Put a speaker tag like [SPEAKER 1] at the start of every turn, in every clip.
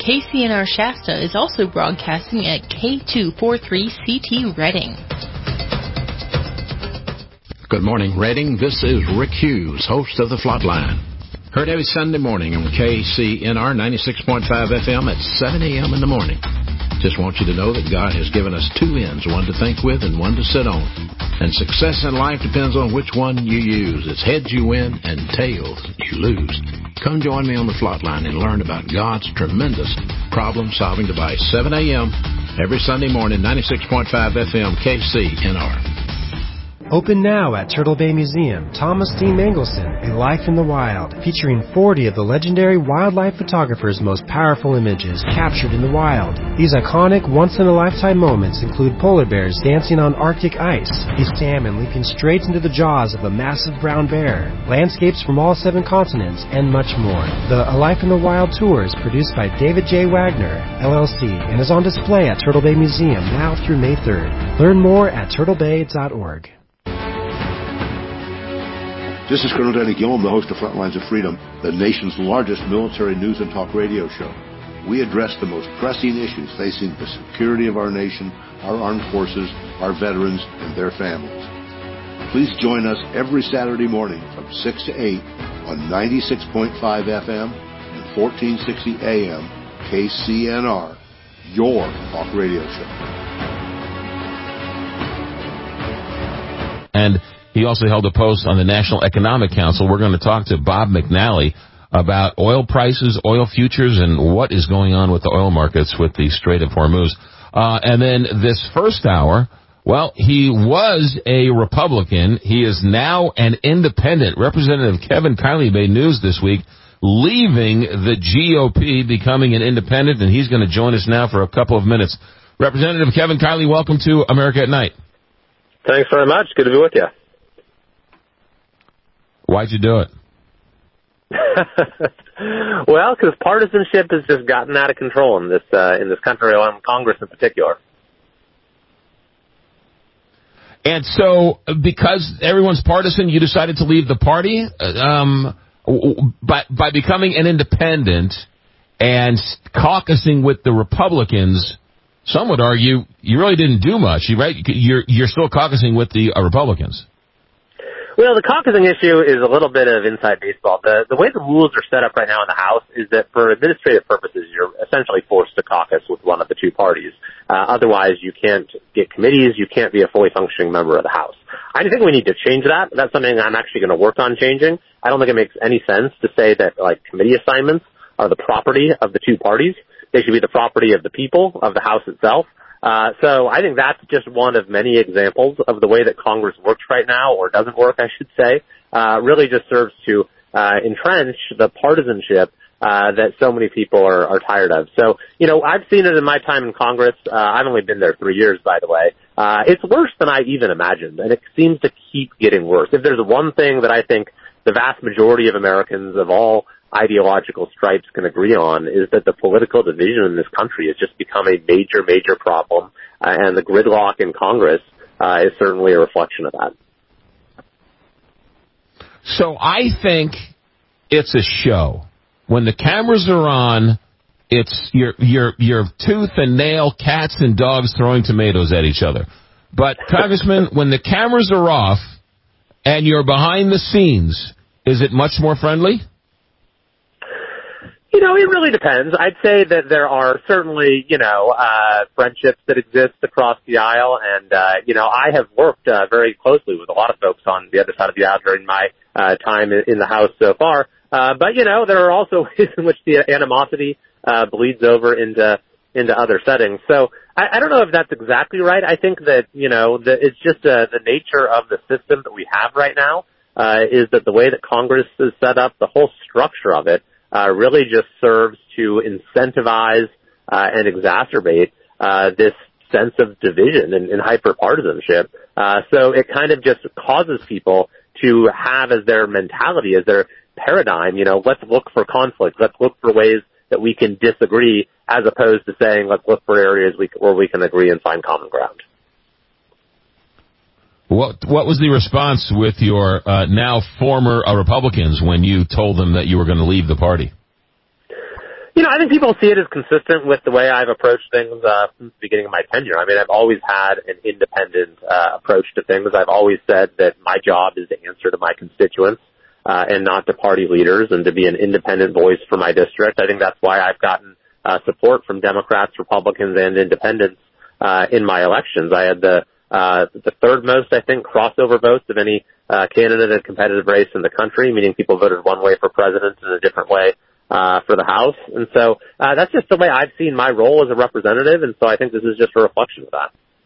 [SPEAKER 1] KCNR Shasta is also broadcasting at K243CT Reading.
[SPEAKER 2] Good morning, Reading. This is Rick Hughes, host of The Flatline. Heard every Sunday morning on KCNR 96.5 FM at 7 a.m. in the morning. Just want you to know that God has given us two ends, one to think with and one to sit on. And success in life depends on which one you use. It's heads you win and tails you lose. Come join me on The Flatline and learn about God's tremendous problem-solving device. 7 a.m. every Sunday morning, 96.5 FM, KCNR.
[SPEAKER 3] Open now at Turtle Bay Museum, Thomas D. Mangelson, A Life in the Wild, featuring 40 of the legendary wildlife photographer's most powerful images captured in the wild. These iconic, once-in-a-lifetime moments include polar bears dancing on Arctic ice, a salmon leaping straight into the jaws of a massive brown bear, landscapes from all 7 continents, and much more. The A Life in the Wild tour is produced by David J. Wagner, LLC, and is on display at Turtle Bay Museum now through May 3rd. Learn more at turtlebay.org.
[SPEAKER 4] This is Colonel Danny Gillum, the host of Frontlines of Freedom, the nation's largest military news and talk radio show. We address the most pressing issues facing the security of our nation, our armed forces, our veterans, and their families. Please join us every Saturday morning from 6 to 8 on 96.5 FM and 1460 AM KCNR, your talk radio show.
[SPEAKER 5] And he also held a post on the National Economic Council. We're going to talk to Bob McNally about oil prices, oil futures, and what is going on with the oil markets with the Strait of Hormuz. And then this first hour, well, he was a Republican. He is now an independent. Representative Kevin Kiley made news this week, leaving the GOP, becoming an independent, and he's going to join us now for a couple of minutes. Representative Kevin Kiley, welcome to America at Night.
[SPEAKER 6] Thanks very much. Good to be with you.
[SPEAKER 5] Why'd you do it?
[SPEAKER 6] Well, because partisanship has just gotten out of control in this country, in Congress in particular.
[SPEAKER 5] And so, because everyone's partisan, you decided to leave the party by becoming an independent and caucusing with the Republicans. Some would argue you really didn't do much, right? You're still caucusing with the Republicans.
[SPEAKER 6] Well, the caucusing issue is a little bit of inside baseball. The way the rules are set up right now in the House is that for administrative purposes, you're essentially forced to caucus with one of the two parties. Otherwise, you can't get committees. You can't be a fully functioning member of the House. I think we need to change that. That's something I'm actually going to work on changing. I don't think it makes any sense to say that, like, committee assignments are the property of the two parties. They should be the property of the people, of the House itself. So I think that's just one of many examples of the way that Congress works right now, or doesn't work, I should say. Really just serves to entrench the partisanship that so many people are tired of. So, I've seen it in my time in Congress. I've only been there 3 years, by the way. It's worse than I even imagined, and it seems to keep getting worse. If there's one thing that I think the vast majority of Americans of all ideological stripes can agree on, is that the political division in this country has just become a major, major problem, and the gridlock in Congress is certainly a reflection of that.
[SPEAKER 5] So I think it's a show. When the cameras are on, it's your tooth and nail cats and dogs throwing tomatoes at each other. But, Congressman, when the cameras are off and you're behind the scenes, is it much more friendly?
[SPEAKER 6] It really depends. I'd say that there are certainly, friendships that exist across the aisle. And, I have worked very closely with a lot of folks on the other side of the aisle during my time in the House so far. But, there are also ways in which the animosity bleeds over into other settings. So I don't know if that's exactly right. I think that, that it's just the nature of the system that we have right now is that the way that Congress is set up, the whole structure of it, really just serves to incentivize and exacerbate this sense of division and hyper-partisanship. So it kind of just causes people to have as their mentality, as their paradigm, let's look for conflict, let's look for ways that we can disagree, as opposed to saying let's look for areas where we can agree and find common ground.
[SPEAKER 5] What was the response with your now former Republicans when you told them that you were going to leave the party?
[SPEAKER 6] I think people see it as consistent with the way I've approached things since the beginning of my tenure. I mean, I've always had an independent approach to things. I've always said that my job is to answer to my constituents and not to party leaders, and to be an independent voice for my district. I think that's why I've gotten support from Democrats, Republicans, and independents in my elections. I had the third most, I think, crossover votes of any candidate in a competitive race in the country, meaning people voted one way for president and a different way for the House. And so that's just the way I've seen my role as a representative, and so I think this is just a reflection of that.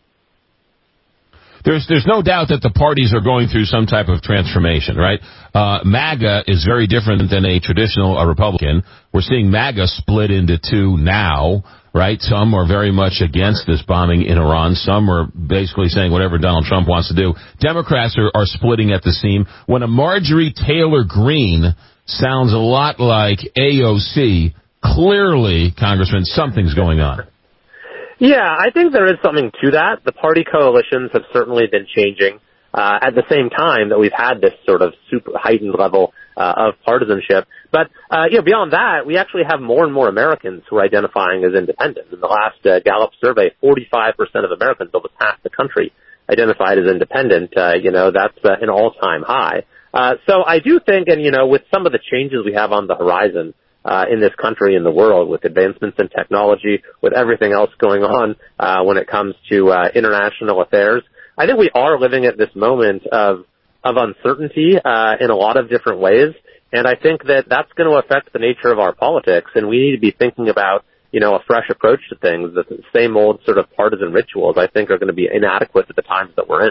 [SPEAKER 5] There's no doubt that the parties are going through some type of transformation, right? MAGA is very different than a traditional Republican. We're seeing MAGA split into two now, right? Some are very much against this bombing in Iran. Some are basically saying whatever Donald Trump wants to do. Democrats are splitting at the seam. When a Marjorie Taylor Greene sounds a lot like AOC, clearly, Congressman, something's going on.
[SPEAKER 6] Yeah, I think there is something to that. The party coalitions have certainly been changing at the same time that we've had this sort of super heightened level of partisanship. But, beyond that, we actually have more and more Americans who are identifying as independent. In the last Gallup survey, 45% of Americans, almost half the country, identified as independent. That's an all-time high. So I do think, and, with some of the changes we have on the horizon, in this country and the world, with advancements in technology, with everything else going on when it comes to international affairs, I think we are living at this moment of uncertainty in a lot of different ways, and I think that's going to affect the nature of our politics, and we need to be thinking about a fresh approach to things. The same old sort of partisan rituals, I think, are going to be inadequate at the times that we're in.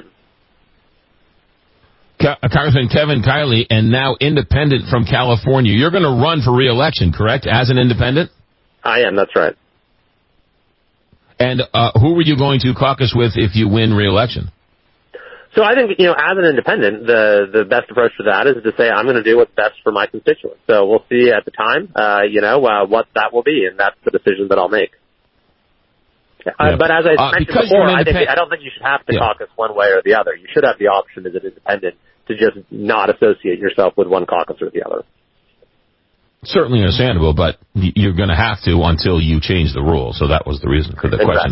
[SPEAKER 5] Congressman Kevin Kiley, and now independent from California. You're going to run for re-election, correct, as an independent?
[SPEAKER 6] I am, that's right.
[SPEAKER 5] And who are you going to caucus with if you win re-election?
[SPEAKER 6] So I think, as an independent, the best approach to that is to say I'm going to do what's best for my constituents. So we'll see at the time, what that will be, and that's the decision that I'll make.
[SPEAKER 5] Yeah.
[SPEAKER 6] But as I mentioned before, I don't think you should have to caucus one way or the other. You should have the option as an independent to just not associate yourself with one caucus or the other.
[SPEAKER 5] Certainly understandable, but you're going to have to until you change the rules. So that was the reason for the question.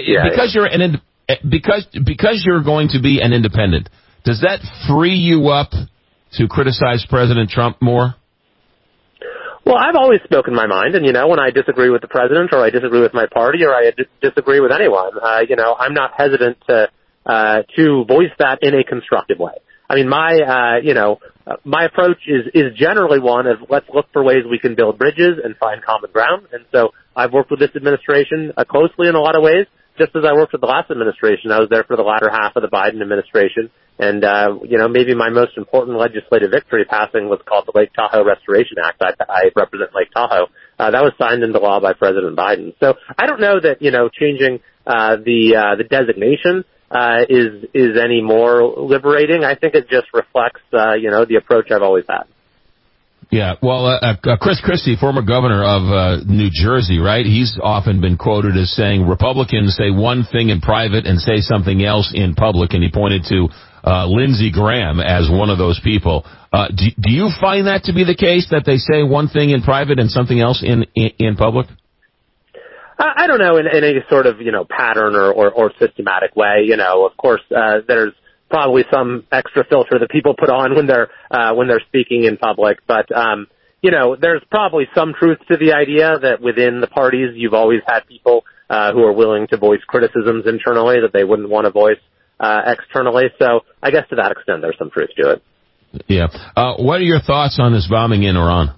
[SPEAKER 5] Because you're going to be an independent, does that free you up to criticize President Trump more?
[SPEAKER 6] Well, I've always spoken my mind, and, when I disagree with the president or I disagree with my party or I disagree with anyone, I'm not hesitant to voice that in a constructive way. I mean, my approach is generally one of let's look for ways we can build bridges and find common ground. And so I've worked with this administration closely in a lot of ways, just as I worked with the last administration. I was there for the latter half of the Biden administration. And, maybe my most important legislative victory passing was called the Lake Tahoe Restoration Act. I represent Lake Tahoe. That was signed into law by President Biden. So I don't know that, changing the designation is any more liberating. I think it just reflects, the approach I've always had.
[SPEAKER 5] Yeah, well, Chris Christie, former governor of New Jersey, right? He's often been quoted as saying Republicans say one thing in private and say something else in public, and he pointed to Lindsey Graham as one of those people. Do you find that to be the case, that they say one thing in private and something else in public?
[SPEAKER 6] I don't know in any sort of, pattern or systematic way. Of course, there's probably some extra filter that people put on when they're speaking in public. But, there's probably some truth to the idea that within the parties you've always had people who are willing to voice criticisms internally that they wouldn't want to voice externally. So I guess to that extent there's some truth to it.
[SPEAKER 5] Yeah. What are your thoughts on this bombing in Iran?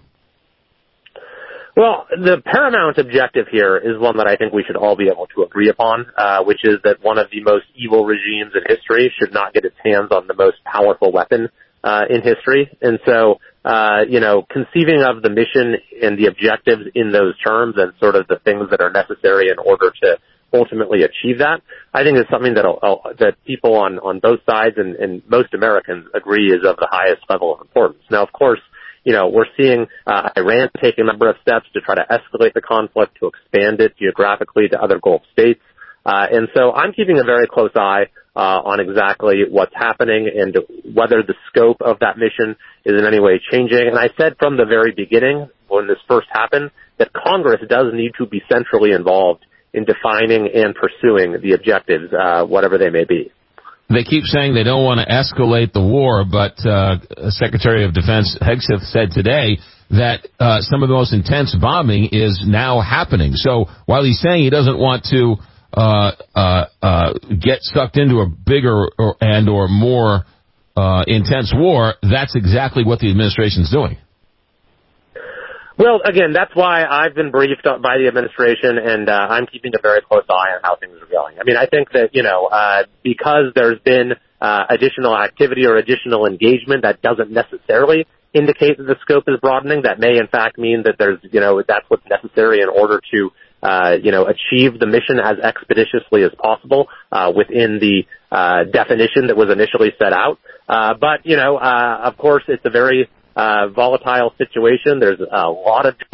[SPEAKER 6] Well, the paramount objective here is one that I think we should all be able to agree upon, which is that one of the most evil regimes in history should not get its hands on the most powerful weapon in history. And so, conceiving of the mission and the objectives in those terms and sort of the things that are necessary in order to ultimately achieve that, I think is something that people on both sides and most Americans agree is of the highest level of importance. Now, of course, we're seeing Iran take a number of steps to try to escalate the conflict, to expand it geographically to other Gulf states. And so I'm keeping a very close eye on exactly what's happening and whether the scope of that mission is in any way changing. And I said from the very beginning, when this first happened, that Congress does need to be centrally involved in defining and pursuing the objectives, whatever they may be.
[SPEAKER 5] They keep saying they don't want to escalate the war, but Secretary of Defense Hegseth said today that some of the most intense bombing is now happening. So while he's saying he doesn't want to get sucked into a bigger or more intense war, that's exactly what the administration's doing.
[SPEAKER 6] Well, again, that's why I've been briefed by the administration, and I'm keeping a very close eye on how things are going. I mean, I think that, because there's been additional activity or additional engagement, that doesn't necessarily indicate that the scope is broadening. That may, in fact, mean that there's, that's what's necessary in order to, achieve the mission as expeditiously as possible within the definition that was initially set out. But, of course, it's a very volatile situation. There's a lot of...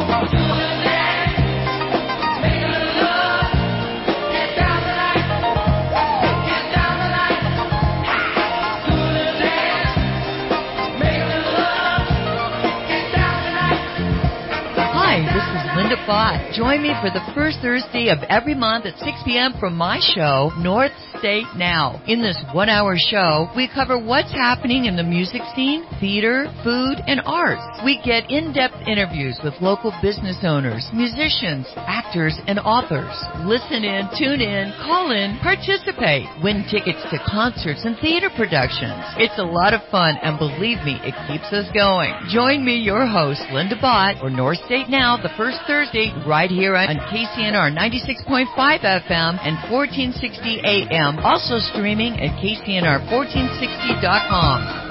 [SPEAKER 7] Hi, this is Linda Bott. Join me for the first Thursday of every month at 6 p.m. for my show, North State Now. In this 1-hour show, we cover what's happening in the music scene, theater, food, and arts. We get in-depth interviews with local business owners, musicians, actors, and authors. Listen in, tune in, call in, participate, win tickets to concerts and theater productions. It's a lot of fun, and believe me, it keeps us going. Join me, your host, Linda Bott, for North State Now, the first Thursday, right here on KCNR 96.5 FM and 1460 AM. Also streaming at KCNR1460.com.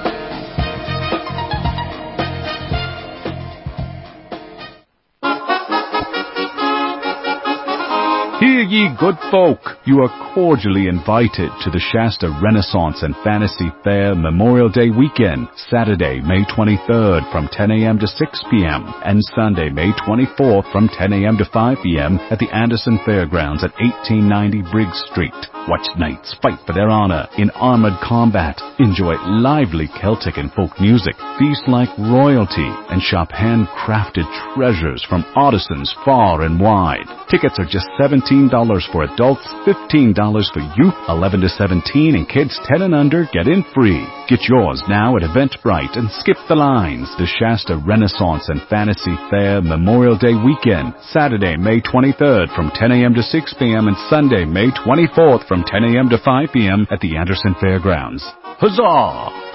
[SPEAKER 8] Hear ye, good folk, you are cordially invited to the Shasta Renaissance and Fantasy Fair Memorial Day weekend, Saturday, May 23rd from 10 a.m. to 6 p.m. and Sunday, May 24th from 10 a.m. to 5 p.m. at the Anderson Fairgrounds at 1890 Briggs Street. Watch knights fight for their honor in armored combat, enjoy lively Celtic and folk music, feast like royalty, and shop handcrafted treasures from artisans far and wide. Tickets are just $17 for adults, $15 for youth 11 to 17, and kids 10 and under get in free. Get yours now at Eventbrite and skip the lines. The Shasta Renaissance and Fantasy Fair Memorial Day weekend, Saturday, May 23rd from 10 a.m. to 6 p.m. and Sunday, May 24th from 10 a.m. to 5 p.m. at the Anderson Fairgrounds. Huzzah!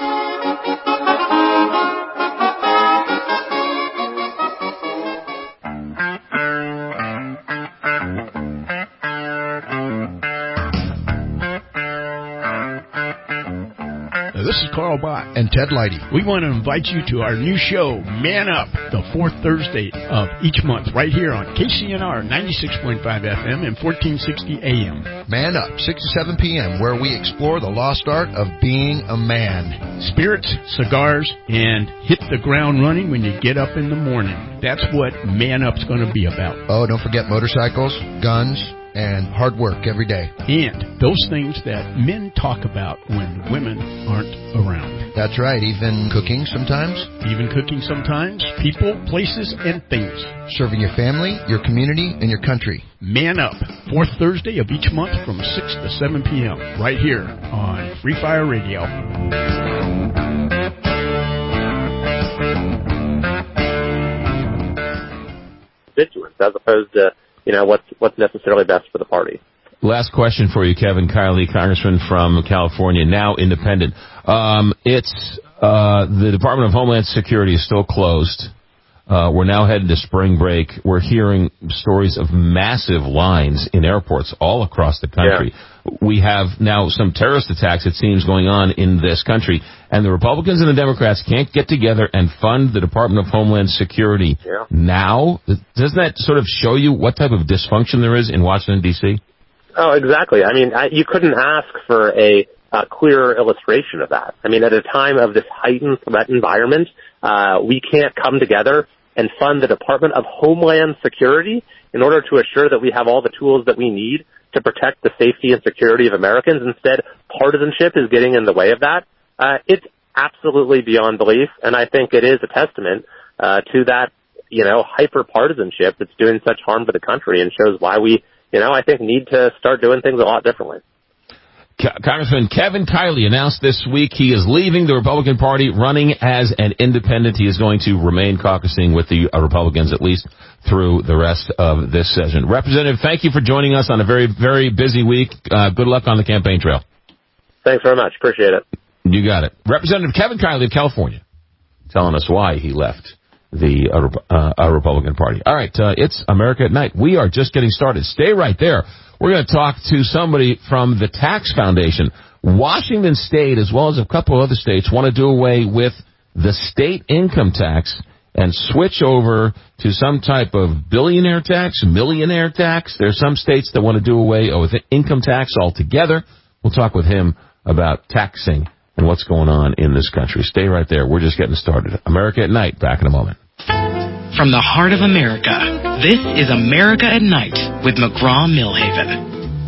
[SPEAKER 9] This is Carl Bott and Ted Leidy. We want to invite you to our new show, Man Up, the fourth Thursday of each month, right here on KCNR 96.5 FM and 1460 AM.
[SPEAKER 10] Man Up, 6 to 7 p.m., where we explore the lost art of being a man.
[SPEAKER 9] Spirits, cigars, and hit the ground running when you get up in the morning. That's what Man Up's going to be about.
[SPEAKER 10] Oh, don't forget motorcycles, guns, and hard work every day.
[SPEAKER 9] And those things that men talk about when women aren't around.
[SPEAKER 10] That's right, even cooking sometimes.
[SPEAKER 9] Even cooking sometimes. People, places, and things.
[SPEAKER 10] Serving your family, your community, and your country.
[SPEAKER 9] Man Up, fourth Thursday of each month from 6 to 7 p.m. right here on Free Fire Radio.
[SPEAKER 6] Constituents, as opposed to what's necessarily best for the party.
[SPEAKER 5] Last question for you, Kevin Kiley, Congressman from California, now independent. It's the Department of Homeland Security is still closed. We're now headed to spring break. We're hearing stories of massive lines in airports all across the country. Yeah. We have now some terrorist attacks, it seems, going on in this country. And the Republicans and the Democrats can't get together and fund the Department of Homeland Security now. Doesn't that sort of show you what type of dysfunction there is in Washington, D.C.?
[SPEAKER 6] Oh, exactly. I mean, you couldn't ask for a clearer illustration of that. I mean, at a time of this heightened threat environment, we can't come together and fund the Department of Homeland Security in order to assure that we have all the tools that we need to protect the safety and security of Americans. Instead, partisanship is getting in the way of that. It's absolutely beyond belief, and I think it is a testament to that hyper-partisanship that's doing such harm to the country and shows why we, I think need to start doing things a lot differently.
[SPEAKER 5] Congressman Kevin Kiley announced this week he is leaving the Republican Party, running as an independent. He is going to remain caucusing with the Republicans at least through the rest of this session. Representative, thank you for joining us on a very, very busy week. Good luck on the campaign trail.
[SPEAKER 6] Thanks very much. Appreciate it.
[SPEAKER 5] You got it. Representative Kevin Kiley of California telling us why he left the Republican Party. All right, it's America at Night. We are just getting started. Stay right there. We're going to talk to somebody from the Tax Foundation. Washington State, as well as a couple of other states, want to do away with the state income tax and switch over to some type of billionaire tax, millionaire tax. There's some states that want to do away with income tax altogether. We'll talk with him about taxing and what's going on in this country. Stay right there. We're just getting started. America at Night. Back in a moment.
[SPEAKER 11] From the heart of America, this is America at Night with McGraw-Millhaven.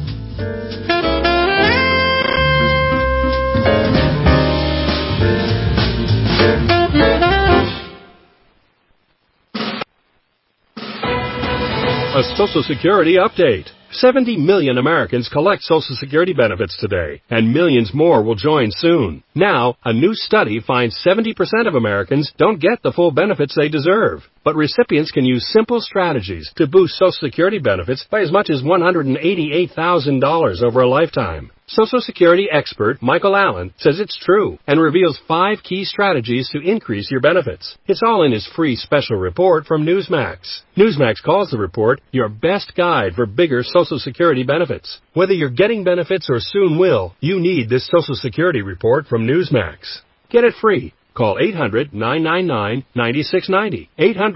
[SPEAKER 12] A Social Security update. 70 million Americans collect Social Security benefits today, and millions more will join soon. Now, a new study finds 70% of Americans don't get the full benefits they deserve. But recipients can use simple strategies to boost Social Security benefits by as much as $188,000 over a lifetime. Social Security expert Michael Allen says it's true and reveals 5 key strategies to increase your benefits. It's all in his free special report from Newsmax. Newsmax calls the report your best guide for bigger Social Security benefits. Whether you're getting benefits or soon will, you need this Social Security report from Newsmax. Get it free. Call 800-999-9690.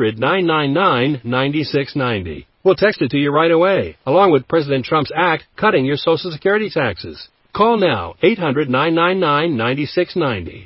[SPEAKER 12] 800-999-9690. We'll text it to you right away, along with President Trump's act cutting your Social Security taxes. Call now, 800-999-9690.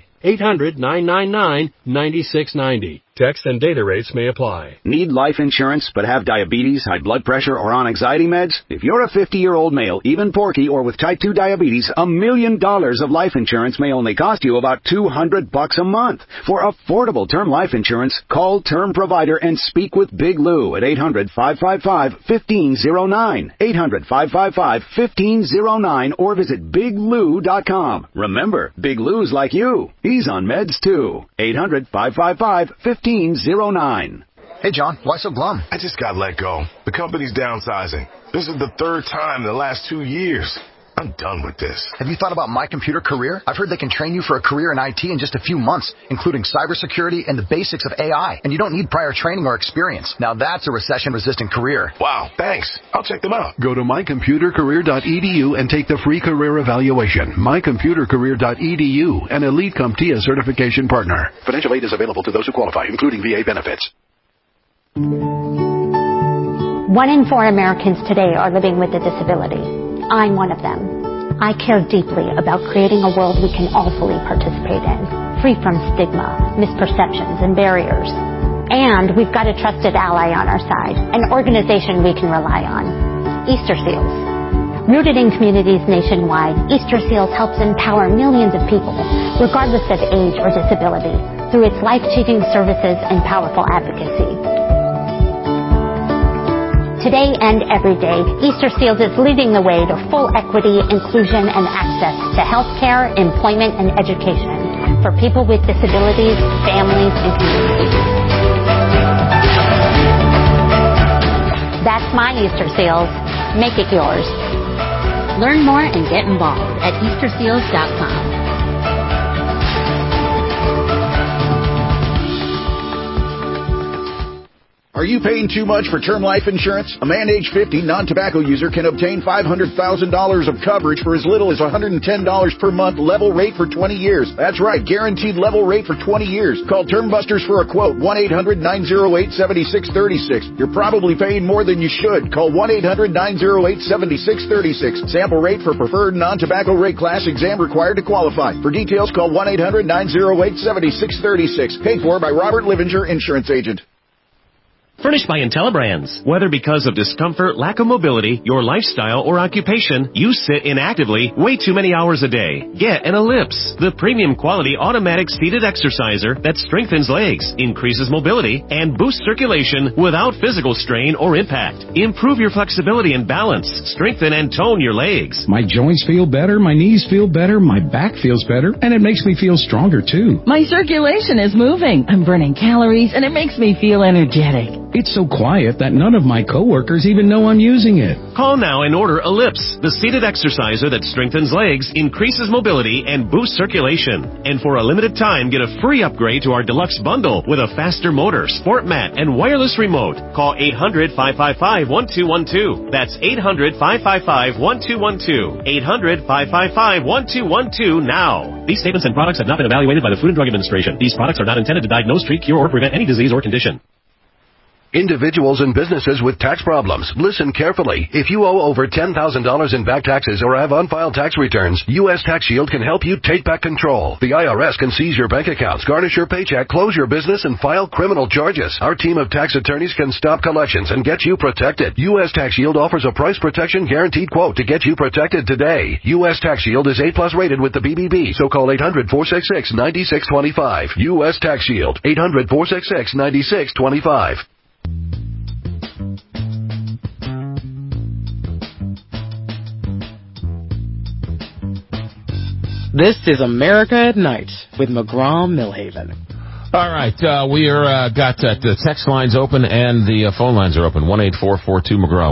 [SPEAKER 12] 800-999-9690. Text and data rates may apply.
[SPEAKER 13] Need life insurance but have diabetes, high blood pressure, or on anxiety meds? If you're a 50-year-old male, even porky, or with type 2 diabetes, $1 million of life insurance may only cost you about $200 a month. For affordable term life insurance, call Term Provider and speak with Big Lou at 800-555-1509. 800-555-1509 or visit BigLou.com. Remember, Big Lou's like you. He's on meds too. 800-555-1509.
[SPEAKER 10] Hey, John, why so glum?
[SPEAKER 14] I just got let go. The company's downsizing. This is the 3rd time in the last 2 years. I'm done with this.
[SPEAKER 10] Have you thought about My Computer Career? I've heard they can train you for a career in IT in just a few months, including cybersecurity and the basics of AI. And you don't need prior training or experience. Now that's a recession-resistant career.
[SPEAKER 14] Wow, thanks. I'll check them out.
[SPEAKER 15] Go to mycomputercareer.edu and take the free career evaluation. Mycomputercareer.edu, an Elite CompTIA certification partner.
[SPEAKER 16] Financial aid is available to those who qualify, including VA benefits.
[SPEAKER 17] 1 in 4 Americans today are living with a disability. I'm one of them. I care deeply about creating a world we can all fully participate in, free from stigma, misperceptions, and barriers. And we've got a trusted ally on our side, an organization we can rely on, Easter Seals. Rooted in communities nationwide, Easter Seals helps empower millions of people, regardless of age or disability, through its life-changing services and powerful advocacy. Today and every day, Easter Seals is leading the way to full equity, inclusion, and access to health care, employment, and education for people with disabilities, families, and communities. That's my Easter Seals. Make it yours. Learn more and get involved at EasterSeals.com.
[SPEAKER 18] Are you paying too much for term life insurance? A man age 50, non-tobacco user can obtain $500,000 of coverage for as little as $110 per month, level rate for 20 years. That's right, guaranteed level rate for 20 years. Call Term Busters for a quote, 1-800-908-7636. You're probably paying more than you should. Call 1-800-908-7636. Sample rate for preferred non-tobacco rate class, exam required to qualify. For details, call 1-800-908-7636. Paid for by Robert Livinger, Insurance Agent.
[SPEAKER 19] Furnished by IntelliBrands. Whether because of discomfort, lack of mobility, your lifestyle, or occupation, you sit inactively way too many hours a day. Get an Ellipse, the premium quality automatic seated exerciser that strengthens legs, increases mobility, and boosts circulation without physical strain or impact. Improve your flexibility and balance. Strengthen and tone your legs.
[SPEAKER 20] My joints feel better, my knees feel better, my back feels better, and it makes me feel stronger too.
[SPEAKER 21] My circulation is moving. I'm burning calories, and it makes me feel energetic.
[SPEAKER 20] It's so quiet that none of my coworkers even know I'm using it.
[SPEAKER 19] Call now and order Ellipse, the seated exerciser that strengthens legs, increases mobility, and boosts circulation. And for a limited time, get a free upgrade to our deluxe bundle with a faster motor, sport mat, and wireless remote. Call 800-555-1212. That's 800-555-1212. 800-555-1212 now. These statements and products have not been evaluated by the Food and Drug Administration. These products are not intended to diagnose, treat, cure, or prevent any disease or condition.
[SPEAKER 15] Individuals and businesses with tax problems, listen carefully. If you owe over $10,000 in back taxes or have unfiled tax returns, U.S. Tax Shield can help you take back control. The IRS can seize your bank accounts, garnish your paycheck, close your business, and file criminal charges. Our team of tax attorneys can stop collections and get you protected. U.S. Tax Shield offers a price protection guaranteed quote to get you protected today. U.S. Tax Shield is A+ rated with the BBB, so call 800-466-9625. U.S. Tax Shield, 800-466-9625.
[SPEAKER 11] This is America at Night with McGraw-Millhaven.
[SPEAKER 5] All right, we are got the text lines open and the phone lines are open. 1-844-2-McGraw,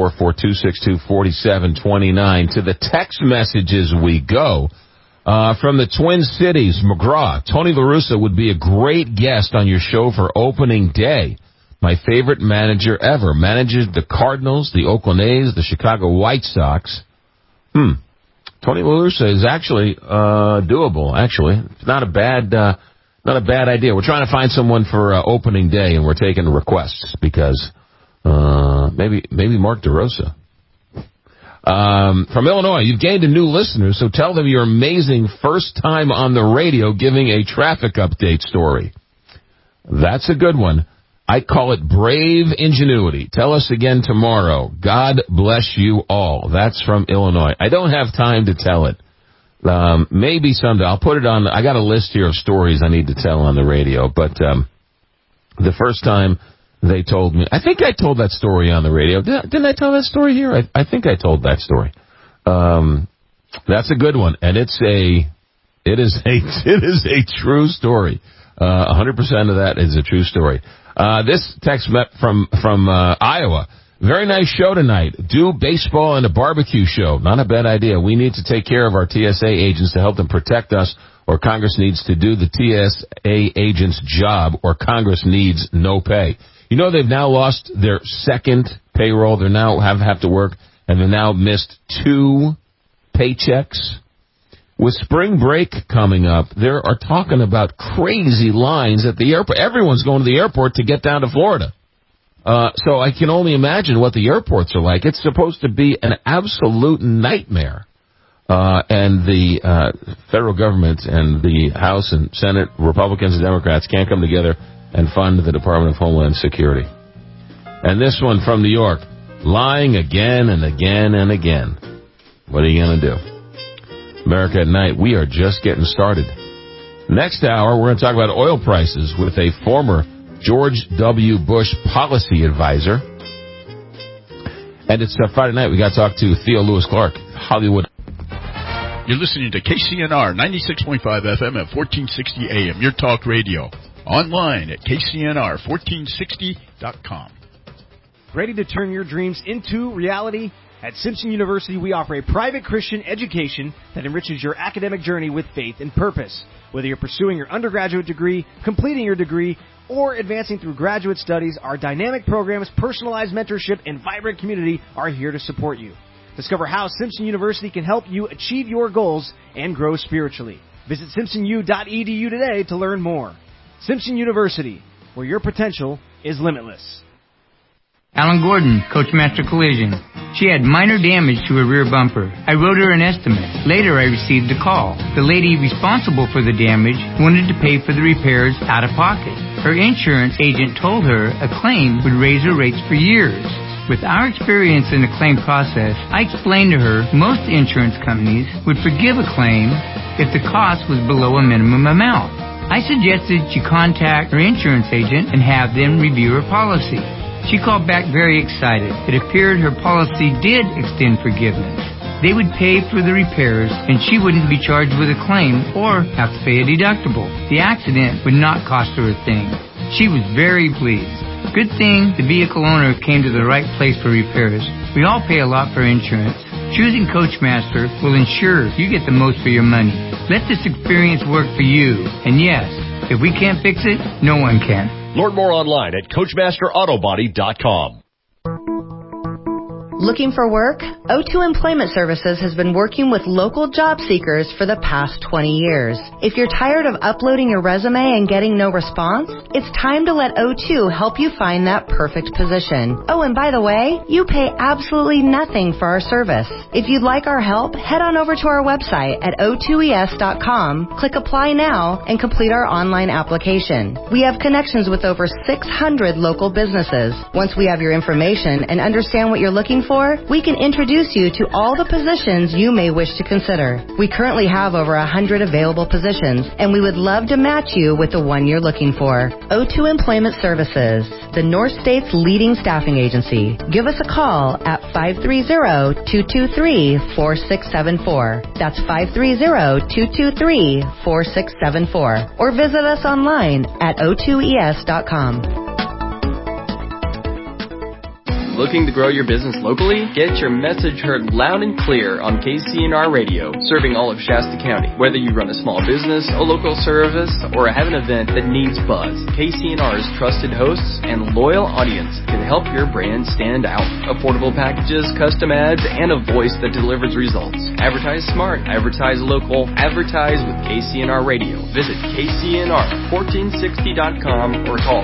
[SPEAKER 5] 1-844-262-4729. To the text messages we go. From the Twin Cities, McGraw, Tony La Russa would be a great guest on your show for opening day. My favorite manager ever. Manages the Cardinals, the Oakland A's, the Chicago White Sox. Tony La Russa is actually doable. Actually, it's not a bad idea. We're trying to find someone for opening day, and we're taking requests because maybe Mark DeRosa. From Illinois, you've gained a new listener, so tell them your amazing first time on the radio giving a traffic update story. That's a good one. I call it brave ingenuity. Tell us again tomorrow. God bless you all. That's from Illinois. I don't have time to tell it. Maybe someday. I'll put it on. I got a list here of stories I need to tell on the radio. But the first time they told me, I think I told that story on the radio. Didn't I tell that story here? I think I told that story. That's a good one, and it is a true story. 100% of that is a true story. This text from Iowa. Very nice show tonight. Do baseball and a barbecue show. Not a bad idea. We need to take care of our TSA agents to help them protect us, or Congress needs to do the TSA agent's job, or Congress needs no pay. You know, they've now lost their second payroll. They now have to work, and they've now missed 2 paychecks. With spring break coming up, they are talking about crazy lines at the airport. Everyone's going to the airport to get down to Florida. So I can only imagine what the airports are like. It's supposed to be an absolute nightmare. And the federal government and the House and Senate, Republicans and Democrats, can't come together and fund the Department of Homeland Security. And this one from New York, lying again and again and again. What are you going to do? America at Night, we are just getting started. Next hour, we're going to talk about oil prices with a former George W. Bush policy advisor. And it's Friday night. We got to talk to Theo Lewis Clark, Hollywood.
[SPEAKER 9] You're listening to KCNR 96.5 FM at 1460 AM, your talk radio. Online at KCNR1460.com.
[SPEAKER 22] Ready to turn your dreams into reality? At Simpson University, we offer a private Christian education that enriches your academic journey with faith and purpose. Whether you're pursuing your undergraduate degree, completing your degree, or advancing through graduate studies, our dynamic programs, personalized mentorship, and vibrant community are here to support you. Discover how Simpson University can help you achieve your goals and grow spiritually. Visit simpsonu.edu today to learn more. Simpson University, where your potential is limitless.
[SPEAKER 23] Alan Gordon, Coachmaster Collision.
[SPEAKER 1] She had minor damage to her rear bumper. I wrote her an estimate. Later, I received a call. The lady responsible for the damage wanted to pay for the repairs out of pocket. Her insurance agent told her a claim would raise her rates for years. With our experience in the claim process, I explained to her most insurance companies would forgive a claim if the cost was below a minimum amount. I suggested she contact her insurance agent and have them review her policy. She called back very excited. It appeared her policy did extend forgiveness. They would pay for the repairs, and she wouldn't be charged with a claim or have to pay a deductible. The accident would not cost her a thing. She was very pleased. Good thing the vehicle owner came to the right place for repairs. We all pay a lot for insurance. Choosing Coachmaster will ensure you get the most for your money. Let this experience work for you. And yes, if we can't fix it, no one can.
[SPEAKER 2] Learn more online at CoachmasterAutobody.com.
[SPEAKER 23] Looking for work? O2 Employment Services has been working with local job seekers for the past 20 years. If you're tired of uploading your resume and getting no response, it's time to let O2 help you find that perfect position. Oh, and by the way, you pay absolutely nothing for our service. If you'd like our help, head on over to our website at o2es.com, click Apply Now, and complete our online application. We have connections with over 600 local businesses. Once we have your information and understand what you're looking for, we can introduce you to all the positions you may wish to consider. We currently have over 100 available positions, and we would love to match you with the one you're looking for. O2 Employment Services, the North State's leading staffing agency. Give us a call at 530-223-4674. That's 530-223-4674. Or visit us online at o2es.com.
[SPEAKER 24] Looking to grow your business locally? Get your message heard loud and clear on KCNR Radio, serving all of Shasta County. Whether you run a small business, a local service, or have an event that needs buzz, KCNR's trusted hosts and loyal audience can help your brand stand out. Affordable packages, custom ads, and a voice that delivers results. Advertise smart, advertise local, advertise with KCNR Radio. Visit KCNR1460.com or call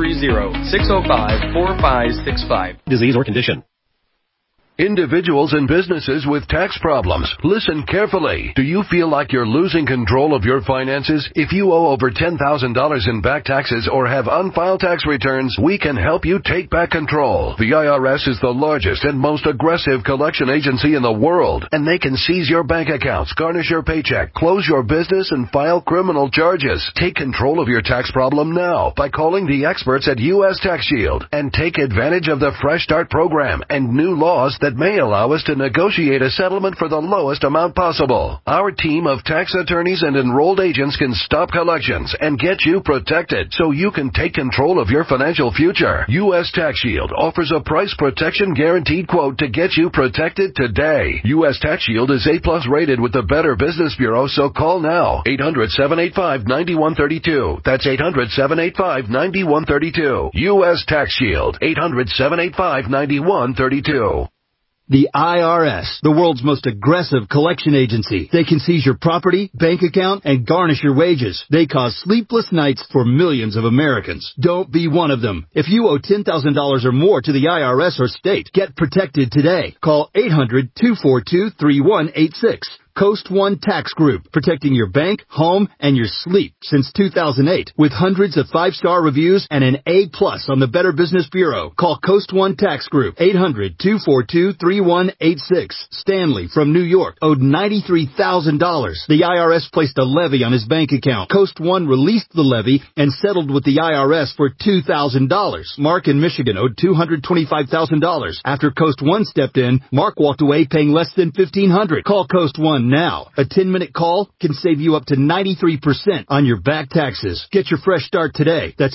[SPEAKER 24] 530-605-4565.
[SPEAKER 2] Disease or condition.
[SPEAKER 15] Individuals and businesses with tax problems, listen carefully. Do you feel like you're losing control of your finances? If you owe over $10,000 in back taxes or have unfiled tax returns, we can help you take back control. The IRS is the largest and most aggressive collection agency in the world, and they can seize your bank accounts, garnish your paycheck, close your business, and file criminal charges. Take control of your tax problem now by calling the experts at U.S. Tax Shield and take advantage of the Fresh Start program and new laws that may allow us to negotiate a settlement for the lowest amount possible. Our team of tax attorneys and enrolled agents can stop collections and get you protected so you can take control of your financial future. U.S. Tax Shield offers a price protection guaranteed quote to get you protected today. U.S. Tax Shield is A+ rated with the Better Business Bureau, so call now. 800-785-9132. That's 800-785-9132. U.S. Tax Shield. 800-785-9132.
[SPEAKER 25] The IRS, the world's most aggressive collection agency. They can seize your property, bank account, and garnish your wages. They cause sleepless nights for millions of Americans. Don't be one of them. If you owe $10,000 or more to the IRS or state, get protected today. Call 800-242-3186. Coast One Tax Group, protecting your bank, home, and your sleep since 2008. With hundreds of 5-star reviews and an A+ on the Better Business Bureau. Call Coast One Tax Group, 800-242-3186. Stanley from New York owed $93,000. The IRS placed a levy on his bank account. Coast One released the levy and settled with the IRS for $2,000. Mark in Michigan owed $225,000. After Coast One stepped in, Mark walked away paying less than $1,500. Call Coast One now. A 10-minute call can save you up to 93% on your back taxes. Get your fresh start today. That's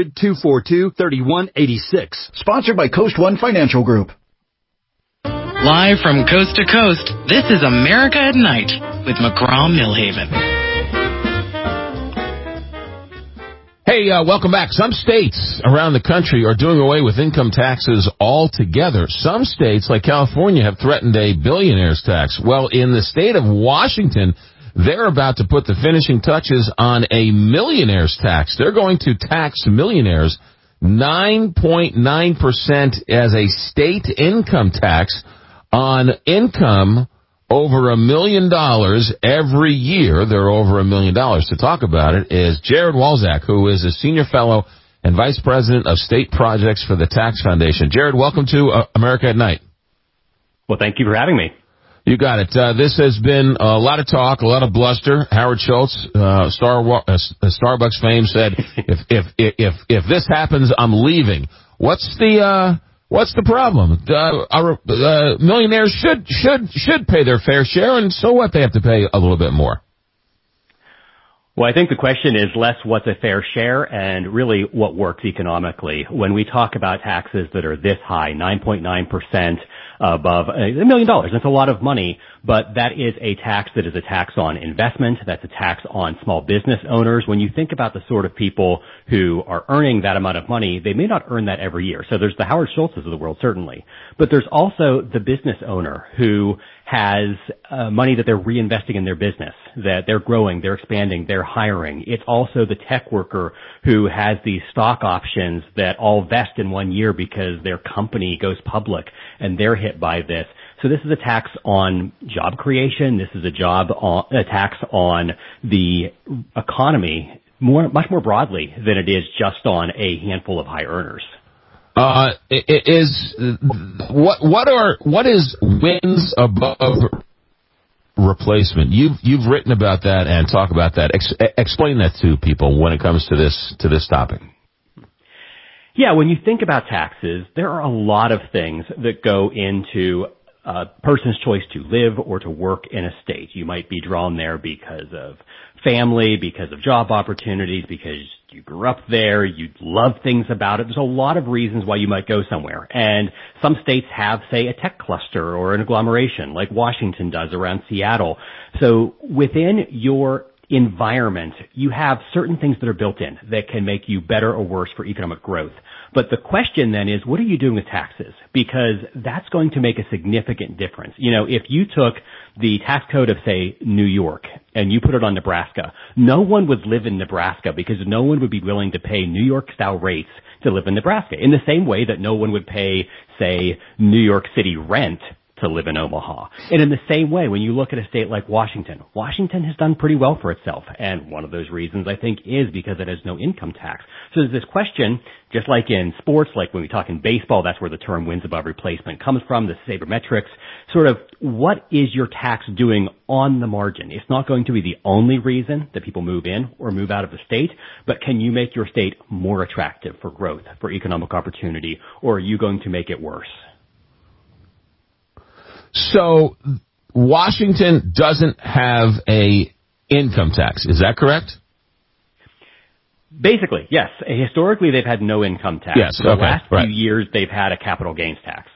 [SPEAKER 25] 800-242-3186.
[SPEAKER 18] Sponsored by Coast One Financial Group.
[SPEAKER 11] Live from coast to coast, this is America at Night with McGraw-Milhaven.
[SPEAKER 5] Hey, welcome back. Some states around the country are doing away with income taxes altogether. Some states, like California, have threatened a billionaire's tax. Well, in the state of Washington, they're about to put the finishing touches on a millionaire's tax. They're going to tax millionaires 9.9% as a state income tax on income over $1 million every year. There are over $1 million. To talk about it is Jared Walczak, who is a senior fellow and vice president of state projects for the Tax Foundation. Jared, welcome to America at Night.
[SPEAKER 3] Well, thank you for having me.
[SPEAKER 5] You got it. This has been a lot of talk, a lot of bluster. Howard Schultz, Starbucks fame, said, if this happens, I'm leaving. What's the problem? Millionaires should pay their fair share, and so what? They have to pay a little bit more.
[SPEAKER 3] Well, I think the question is less what's a fair share and really what works economically. When we talk about taxes that are this high, 9.9%, above $1 million. That's a lot of money, but that is a tax that is a tax on investment. That's a tax on small business owners. When you think about the sort of people who are earning that amount of money, they may not earn that every year. So there's the Howard Schultzes of the world, certainly. But there's also the business owner who has money that they're reinvesting in their business, that they're growing, they're expanding, they're hiring. It's also the tech worker who has these stock options that all vest in 1 year because their company goes public and they're hit by this. So this is a tax on job creation. This is a tax on the economy much more broadly than it is just on a handful of high earners.
[SPEAKER 5] What is wins above replacement? You've written about that and talk about that. Explain that to people when it comes to this topic.
[SPEAKER 3] Yeah, when you think about taxes, there are a lot of things that go into a person's choice to live or to work in a state. You might be drawn there because of family, because of job opportunities, because you grew up there, you love things about it. There's a lot of reasons why you might go somewhere. And some states have, say, a tech cluster or an agglomeration like Washington does around Seattle. So within your environment, you have certain things that are built in that can make you better or worse for economic growth. But the question then is, what are you doing with taxes? Because that's going to make a significant difference. You know, if you took the tax code of, say, New York and you put it on Nebraska, no one would live in Nebraska because no one would be willing to pay New York-style rates to live in Nebraska, in the same way that no one would pay, say, New York City rent to live in Omaha. And in the same way, when you look at a state like Washington, Washington has done pretty well for itself. And one of those reasons, I think, is because it has no income tax. So there's this question, just like in sports, like when we talk in baseball, that's where the term wins above replacement comes from, the sabermetrics, sort of what is your tax doing on the margin? It's not going to be the only reason that people move in or move out of the state, but can you make your state more attractive for growth, for economic opportunity, or are you going to make it worse?
[SPEAKER 5] So Washington doesn't have a income tax. Is that correct?
[SPEAKER 3] Basically, yes. Historically, they've had no income tax.
[SPEAKER 5] Yes,
[SPEAKER 3] For the last few years, they've had a capital gains tax.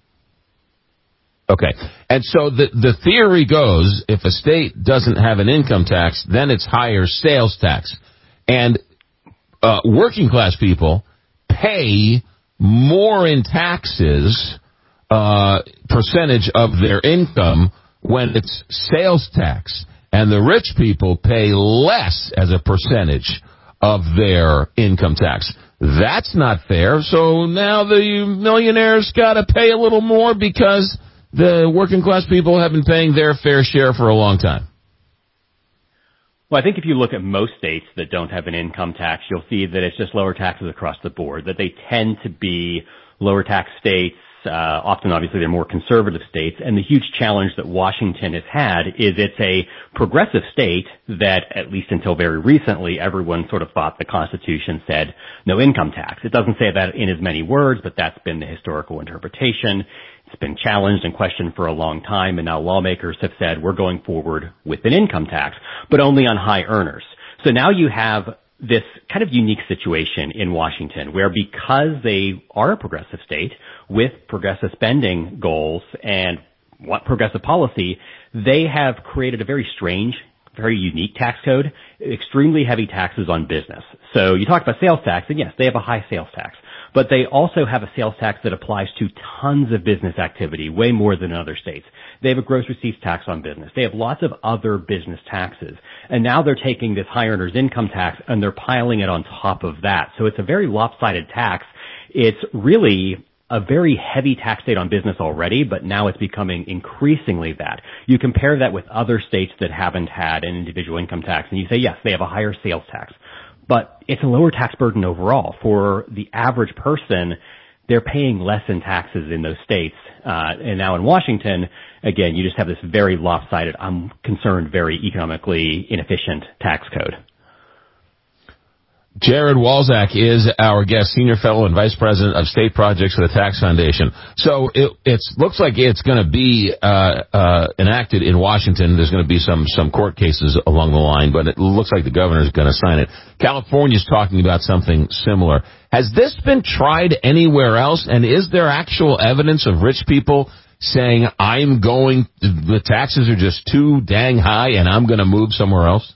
[SPEAKER 5] Okay. And so the theory goes, if a state doesn't have an income tax, then it's higher sales tax. And working class people pay more in taxes percentage of their income when it's sales tax, and the rich people pay less as a percentage of their income tax. That's not fair. So now the millionaires got to pay a little more because the working class people have been paying their fair share for a long time.
[SPEAKER 3] Well, I think if you look at most states that don't have an income tax, you'll see that it's just lower taxes across the board, that they tend to be lower tax states. Often, obviously, they're more conservative states. And the huge challenge that Washington has had is it's a progressive state that, at least until very recently, everyone sort of thought the Constitution said no income tax. It doesn't say that in as many words, but that's been the historical interpretation. It's been challenged and questioned for a long time, and now lawmakers have said we're going forward with an income tax, but only on high earners. So now you have this kind of unique situation in Washington where, because they are a progressive state with progressive spending goals and what progressive policy, they have created a very strange, very unique tax code, extremely heavy taxes on business. So you talked about sales tax, and yes, they have a high sales tax. But they also have a sales tax that applies to tons of business activity, way more than in other states. They have a gross receipts tax on business. They have lots of other business taxes. And now they're taking this high earners income tax and they're piling it on top of that. So it's a very lopsided tax. It's really a very heavy tax state on business already, but now it's becoming increasingly that. You compare that with other states that haven't had an individual income tax, and you say, yes, they have a higher sales tax. But it's a lower tax burden overall. For the average person, they're paying less in taxes in those states. And now in Washington, again, you just have this very lopsided, I'm concerned, very economically inefficient tax code.
[SPEAKER 5] Jared Walczak is our guest, Senior Fellow and Vice President of State Projects for the Tax Foundation. So it looks like it's going to be enacted in Washington. There's going to be some court cases along the line, but it looks like the governor's going to sign it. California's talking about something similar. Has this been tried anywhere else, and is there actual evidence of rich people saying, the taxes are just too dang high and I'm going to move somewhere else?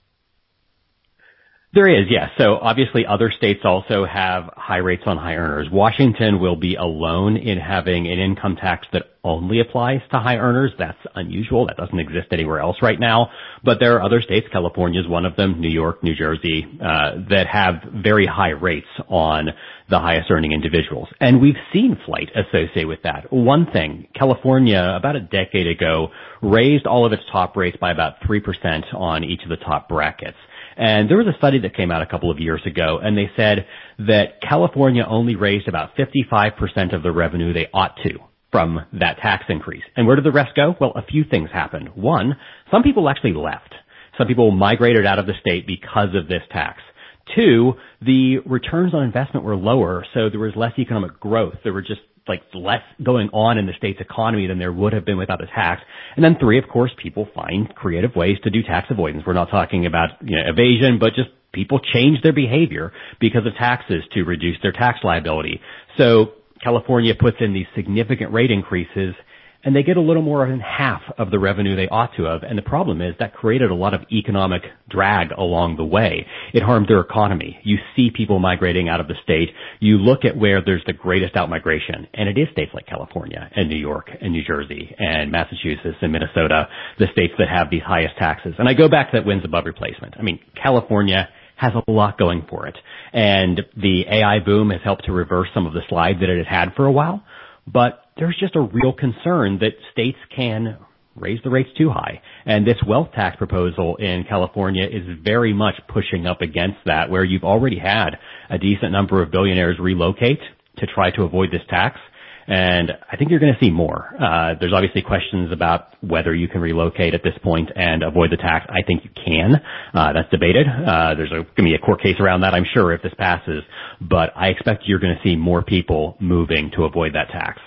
[SPEAKER 3] There is, yes. So obviously other states also have high rates on high earners. Washington will be alone in having an income tax that only applies to high earners. That's unusual. That doesn't exist anywhere else right now. But there are other states, California is one of them, New York, New Jersey, that have very high rates on the highest earning individuals. And we've seen flight associated with that. One thing, California, about a decade ago, raised all of its top rates by about 3% on each of the top brackets. And there was a study that came out a couple of years ago, and they said that California only raised about 55% of the revenue they ought to from that tax increase. And where did the rest go? Well, a few things happened. One, some people actually left. Some people migrated out of the state because of this tax. Two, the returns on investment were lower, so there was less economic growth. There were just less going on in the state's economy than there would have been without the tax. And then three, of course, people find creative ways to do tax avoidance. We're not talking about evasion, but just people change their behavior because of taxes to reduce their tax liability. So California puts in these significant rate increases, and they get a little more than half of the revenue they ought to have. And the problem is that created a lot of economic drag along the way. It harmed their economy. You see people migrating out of the state. You look at where there's the greatest outmigration, and it is states like California and New York and New Jersey and Massachusetts and Minnesota, the states that have these highest taxes. And I go back to that wins above replacement. I mean, California has a lot going for it. And the AI boom has helped to reverse some of the slide that it had for a while. But there's just a real concern that states can raise the rates too high. And this wealth tax proposal in California is very much pushing up against that, where you've already had a decent number of billionaires relocate to try to avoid this tax. And I think you're going to see more. There's obviously questions about whether you can relocate at this point and avoid the tax. I think you can. That's debated. There's going to be a court case around that, I'm sure, if this passes. But I expect you're going to see more people moving to avoid that tax.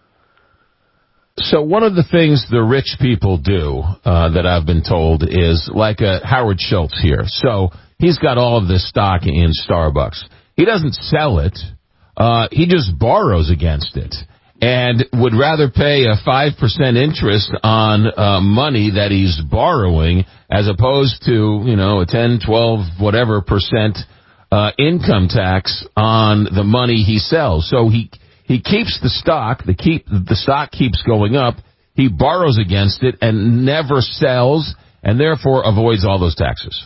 [SPEAKER 5] So one of the things the rich people do, that I've been told, is like Howard Schultz here. So he's got all of this stock in Starbucks. He doesn't sell it. He just borrows against it and would rather pay a 5% interest on money that he's borrowing as opposed to, a 10, 12, whatever percent income tax on the money he sells. So he keeps the stock. The stock keeps going up. He borrows against it and never sells, and therefore avoids all those taxes.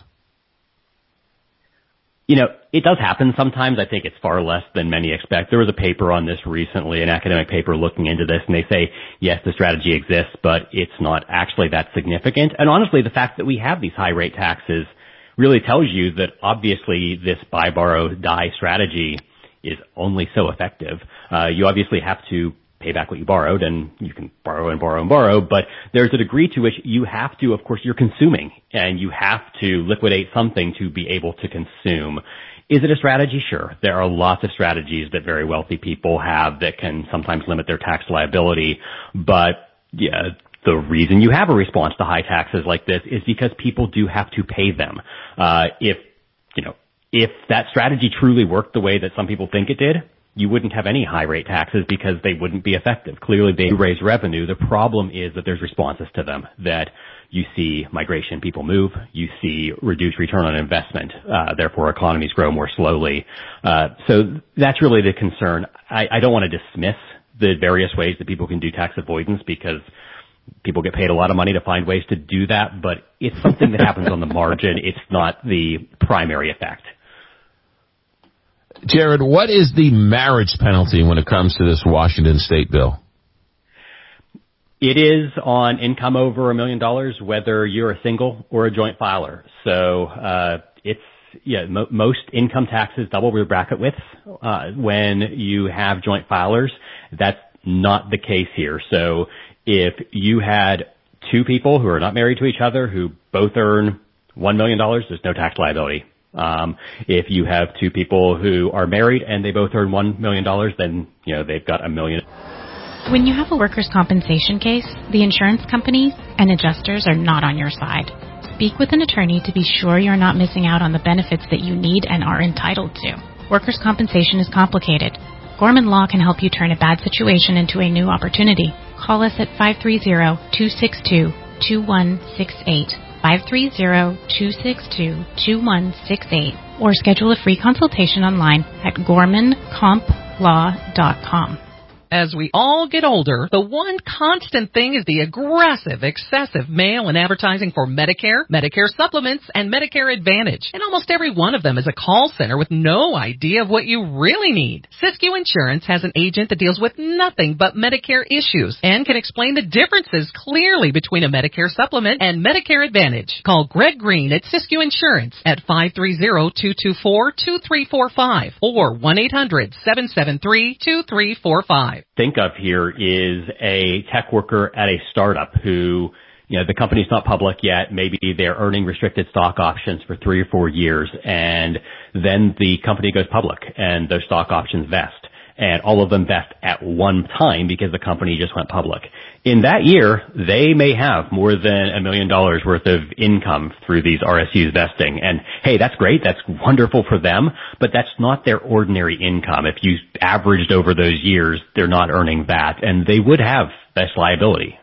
[SPEAKER 3] It does happen sometimes. I think it's far less than many expect. There was a paper on this recently, an academic paper looking into this, and they say, yes, the strategy exists, but it's not actually that significant. And honestly, the fact that we have these high rate taxes really tells you that obviously this buy, borrow, die strategy is only so effective. You obviously have to pay back what you borrowed, and you can borrow and borrow and borrow, but there's a degree to which you have to, of course, you're consuming, and you have to liquidate something to be able to consume. Is it a strategy? Sure. There are lots of strategies that very wealthy people have that can sometimes limit their tax liability, but yeah, the reason you have a response to high taxes like this is because people do have to pay them. If that strategy truly worked the way that some people think it did, you wouldn't have any high rate taxes because they wouldn't be effective. Clearly, they raise revenue. The problem is that there's responses to them, that you see migration, people move, you see reduced return on investment, therefore economies grow more slowly. So that's really the concern. I don't want to dismiss the various ways that people can do tax avoidance because people get paid a lot of money to find ways to do that, but it's something that happens on the margin. It's not the primary effect.
[SPEAKER 5] Jared, what is the marriage penalty when it comes to this Washington state bill?
[SPEAKER 3] It is on income over $1 million, whether you're a single or a joint filer. So most income taxes double your bracket width when you have joint filers. That's not the case here. So if you had two people who are not married to each other who both earn $1 million, there's no tax liability. If you have two people who are married and they both earn $1 million, then, they've got $1 million.
[SPEAKER 4] When you have a workers' compensation case, the insurance companies and adjusters are not on your side. Speak with an attorney to be sure you're not missing out on the benefits that you need and are entitled to. Workers' compensation is complicated. Gorman Law can help you turn a bad situation into a new opportunity. Call us at 530-262-2168. 530-262-2168, or schedule a free consultation online at gormancomplaw.com.
[SPEAKER 6] As we all get older, the one constant thing is the aggressive, excessive mail and advertising for Medicare, Medicare supplements, and Medicare Advantage. And almost every one of them is a call center with no idea of what you really need. Siskiyou Insurance has an agent that deals with nothing but Medicare issues and can explain the differences clearly between a Medicare supplement and Medicare Advantage. Call Greg Green at Siskiyou Insurance at 530-224-2345 or 1-800-773-2345.
[SPEAKER 3] Think of here is a tech worker at a startup who, the company's not public yet. Maybe they're earning restricted stock options for 3 or 4 years, and then the company goes public and those stock options vest. And all of them vest at one time because the company just went public. In that year, they may have more than $1 million worth of income through these RSUs vesting. And hey, that's great. That's wonderful for them, but that's not their ordinary income. If you averaged over those years, they're not earning that, and they would have vest liability.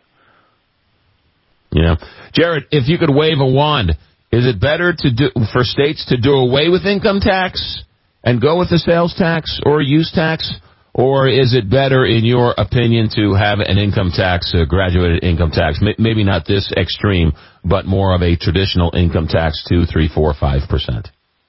[SPEAKER 5] Yeah. Jared, if you could wave a wand, is it better for states to do away with income tax and go with the sales tax or use tax? Or is it better, in your opinion, to have an income tax, a graduated income tax? Maybe not this extreme, but more of a traditional income tax, 2%, 3%, 4%, 5%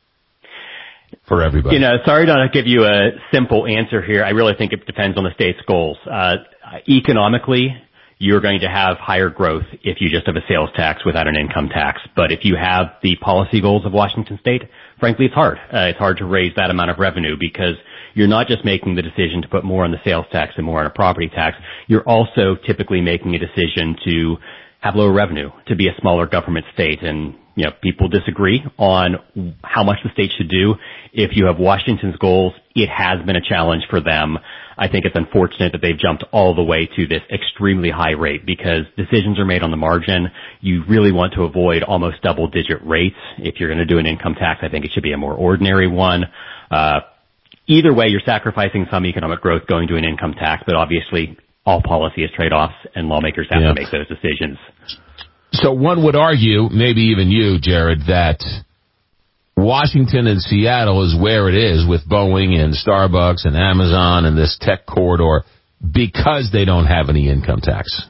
[SPEAKER 5] for everybody.
[SPEAKER 3] Sorry to give you a simple answer here. I really think it depends on the state's goals. Economically, you're going to have higher growth if you just have a sales tax without an income tax. But if you have the policy goals of Washington State, frankly, it's hard. It's hard to raise that amount of revenue because you're not just making the decision to put more on the sales tax and more on a property tax. You're also typically making a decision to have lower revenue, to be a smaller government state. And, people disagree on how much the state should do. If you have Washington's goals, it has been a challenge for them. I think it's unfortunate that they've jumped all the way to this extremely high rate because decisions are made on the margin. You really want to avoid almost double-digit rates. If you're going to do an income tax, I think it should be a more ordinary one. Either way, you're sacrificing some economic growth going to an income tax, but obviously all policy is trade-offs, and lawmakers have to make those decisions.
[SPEAKER 5] So one would argue, maybe even you, Jared, that Washington and Seattle is where it is with Boeing and Starbucks and Amazon and this tech corridor because they don't have any income tax.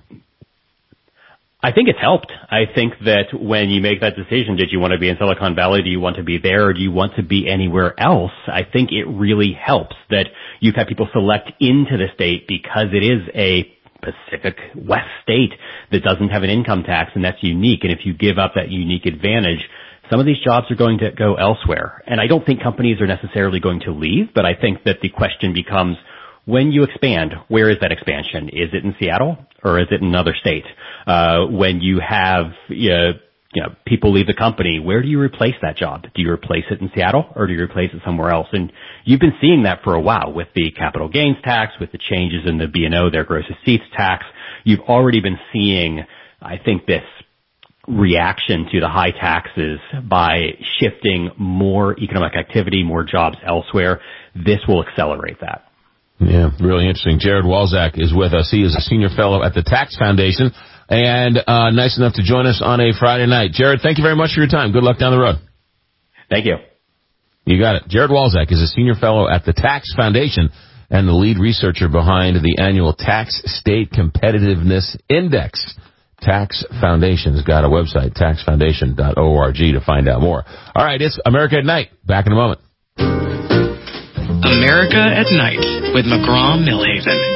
[SPEAKER 3] I think it's helped. I think that when you make that decision, did you want to be in Silicon Valley? Do you want to be there? Or do you want to be anywhere else? I think it really helps that you've had people select into the state because it is a Pacific West state that doesn't have an income tax, and that's unique. And if you give up that unique advantage, some of these jobs are going to go elsewhere. And I don't think companies are necessarily going to leave, but I think that the question becomes, when you expand, where is that expansion? Is it in Seattle or is it in another state? When you have, people leave the company, where do you replace that job? Do you replace it in Seattle or do you replace it somewhere else? And you've been seeing that for a while with the capital gains tax, with the changes in the B&O, their gross receipts tax. You've already been seeing, I think, this reaction to the high taxes by shifting more economic activity, more jobs elsewhere. This will accelerate that.
[SPEAKER 5] Yeah, really interesting. Jared Walczak is with us. He is a senior fellow at the Tax Foundation. and nice enough to join us on a Friday night. Jared, thank you very much for your time. Good luck down the road.
[SPEAKER 3] Thank you.
[SPEAKER 5] You got it. Jared Walczak is a senior fellow at the Tax Foundation and the lead researcher behind the annual Tax State Competitiveness Index. Tax Foundation's got a website, taxfoundation.org, to find out more. All right, it's America at Night. Back in a moment.
[SPEAKER 11] America at Night with McGraw-Milhaven.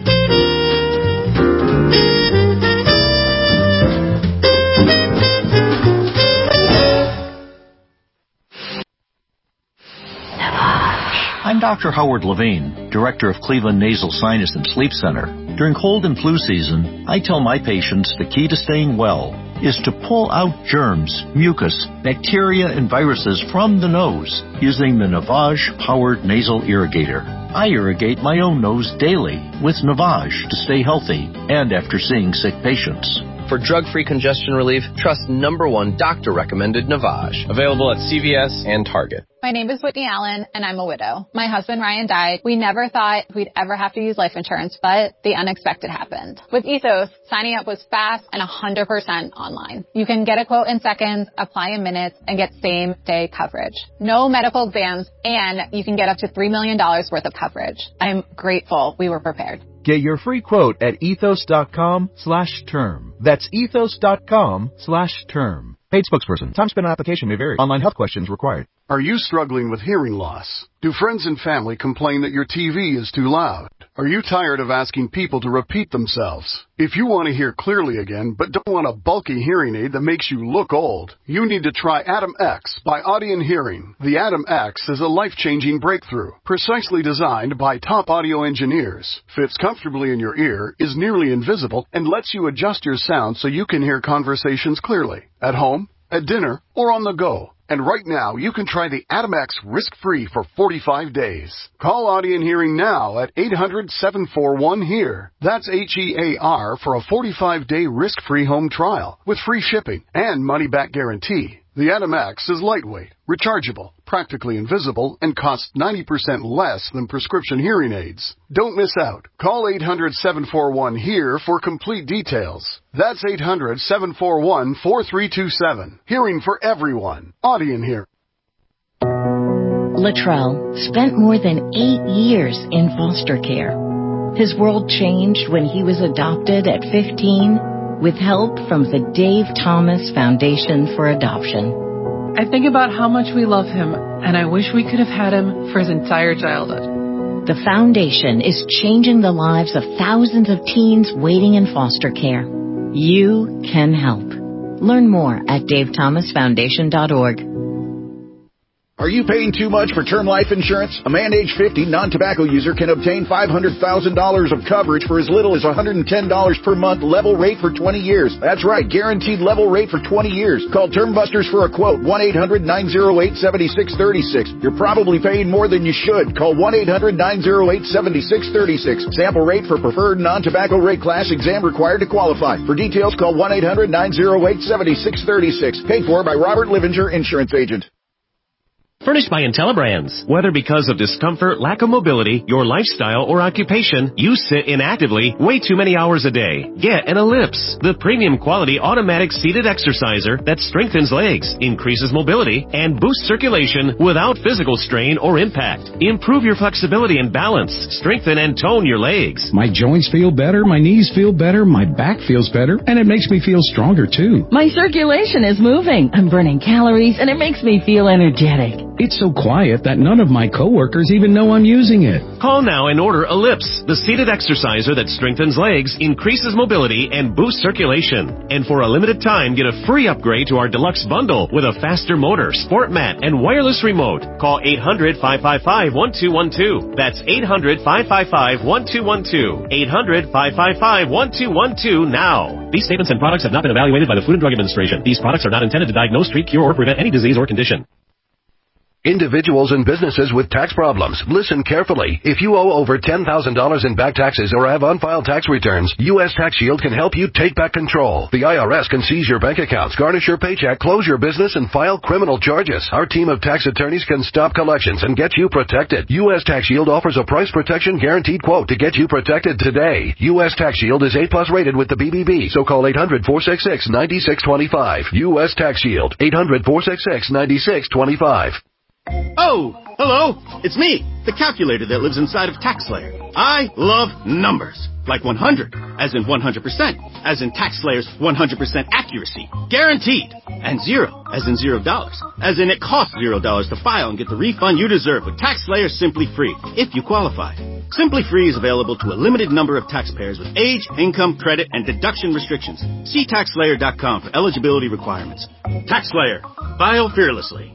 [SPEAKER 7] I'm Dr. Howard Levine, Director of Cleveland Nasal Sinus and Sleep Center. During cold and flu season, I tell my patients the key to staying well is to pull out germs, mucus, bacteria, and viruses from the nose using the Navage-powered nasal irrigator. I irrigate my own nose daily with Navage to stay healthy and after seeing sick patients.
[SPEAKER 24] For drug-free congestion relief, trust #1 doctor-recommended Navage. Available at CVS and Target.
[SPEAKER 8] My name is Whitney Allen, and I'm a widow. My husband, Ryan, died. We never thought we'd ever have to use life insurance, but the unexpected happened. With Ethos, signing up was fast and 100% online. You can get a quote in seconds, apply in minutes, and get same-day coverage. No medical exams, and you can get up to $3 million worth of coverage. I'm grateful we were prepared.
[SPEAKER 10] Get your free quote at ethos.com/term. That's ethos.com/term. Paid spokesperson. Time spent on application may vary. Online health questions required.
[SPEAKER 12] Are you struggling with hearing loss? Do friends and family complain that your TV is too loud? Are you tired of asking people to repeat themselves? If you want to hear clearly again, but don't want a bulky hearing aid that makes you look old, you need to try Atom X by Audien Hearing. The Atom X is a life-changing breakthrough, precisely designed by top audio engineers, fits comfortably in your ear, is nearly invisible, and lets you adjust your sound so you can hear conversations clearly, at home, at dinner, or on the go. And right now, you can try the Atom X risk-free for 45 days. Call Audien Hearing now at 800-741-HEAR. That's HEAR for a 45-day risk-free home trial with free shipping and money-back guarantee. The Atom X is lightweight, rechargeable, practically invisible, and costs 90% less than prescription hearing aids. Don't miss out. Call 800-741-HEAR for complete details. That's 800-741-4327. Hearing for everyone. Audien Hearing.
[SPEAKER 21] Luttrell spent more than 8 years in foster care. His world changed when he was adopted at 15 with help from the Dave Thomas Foundation for Adoption.
[SPEAKER 13] I think about how much we love him, and I wish we could have had him for his entire childhood.
[SPEAKER 21] The foundation is changing the lives of thousands of teens waiting in foster care. You can help. Learn more at davethomasfoundation.org.
[SPEAKER 18] Are you paying too much for term life insurance? A man age 50 non-tobacco user can obtain $500,000 of coverage for as little as $110 per month, level rate for 20 years. That's right, guaranteed level rate for 20 years. Call Term Busters for a quote, 1-800-908-7636. You're probably paying more than you should. Call 1-800-908-7636. Sample rate for preferred non-tobacco rate class, exam required to qualify. For details, call 1-800-908-7636. Paid for by Robert Livinger, Insurance Agent.
[SPEAKER 19] Furnished by IntelliBrands. Whether because of discomfort, lack of mobility, your lifestyle, or occupation, you sit inactively way too many hours a day. Get an Ellipse, the premium quality automatic seated exerciser that strengthens legs, increases mobility, and boosts circulation without physical strain or impact. Improve your flexibility and balance. Strengthen and tone your legs.
[SPEAKER 20] My joints feel better, my knees feel better, my back feels better, and it makes me feel stronger too.
[SPEAKER 21] My circulation is moving. I'm burning calories, and it makes me feel energetic.
[SPEAKER 20] It's so quiet that none of my coworkers even know I'm using it.
[SPEAKER 19] Call now and order Ellipse, the seated exerciser that strengthens legs, increases mobility, and boosts circulation. And for a limited time, get a free upgrade to our deluxe bundle with a faster motor, sport mat, and wireless remote. Call 800-555-1212. That's 800-555-1212. 800-555-1212 now. These statements and products have not been evaluated by the Food and Drug Administration. These products are not intended to diagnose, treat, cure, or prevent any disease or condition.
[SPEAKER 15] Individuals and businesses with tax problems, listen carefully. If you owe over $10,000 in back taxes or have unfiled tax returns, U.S. Tax Shield can help you take back control. The IRS can seize your bank accounts, garnish your paycheck, close your business, and file criminal charges. Our team of tax attorneys can stop collections and get you protected. U.S. Tax Shield offers a price protection guaranteed quote to get you protected today. U.S. Tax Shield is A+ rated with the BBB, so call 800-466-9625. U.S. Tax Shield, 800-466-9625.
[SPEAKER 9] Oh, hello. It's me, the calculator that lives inside of TaxSlayer. I love numbers. Like 100, as in 100%, as in TaxSlayer's 100% accuracy, guaranteed. And 0, as in $0, as in it costs $0 to file and get the refund you deserve with TaxSlayer Simply Free, if you qualify. Simply Free is available to a limited number of taxpayers with age, income, credit, and deduction restrictions. See TaxSlayer.com for eligibility requirements. TaxSlayer. File fearlessly.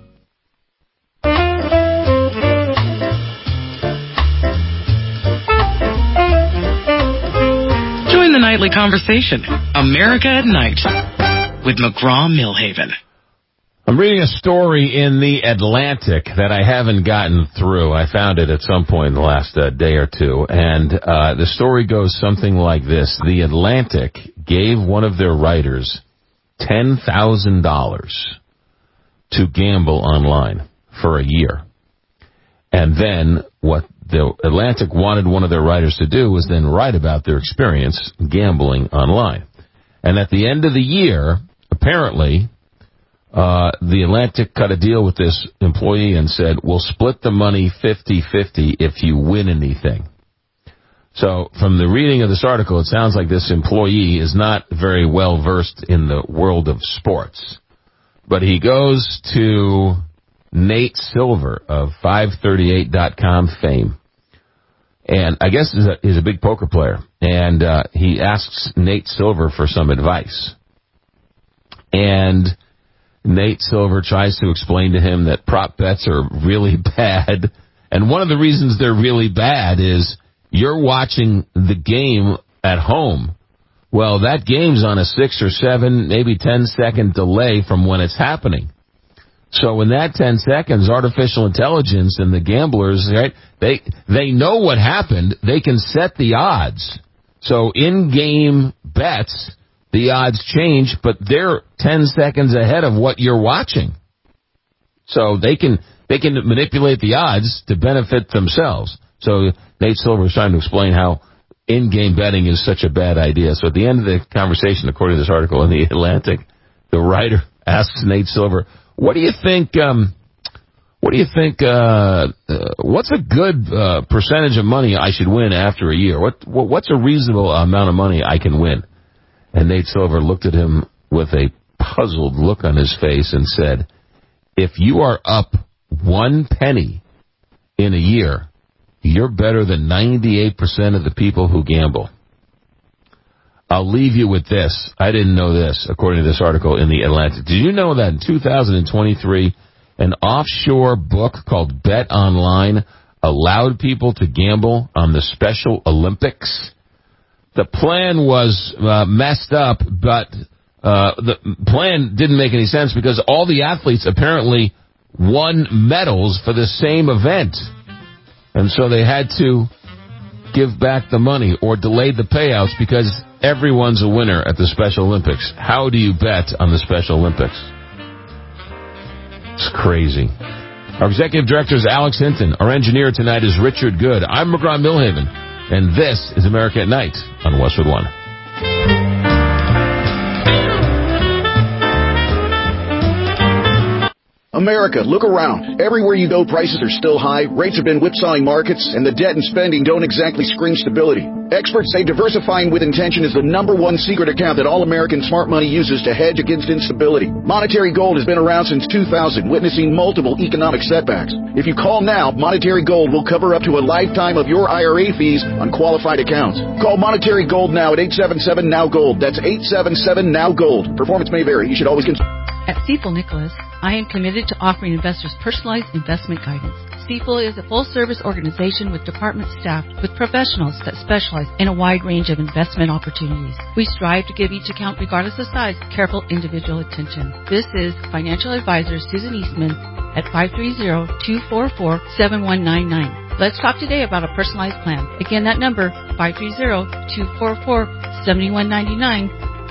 [SPEAKER 11] Join the nightly conversation, America at Night, with McGraw-Milhaven.
[SPEAKER 5] I'm reading a story in The Atlantic that I haven't gotten through. I found it at some point in the last day or two, and the story goes something like this. The Atlantic gave one of their writers $10,000 to gamble online for a year. And then what the Atlantic wanted one of their writers to do was then write about their experience gambling online. And at the end of the year, apparently, the Atlantic cut a deal with this employee and said, we'll split the money 50-50 if you win anything. So from the reading of this article, it sounds like this employee is not very well versed in the world of sports. But he goes to Nate Silver of 538.com fame. And I guess he's a big poker player. And he asks Nate Silver for some advice. And Nate Silver tries to explain to him that prop bets are really bad. And one of the reasons they're really bad is you're watching the game at home. Well, that game's on a 6 or 7, maybe 10-second delay from when it's happening. So in that 10 seconds, artificial intelligence and the gamblers, right, they know what happened. They can set the odds. So in-game bets, the odds change, but they're 10 seconds ahead of what you're watching. So they can manipulate the odds to benefit themselves. So Nate Silver is trying to explain how in-game betting is such a bad idea. So at the end of the conversation, according to this article in The Atlantic, the writer asks Nate Silver, what do you think, what's a good percentage of money I should win after a year? What's a reasonable amount of money I can win? And Nate Silver looked at him with a puzzled look on his face and said, if you are up 1 penny in a year, you're better than 98% of the people who gamble. I'll leave you with this. I didn't know this, according to this article in The Atlantic. Did you know that in 2023, an offshore book called Bet Online allowed people to gamble on the Special Olympics? The plan was messed up, but the plan didn't make any sense because all the athletes apparently won medals for the same event. And so they had to give back the money or delay the payouts because everyone's a winner at the Special Olympics. How do you bet on the Special Olympics? It's crazy. Our executive director is Alex Hinton. Our engineer tonight is Richard Good. I'm McGraw-Milhaven, and this is America at Night on Westwood One.
[SPEAKER 18] America, look around. Everywhere you go, prices are still high, rates have been whipsawing markets, and the debt and spending don't exactly scream stability. Experts say diversifying with intention is the #1 secret account that all American smart money uses to hedge against instability. Monetary Gold has been around since 2000, witnessing multiple economic setbacks. If you call now, Monetary Gold will cover up to a lifetime of your IRA fees on qualified accounts. Call Monetary Gold now at 877-NOW-GOLD. That's 877-NOW-GOLD. Performance may vary. You should always consider.
[SPEAKER 14] At Stifel Nicholas, I am committed to offering investors personalized investment guidance. Stifel is a full-service organization with department staffed with professionals that specialize in a wide range of investment opportunities. We strive to give each account, regardless of size, careful individual attention. This is financial advisor Susan Eastman, at 530-244-7199. Let's talk today about a personalized plan. Again, that number, 530-244-7199.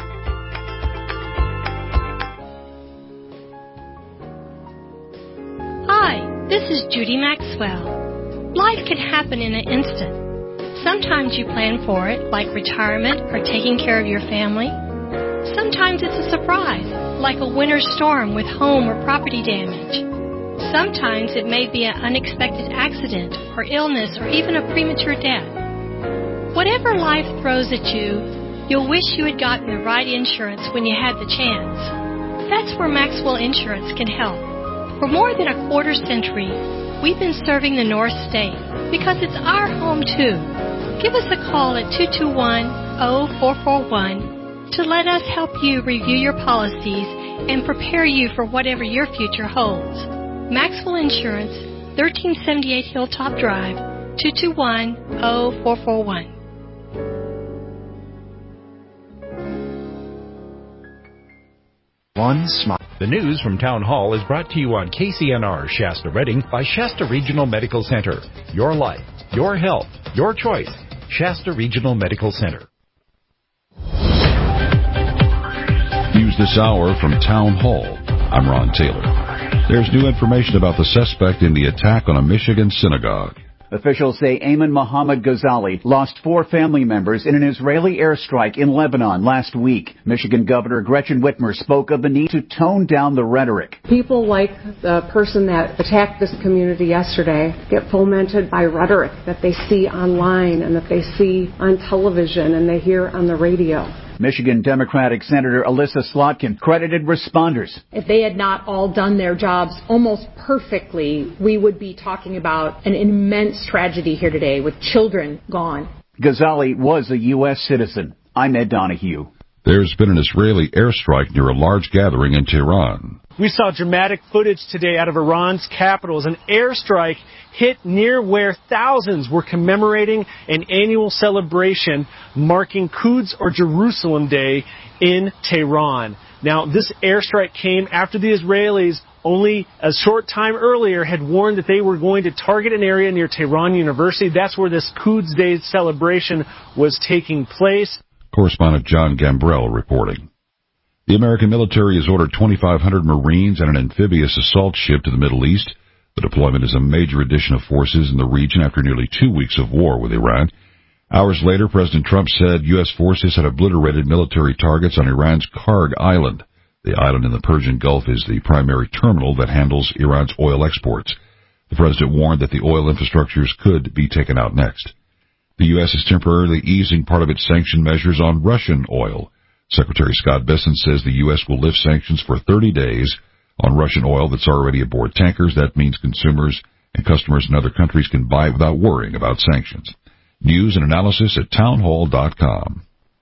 [SPEAKER 1] Hi, this is Judy Maxwell. Life can happen in an instant. Sometimes you plan for it, like retirement or taking care of your family. Sometimes it's a surprise, like a winter storm with home or property damage. Sometimes it may be an unexpected accident or illness or even a premature death. Whatever life throws at you, you'll wish you had gotten the right insurance when you had the chance. That's where Maxwell Insurance can help. For more than a quarter century, we've been serving the North State because it's our home too. Give us a call at 221-0441 to let us help you review your policies and prepare you for whatever your future holds. Maxwell Insurance, 1378 Hilltop Drive, 221-0441.
[SPEAKER 16] One smile. The news from Town Hall is brought to you on KCNR Shasta Redding by Shasta Regional Medical Center. Your life, your health, your choice. Shasta Regional Medical Center.
[SPEAKER 17] News this hour from Town Hall. I'm Ron Taylor. There's new information about the suspect in the attack on a Michigan synagogue.
[SPEAKER 22] Officials say Ayman Mohammed Ghazali lost 4 family members in an Israeli airstrike in Lebanon last week. Michigan Governor Gretchen Whitmer spoke of the need to tone down the rhetoric.
[SPEAKER 23] People like the person that attacked this community yesterday get fomented by rhetoric that they see online and that they see on television and they hear on the radio.
[SPEAKER 22] Michigan Democratic Senator Alyssa Slotkin credited responders.
[SPEAKER 26] If they had not all done their jobs almost perfectly, we would be talking about an immense tragedy here today with children gone.
[SPEAKER 22] Ghazali was a U.S. citizen. I'm Ed Donahue.
[SPEAKER 17] There's been an Israeli airstrike near a large gathering in Tehran.
[SPEAKER 27] We saw dramatic footage today out of Iran's capital as an airstrike hit near where thousands were commemorating an annual celebration marking Quds or Jerusalem Day in Tehran. Now, this airstrike came after the Israelis only a short time earlier had warned that they were going to target an area near Tehran University. That's where this Quds Day celebration was taking place.
[SPEAKER 17] Correspondent John Gambrell reporting. The American military has ordered 2,500 Marines and an amphibious assault ship to the Middle East. The deployment is a major addition of forces in the region after nearly 2 weeks of war with Iran. Hours later, President Trump said U.S. forces had obliterated military targets on Iran's Karg Island. The island in the Persian Gulf is the primary terminal that handles Iran's oil exports. The president warned that the oil infrastructures could be taken out next. The U.S. is temporarily easing part of its sanction measures on Russian oil. Secretary Scott Bessent says the U.S. will lift sanctions for 30 days on Russian oil that's already aboard tankers. That means consumers and customers in other countries can buy without worrying about sanctions. News and analysis at townhall.com.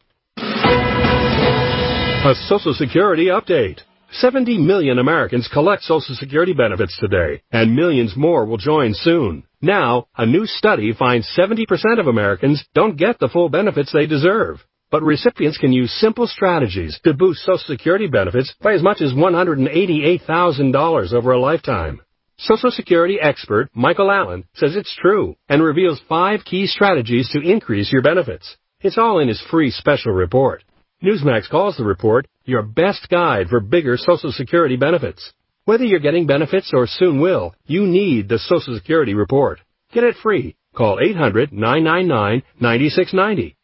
[SPEAKER 28] A Social Security update. 70 million Americans collect Social Security benefits today, and millions more will join soon. Now, a new study finds 70% of Americans don't get the full benefits they deserve. But recipients can use simple strategies to boost Social Security benefits by as much as $188,000 over a lifetime. Social Security expert Michael Allen says it's true and reveals 5 key strategies to increase your benefits. It's all in his free special report. Newsmax calls the report your best guide for bigger Social Security benefits. Whether you're getting benefits or soon will, you need the Social Security report. Get it free. Call 800-999-9690.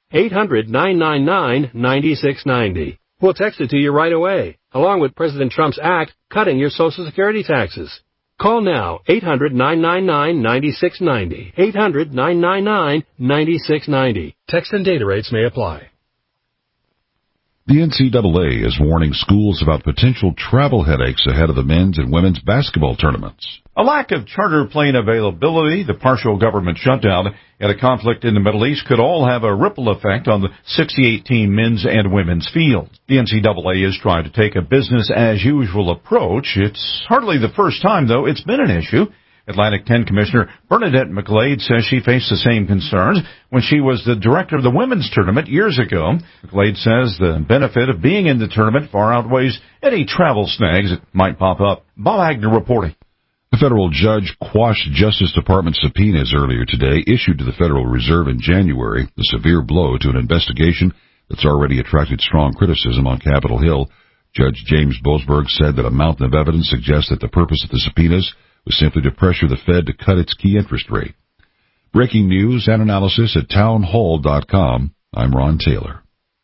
[SPEAKER 28] 800-999-9690. We'll text it to you right away, along with President Trump's act cutting your Social Security taxes. Call now, 800-999-9690. 800-999-9690. Text and data rates may apply.
[SPEAKER 17] The NCAA is warning schools about potential travel headaches ahead of the men's and women's basketball tournaments.
[SPEAKER 29] A lack of charter plane availability, the partial government shutdown, and a conflict in the Middle East could all have a ripple effect on the 68-team men's and women's field. The NCAA is trying to take a business-as-usual approach. It's hardly the first time, though, it's been an issue. Atlantic 10 Commissioner Bernadette McGlade says she faced the same concerns when she was the director of the women's tournament years ago. McGlade says the benefit of being in the tournament far outweighs any travel snags that might pop up. Bob Agner reporting.
[SPEAKER 17] A federal judge quashed Justice Department subpoenas earlier today issued to the Federal Reserve in January, a severe blow to an investigation that's already attracted strong criticism on Capitol Hill. Judge James Boasberg said that a mountain of evidence suggests that the purpose of the subpoenas was simply to pressure the Fed to cut its key interest rate. Breaking news and analysis at townhall.com. I'm Ron Taylor.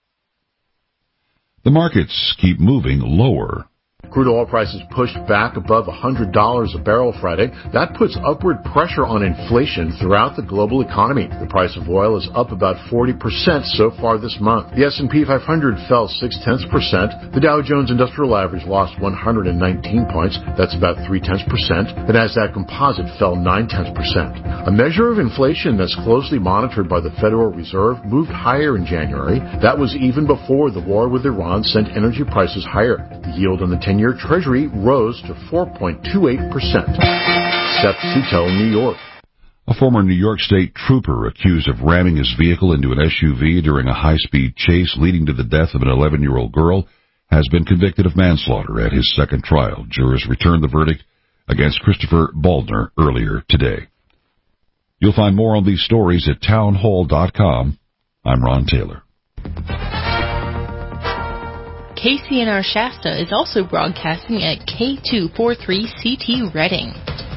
[SPEAKER 17] The markets keep moving lower.
[SPEAKER 2] Crude oil prices pushed back above $100 a barrel Friday. That puts upward pressure on inflation throughout the global economy. The price of oil is up about 40% so far this month. The S&P 500 fell 0.6%. The Dow Jones Industrial Average lost 119 points. That's about 0.3%. The Nasdaq Composite fell 0.9%. A measure of inflation that's closely monitored by the Federal Reserve moved higher in January. That was even before the war with Iran sent energy prices higher. The yield on the 10-year Treasury rose to 4.28%. Seth Sutel, New York.
[SPEAKER 17] A former New York State trooper accused of ramming his vehicle into an SUV during a high-speed chase leading to the death of an 11-year-old girl has been convicted of manslaughter at his second trial. Jurors returned the verdict against Christopher Baldner earlier today. You'll find more on these stories at townhall.com. I'm Ron Taylor.
[SPEAKER 3] KCNR Shasta is also broadcasting at K243CT Reading.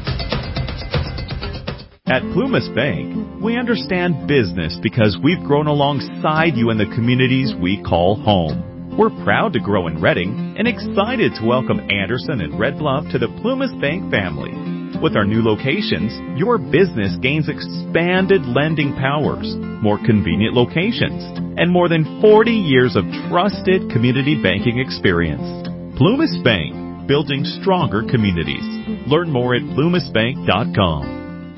[SPEAKER 4] At Plumas Bank, we understand business because we've grown alongside you in the communities we call home. We're proud to grow in Reading and excited to welcome Anderson and Red Bluff to the Plumas Bank family. With our new locations, your business gains expanded lending powers, more convenient locations, and more than 40 years of trusted community banking experience. Plumas Bank, building stronger communities. Learn more at plumasbank.com.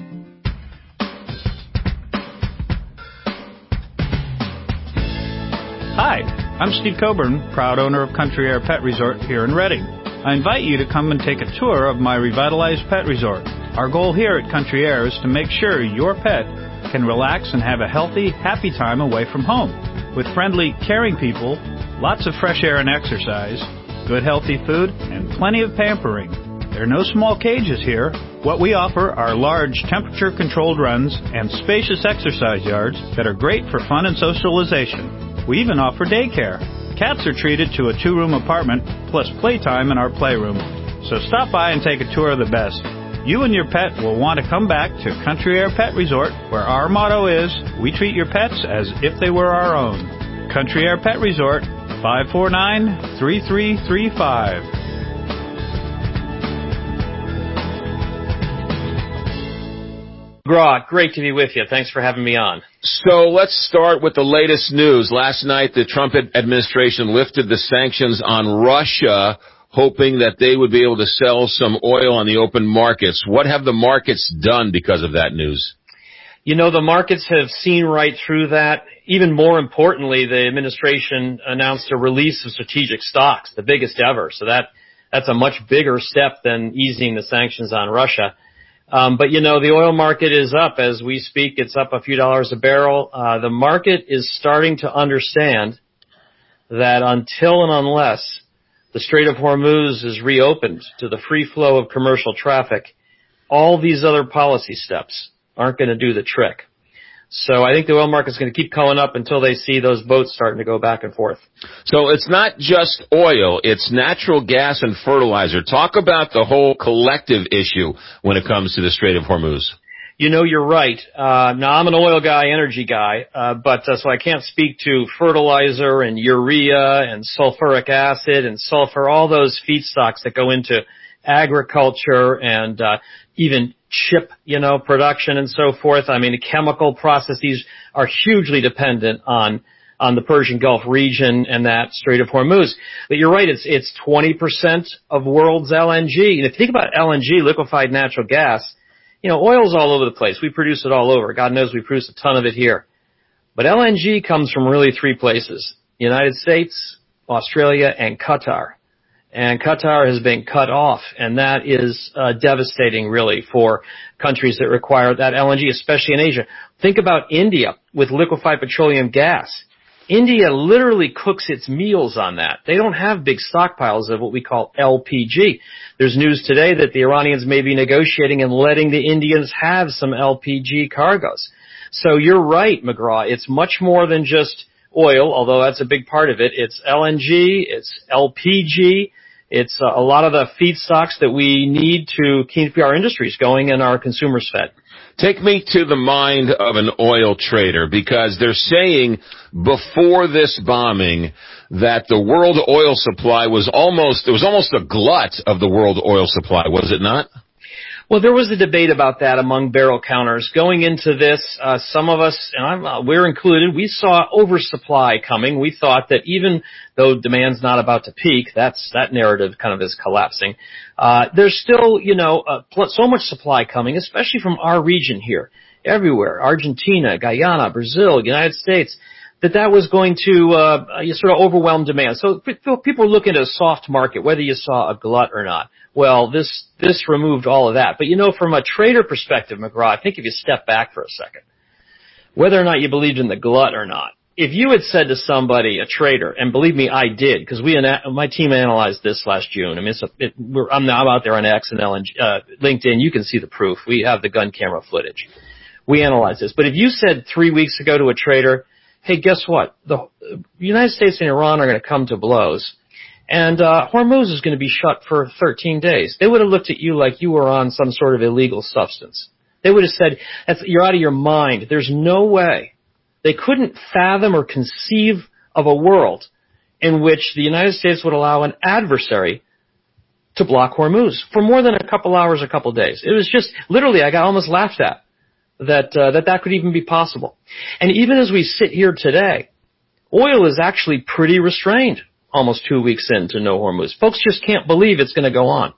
[SPEAKER 6] Hi, I'm Steve Coburn, proud owner of Country Air Pet Resort here in Reading. I invite you to come and take a tour of my revitalized pet resort. Our goal here at Country Air is to make sure your pet can relax and have a healthy, happy time away from home. With friendly, caring people, lots of fresh air and exercise, good healthy food, and plenty of pampering. There are no small cages here. What we offer are large temperature-controlled runs and spacious exercise yards that are great for fun and socialization. We even offer daycare. Cats are treated to a 2-room apartment plus playtime in our playroom. So stop by and take a tour of the best. You and your pet will want to come back to Country Air Pet Resort, where our motto is, we treat your pets as if they were our own. Country Air Pet Resort, 549-3335.
[SPEAKER 7] McGraw, great to be with you. Thanks for having me on.
[SPEAKER 5] So let's start with the latest news. Last night, the Trump administration lifted the sanctions on Russia, hoping that they would be able to sell some oil on the open markets. What have the markets done because of that news?
[SPEAKER 7] You know, the markets have seen right through that. Even more importantly, the administration announced a release of strategic stocks, the biggest ever. So that's a much bigger step than easing the sanctions on Russia. But, you know, the oil market is up as we speak. It's up a few dollars a barrel. The market is starting to understand that until and unless the Strait of Hormuz is reopened to the free flow of commercial traffic, all these other policy steps aren't going to do the trick. So I think the oil market's going to keep going up until they see those boats starting to go back and forth.
[SPEAKER 5] So it's not just oil, it's natural gas and fertilizer. Talk about the whole collective issue when it comes to the Strait of Hormuz.
[SPEAKER 7] You know, you're right. Now, I'm an oil guy, energy guy, but so I can't speak to fertilizer and urea and sulfuric acid and sulfur, all those feedstocks that go into agriculture and even chip, production and so forth. I mean, the chemical processes are hugely dependent on the Persian Gulf region and that Strait of Hormuz. But you're right, it's 20% of world's LNG. And if you think about LNG, liquefied natural gas, oil's all over the place. We produce it all over. God knows we produce a ton of it here. But LNG comes from really 3 places: United States, Australia, and Qatar. And Qatar has been cut off, and that is devastating, really, for countries that require that LNG, especially in Asia. Think about India with liquefied petroleum gas. India literally cooks its meals on that. They don't have big stockpiles of what we call LPG. There's news today that the Iranians may be negotiating and letting the Indians have some LPG cargoes. So you're right, McGraw. It's much more than just oil, although that's a big part of it. It's LNG, it's LPG, it's a lot of the feedstocks that we need to keep our industries going and our consumers fed.
[SPEAKER 5] Take me to the mind of an oil trader, because they're saying before this bombing that the world oil supply was almost a glut of the world oil supply, was it not?
[SPEAKER 7] Well, there was a debate about that among barrel counters. Going into this, some of us, and we're included, we saw oversupply coming. We thought that even though demand's not about to peak, that narrative kind of is collapsing. There's still, so much supply coming, especially from our region here, everywhere, Argentina, Guyana, Brazil, United States, that was going to sort of overwhelm demand. So people are looking at a soft market, whether you saw a glut or not. Well, this removed all of that. But, from a trader perspective, McGraw, I think if you step back for a second, whether or not you believed in the glut or not, if you had said to somebody, a trader, and believe me, I did, because my team analyzed this last June. I mean, I'm now out there on X and LinkedIn. You can see the proof. We have the gun camera footage. We analyzed this. But if you said 3 weeks ago to a trader, hey, guess what? The United States and Iran are going to come to blows, and Hormuz is going to be shut for 13 days. They would have looked at you like you were on some sort of illegal substance. They would have said, you're out of your mind. There's no way. They couldn't fathom or conceive of a world in which the United States would allow an adversary to block Hormuz for more than a couple hours, a couple days. It was just, literally, I got almost laughed at that could even be possible. And even as we sit here today, oil is actually pretty restrained almost 2 weeks into no Hormuz. Folks just can't believe it's going to go on.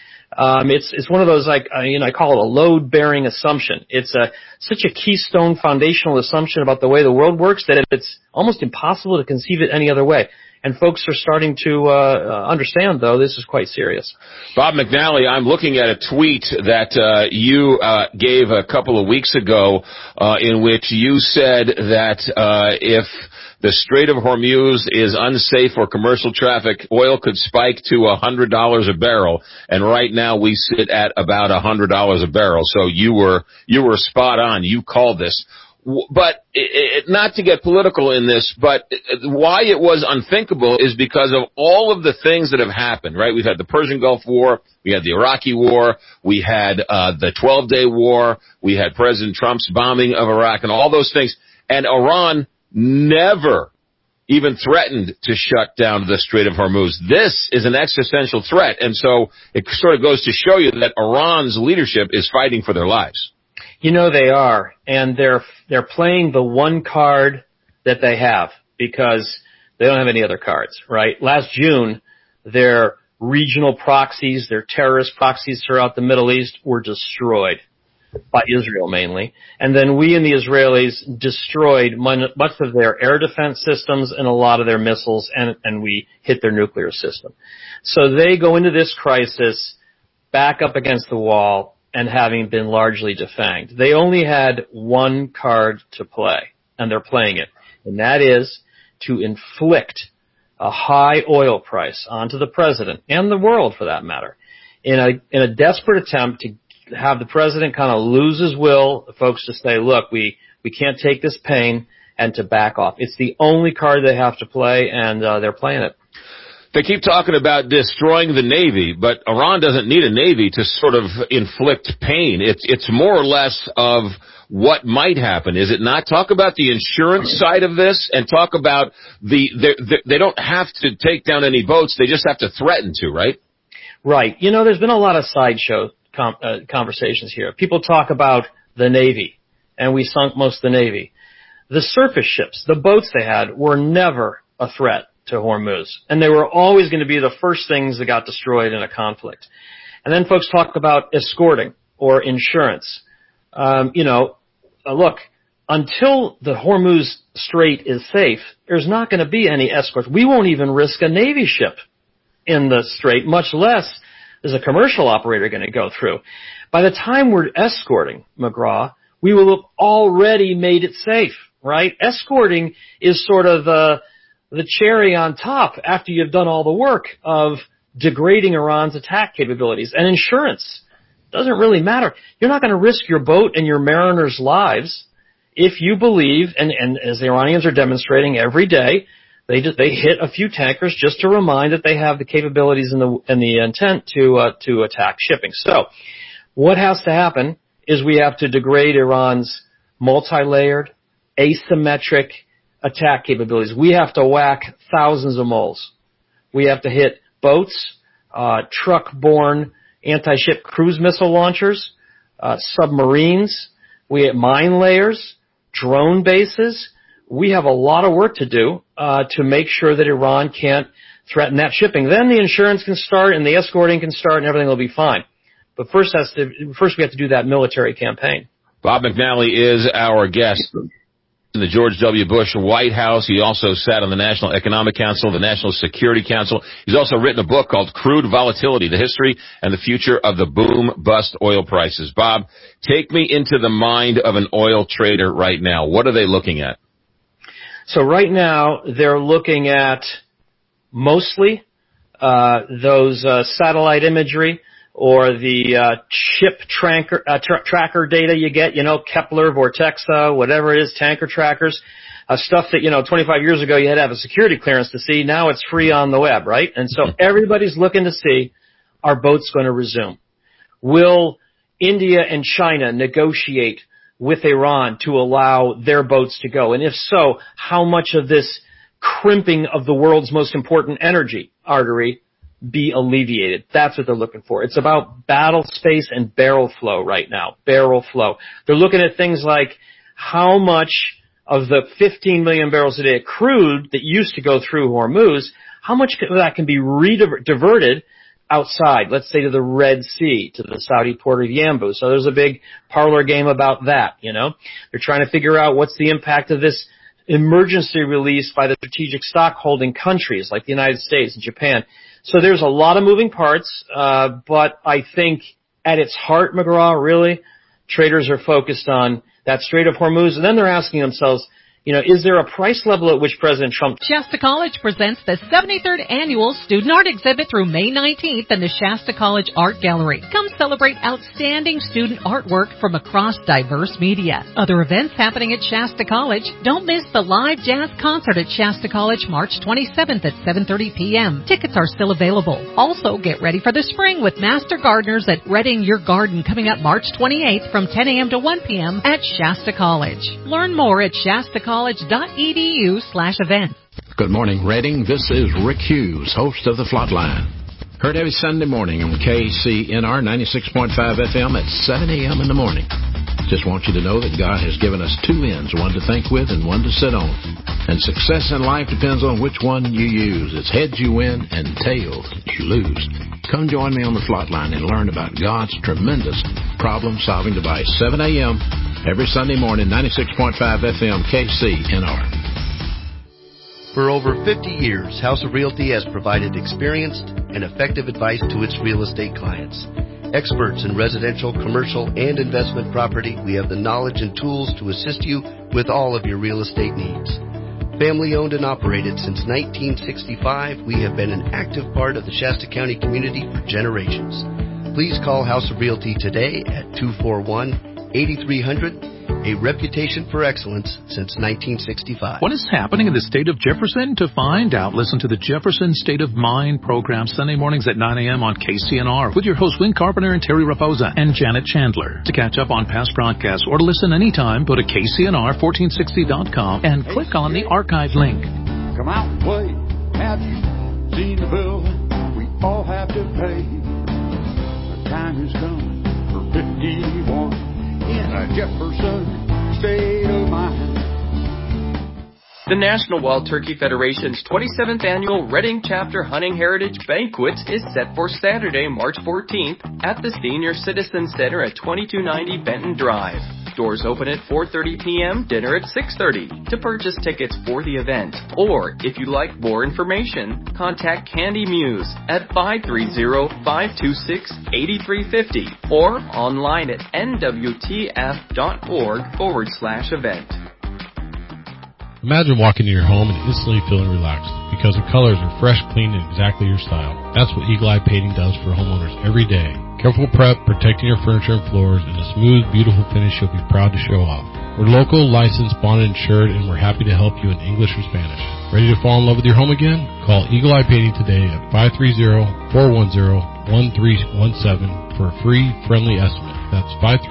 [SPEAKER 7] It's one of those, I call it a load-bearing assumption. It's such a keystone foundational assumption about the way the world works that it's almost impossible to conceive it any other way. And folks are starting to understand, though, this is quite serious.
[SPEAKER 5] Bob McNally, I'm looking at a tweet that you gave a couple of weeks ago in which you said that if the Strait of Hormuz is unsafe for commercial traffic, oil could spike to $100 a barrel, and right now we sit at about $100 a barrel. So you were spot on. You called this. But not to get political in this, but why it was unthinkable is because of all of the things that have happened, right? We've had the Persian Gulf War, we had the Iraqi War, we had the 12-day war, we had President Trump's bombing of Iraq and all those things, and Iran never even threatened to shut down the Strait of Hormuz. This is an existential threat, and so it sort of goes to show you that Iran's leadership is fighting for their lives.
[SPEAKER 7] They are, and they're playing the one card that they have because they don't have any other cards, right? Last June, their regional proxies, their terrorist proxies throughout the Middle East were destroyed by Israel mainly. And then we and the Israelis destroyed much of their air defense systems and a lot of their missiles, and we hit their nuclear system. So they go into this crisis back up against the wall and having been largely defanged. They only had one card to play, and they're playing it, and that is to inflict a high oil price onto the president, and the world for that matter, in a desperate attempt to have the president kind of lose his will, folks to say, look, we can't take this pain, and to back off. It's the only card they have to play, and they're playing it.
[SPEAKER 5] They keep talking about destroying the Navy, but Iran doesn't need a Navy to sort of inflict pain. It's more or less of what might happen, is it not? Talk about the insurance side of this, and talk about they don't have to take down any boats, they just have to threaten to, right?
[SPEAKER 7] Right. There's been a lot of sideshow conversations here. People talk about the Navy, and we sunk most of the Navy. The surface ships, the boats they had, were never a threat to Hormuz, and they were always going to be the first things that got destroyed in a conflict. And then folks talk about escorting or insurance. Look, until the Hormuz Strait is safe, there's not going to be any escorts. We won't even risk a Navy ship in the Strait, much less is a commercial operator going to go through. By the time we're escorting, McGraw, we will have already made it safe. right? Escorting is sort of the cherry on top after you've done all the work of degrading Iran's attack capabilities. And insurance doesn't really matter. You're not going to risk your boat and your mariners' lives if you believe, and as the Iranians are demonstrating every day, they hit a few tankers just to remind that they have the capabilities and the intent to attack shipping. So what has to happen is we have to degrade Iran's multi-layered, asymmetric attack capabilities. We have to whack thousands of moles. We have to hit boats, truck-borne anti-ship cruise missile launchers, submarines, we have mine layers, drone bases. We have a lot of work to do to make sure that Iran can't threaten that shipping. Then the insurance can start and the escorting can start and everything will be fine. But first we have to do that military campaign.
[SPEAKER 5] Bob McNally is our guest. In the George W. Bush White House. He also sat on the National Economic Council, the National Security Council. He's also written a book called Crude Volatility, the History and the Future of the Boom-Bust Oil Prices. Bob, take me into the mind of an oil trader right now. What are they looking at?
[SPEAKER 7] So right now, they're looking at mostly those satellite imagery or the ship tracker data you get, Kepler, Vortexa, whatever it is, tanker trackers, stuff that, 25 years ago you had to have a security clearance to see. Now it's free on the web, right? And so everybody's looking to see, are boats going to resume? Will India and China negotiate with Iran to allow their boats to go? And if so, how much of this crimping of the world's most important energy artery be alleviated? That's what they're looking for. It's about battle space and barrel flow right now. Barrel flow. They're looking at things like how much of the 15 million barrels a day of crude that used to go through Hormuz, how much of that can be diverted outside, let's say to the Red Sea, to the Saudi port of Yanbu. So there's a big parlor game about that, They're trying to figure out what's the impact of this emergency release by the strategic stock holding countries like the United States and Japan. So there's a lot of moving parts, but I think at its heart, McGraw, really, traders are focused on that Strait of Hormuz, and then they're asking themselves, is there a price level at which President Trump...
[SPEAKER 8] Shasta College presents the 73rd Annual Student Art Exhibit through May 19th in the Shasta College Art Gallery. Come celebrate outstanding student artwork from across diverse media. Other events happening at Shasta College. Don't miss the live jazz concert at Shasta College March 27th at 7:30 p.m. Tickets are still available. Also, get ready for the spring with Master Gardeners at Redding Your Garden coming up March 28th from 10 a.m. to 1 p.m. at Shasta College. Learn more at shastacollege.edu/events.
[SPEAKER 10] Good morning, Redding. This is Rick Hughes, host of The Flatline. Heard every Sunday morning on KCNR 96.5 FM at 7 a.m. in the morning. Just want you to know that God has given us two ends, one to think with and one to sit on. And success in life depends on which one you use. It's heads you win and tails you lose. Come join me on The Flatline and learn about God's tremendous problem-solving device. 7 a.m. every Sunday morning, 96.5 FM, KCNR.
[SPEAKER 12] For over 50 years, House of Realty has provided experienced and effective advice to its real estate clients. Experts in residential, commercial, and investment property, we have the knowledge and tools to assist you with all of your real estate needs. Family owned and operated since 1965, we have been an active part of the Shasta County community for generations. Please call House of Realty today at 241-8300. A reputation for excellence since 1965.
[SPEAKER 13] What is happening in the state of Jefferson? To find out, listen to the Jefferson State of Mind program Sunday mornings at 9 a.m. on KCNR with your hosts Win Carpenter and Terry Raposa and Janet Chandler. To catch up on past broadcasts or to listen anytime, go to KCNR1460.com and click on the archive link.
[SPEAKER 19] Come out and play. Have you seen the bill we all have to pay? The time has come for 51. In a Jefferson state of mind.
[SPEAKER 20] The National Wild Turkey Federation's 27th Annual Redding Chapter Hunting Heritage Banquet is set for Saturday, March 14th at the Senior Citizen Center at 2290 Benton Drive. Doors open at 4:30 p.m., dinner at 6:30. To purchase tickets for the event, or if you'd like more information, contact Candy Muse at 530-526-8350 or online at nwtf.org/event.
[SPEAKER 1] Imagine walking into your home and instantly feeling relaxed because the colors are fresh, clean, and exactly your style. That's what Eagle Eye Painting does for homeowners every day. Careful prep, protecting your furniture and floors, and a smooth, beautiful finish you'll be proud to show off. We're local, licensed, bonded, insured, and we're happy to help you in English or Spanish. Ready to fall in love with your home again? Call Eagle Eye Painting today at 530-410-1317 for a free, friendly estimate. That's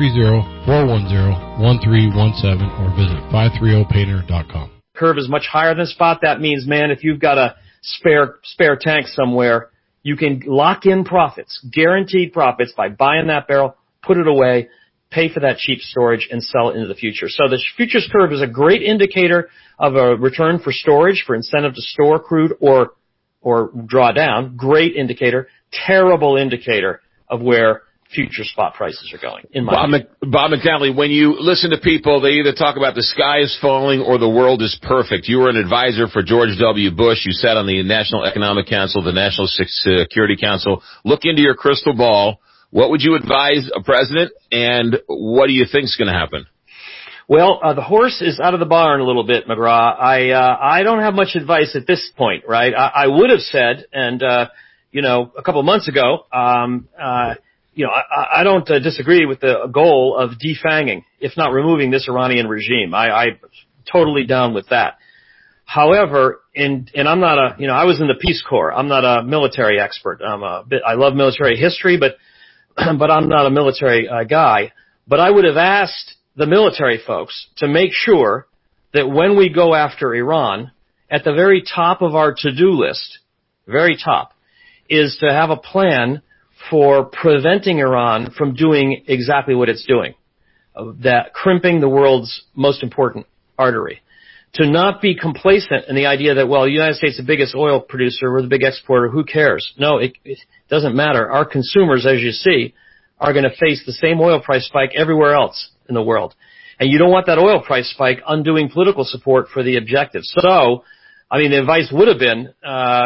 [SPEAKER 1] 530-410-1317 or visit 530painter.com.
[SPEAKER 7] Curve is much higher than spot. That means, man, if you've got a spare tank somewhere, you can lock in profits, guaranteed profits by buying that barrel, put it away, pay for that cheap storage, and sell it into the future. So the futures curve is a great indicator of a return for storage, for incentive to store crude or draw down. Great indicator. Terrible indicator of where future spot prices are going. In my view.
[SPEAKER 5] Bob McNally, when you listen to people, they either talk about the sky is falling or the world is perfect. You were an advisor for George W. Bush. You sat on the National Economic Council, the National Security Council. Look into your crystal ball. What would you advise a president, and what do you think is going to happen?
[SPEAKER 7] Well, the horse is out of the barn a little bit, McGraw. I don't have much advice at this point, right? I would have said, and a couple of months ago, I don't disagree with the goal of defanging, if not removing, this Iranian regime. I'm totally down with that. However, and I'm not I was in the Peace Corps. I'm not a military expert. I love military history, but I'm not a military guy. But I would have asked the military folks to make sure that when we go after Iran, at the very top of our to-do list, very top, is to have a plan for preventing Iran from doing exactly what it's doing, that crimping the world's most important artery. To not be complacent in the idea that, well, the United States is the biggest oil producer, we're the big exporter, who cares? No, it doesn't matter. Our consumers, as you see, are going to face the same oil price spike everywhere else in the world. And you don't want that oil price spike undoing political support for the objectives. So, the advice would have been,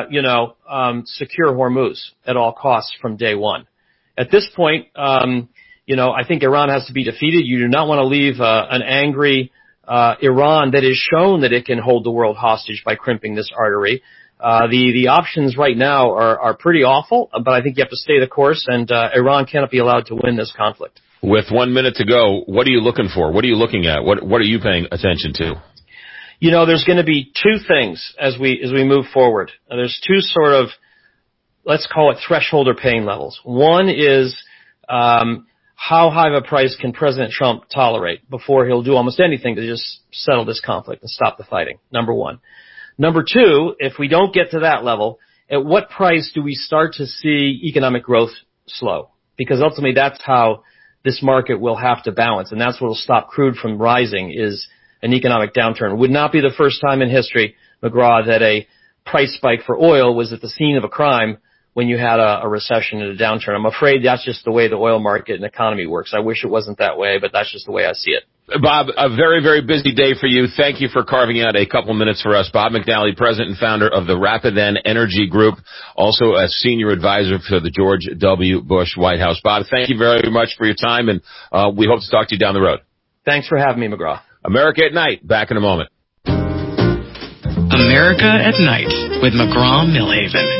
[SPEAKER 7] secure Hormuz at all costs from day one. At this point, I think Iran has to be defeated. You do not want to leave an angry Iran that has shown that it can hold the world hostage by crimping this artery. The options right now are pretty awful, but I think you have to stay the course, and Iran cannot be allowed to win this conflict.
[SPEAKER 5] With 1 minute to go, what are you looking for? What are you looking at? What are you paying attention to?
[SPEAKER 7] There's going to be two things as we move forward. There's two sort of, let's call it threshold or pain levels. One is how high of a price can President Trump tolerate before he'll do almost anything to just settle this conflict and stop the fighting, number one. Number two, if we don't get to that level, at what price do we start to see economic growth slow? Because ultimately that's how this market will have to balance, and that's what will stop crude from rising is an economic downturn. It would not be the first time in history, McGraw, that a price spike for oil was at the scene of a crime when you had a recession and a downturn. I'm afraid that's just the way the oil market and economy works. I wish it wasn't that way, but that's just the way I see it.
[SPEAKER 5] Bob, a very, very busy day for you. Thank you for carving out a couple minutes for us. Bob McNally, president and founder of the Rapidan Energy Group, also a senior advisor for the George W. Bush White House. Bob, thank you very much for your time, and we hope to talk to you down the road.
[SPEAKER 7] Thanks for having me, McGraw.
[SPEAKER 5] America at Night, back in a moment.
[SPEAKER 9] America at Night with McGraw-Milhaven.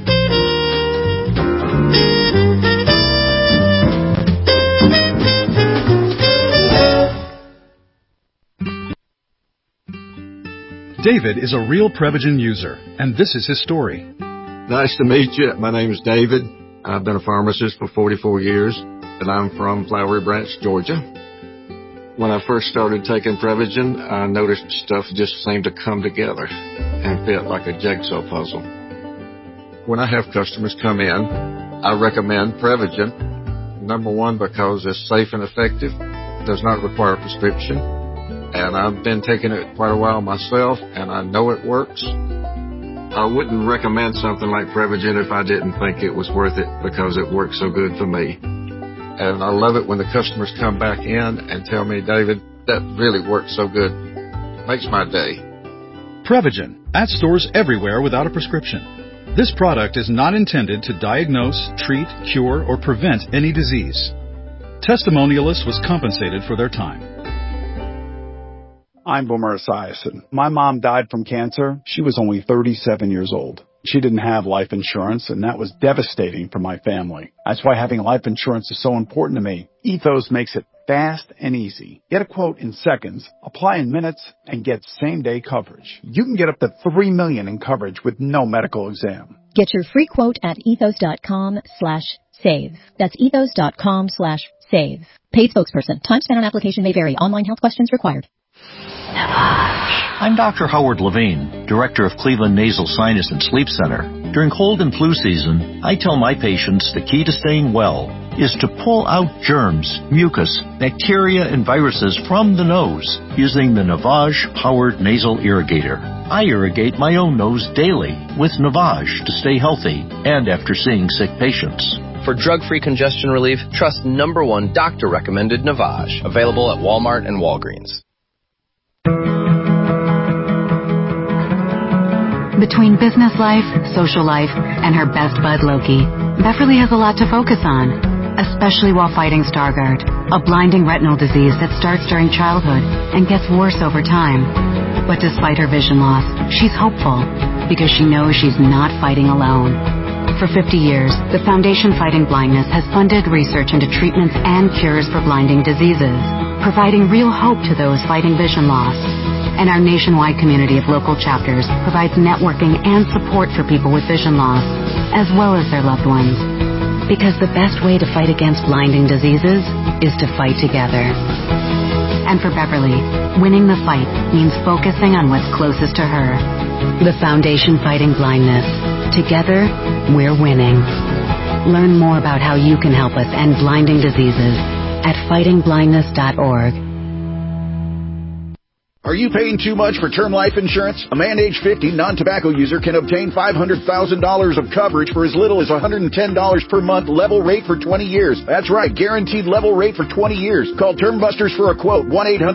[SPEAKER 11] David is a real Prevagen user, and this is his story.
[SPEAKER 14] Nice to meet you. My name is David. I've been a pharmacist for 44 years, and I'm from Flowery Branch, Georgia. When I first started taking Prevagen, I noticed stuff just seemed to come together and fit like a jigsaw puzzle. When I have customers come in, I recommend Prevagen. Number one, because it's safe and effective, does not require a prescription. And I've been taking it quite a while myself, and I know it works. I wouldn't recommend something like Prevagen if I didn't think it was worth it because it works so good for me. And I love it when the customers come back in and tell me, David, that really works so good. Makes my day.
[SPEAKER 11] Prevagen, at stores everywhere without a prescription. This product is not intended to diagnose, treat, cure, or prevent any disease. Testimonialists was compensated for their time.
[SPEAKER 15] I'm Boomer Esiason. My mom died from cancer. She was only 37 years old. She didn't have life insurance, and that was devastating for my family. That's why having life insurance is so important to me. Ethos makes it fast and easy. Get a quote in seconds, apply in minutes, and get same-day coverage. You can get up to $3 million in coverage with no medical exam.
[SPEAKER 16] Get your free quote at ethos.com/save. That's ethos.com/save. Paid spokesperson. Time spent on application may vary. Online health questions required.
[SPEAKER 18] I'm Dr. Howard Levine, Director of Cleveland Nasal Sinus and Sleep Center. During cold and flu season, I tell my patients the key to staying well is to pull out germs, mucus, bacteria, and viruses from the nose using the Navage Powered Nasal Irrigator. I irrigate my own nose daily with Navage to stay healthy and after seeing sick patients.
[SPEAKER 21] For drug-free congestion relief, trust #1 doctor-recommended Navage. Available at Walmart and Walgreens.
[SPEAKER 22] Between business life, social life, and her best bud Loki, Beverly has a lot to focus on, especially while fighting Stargardt, a blinding retinal disease that starts during childhood and gets worse over time. But despite her vision loss, she's hopeful because she knows she's not fighting alone. For 50 years, the Foundation Fighting Blindness has funded research into treatments and cures for blinding diseases, providing real hope to those fighting vision loss. And our nationwide community of local chapters provides networking and support for people with vision loss, as well as their loved ones. Because the best way to fight against blinding diseases is to fight together. And for Beverly, winning the fight means focusing on what's closest to her. The Foundation Fighting Blindness. Together, we're winning. Learn more about how you can help us end blinding diseases at fightingblindness.org.
[SPEAKER 23] Are you paying too much for term life insurance? A man age 50 non-tobacco user can obtain $500,000 of coverage for as little as $110 per month, level rate for 20 years. That's right, guaranteed level rate for 20 years. Call Term Busters for a quote,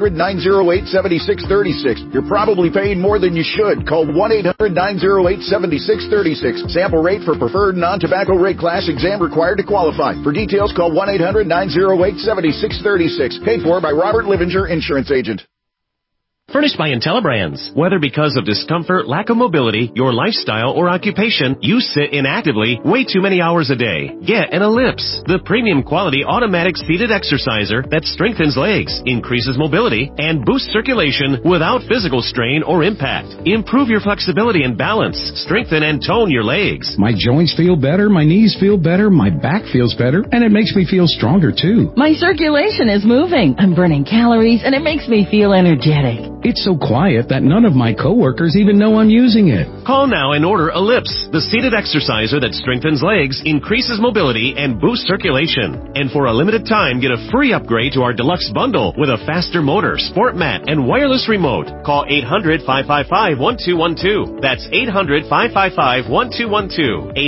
[SPEAKER 23] 1-800-908-7636. You're probably paying more than you should. Call 1-800-908-7636. Sample rate for preferred non-tobacco rate class, exam required to qualify. For details, call 1-800-908-7636. Paid for by Robert Livinger, Insurance Agent.
[SPEAKER 24] Furnished by IntelliBrands. Whether because of discomfort, lack of mobility, your lifestyle, or occupation, you sit inactively way too many hours a day. Get an Ellipse, the premium quality automatic seated exerciser that strengthens legs, increases mobility, and boosts circulation without physical strain or impact. Improve your flexibility and balance. Strengthen and tone your legs.
[SPEAKER 25] My joints feel better, my knees feel better, my back feels better, and it makes me feel stronger too.
[SPEAKER 26] My circulation is moving. I'm burning calories, and it makes me feel energetic.
[SPEAKER 25] It's so quiet that none of my coworkers even know I'm using it.
[SPEAKER 24] Call now and order Ellipse, the seated exerciser that strengthens legs, increases mobility, and boosts circulation. And for a limited time, get a free upgrade to our deluxe bundle with a faster motor, sport mat, and wireless remote. Call 800-555-1212. That's 800-555-1212.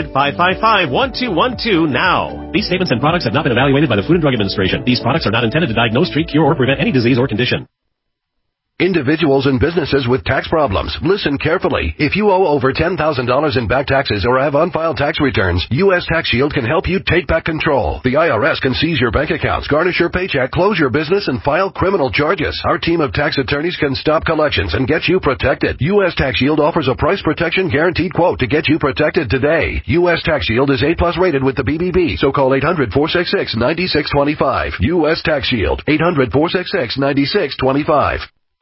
[SPEAKER 24] 800-555-1212 now. These statements and products have not been evaluated by the Food and Drug Administration. These products are not intended to diagnose, treat, cure, or prevent any disease or condition.
[SPEAKER 12] Individuals and businesses with tax problems, listen carefully. If you owe over $10,000 in back taxes or have unfiled tax returns, U.S. Tax Shield can help you take back control. The IRS can seize your bank accounts, garnish your paycheck, close your business, and file criminal charges. Our team of tax attorneys can stop collections and get you protected. U.S. Tax Shield offers a price protection guaranteed quote to get you protected today. U.S. Tax Shield is A+ rated with the BBB, so call 800-466-9625. U.S. Tax Shield, 800-466-9625.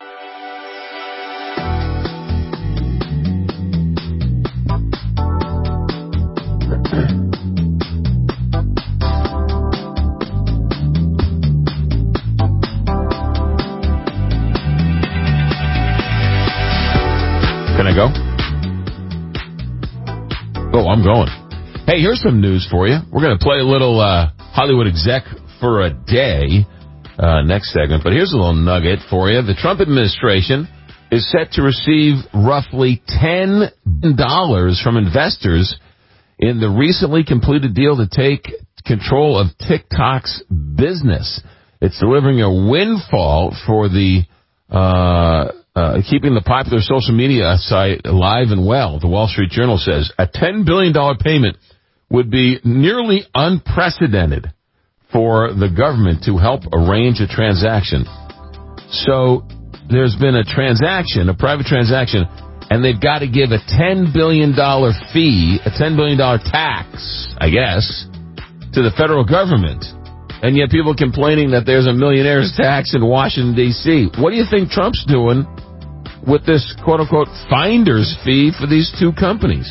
[SPEAKER 5] Can I go? Oh, I'm going. Hey, here's some news for you. We're going to play a little Hollywood exec for a day next segment, but here's a little nugget for you. The Trump administration is set to receive roughly $10 billion from investors in the recently completed deal to take control of TikTok's business. It's delivering a windfall for the keeping the popular social media site alive and well. The Wall Street Journal says a $10 billion payment would be nearly unprecedented for the government to help arrange a transaction. So there's been a transaction, a private transaction, and they've got to give a $10 billion fee, a $10 billion tax, I guess, to the federal government. And yet people complaining that there's a millionaire's tax in Washington, D.C. What do you think Trump's doing with this quote-unquote finder's fee for these two companies?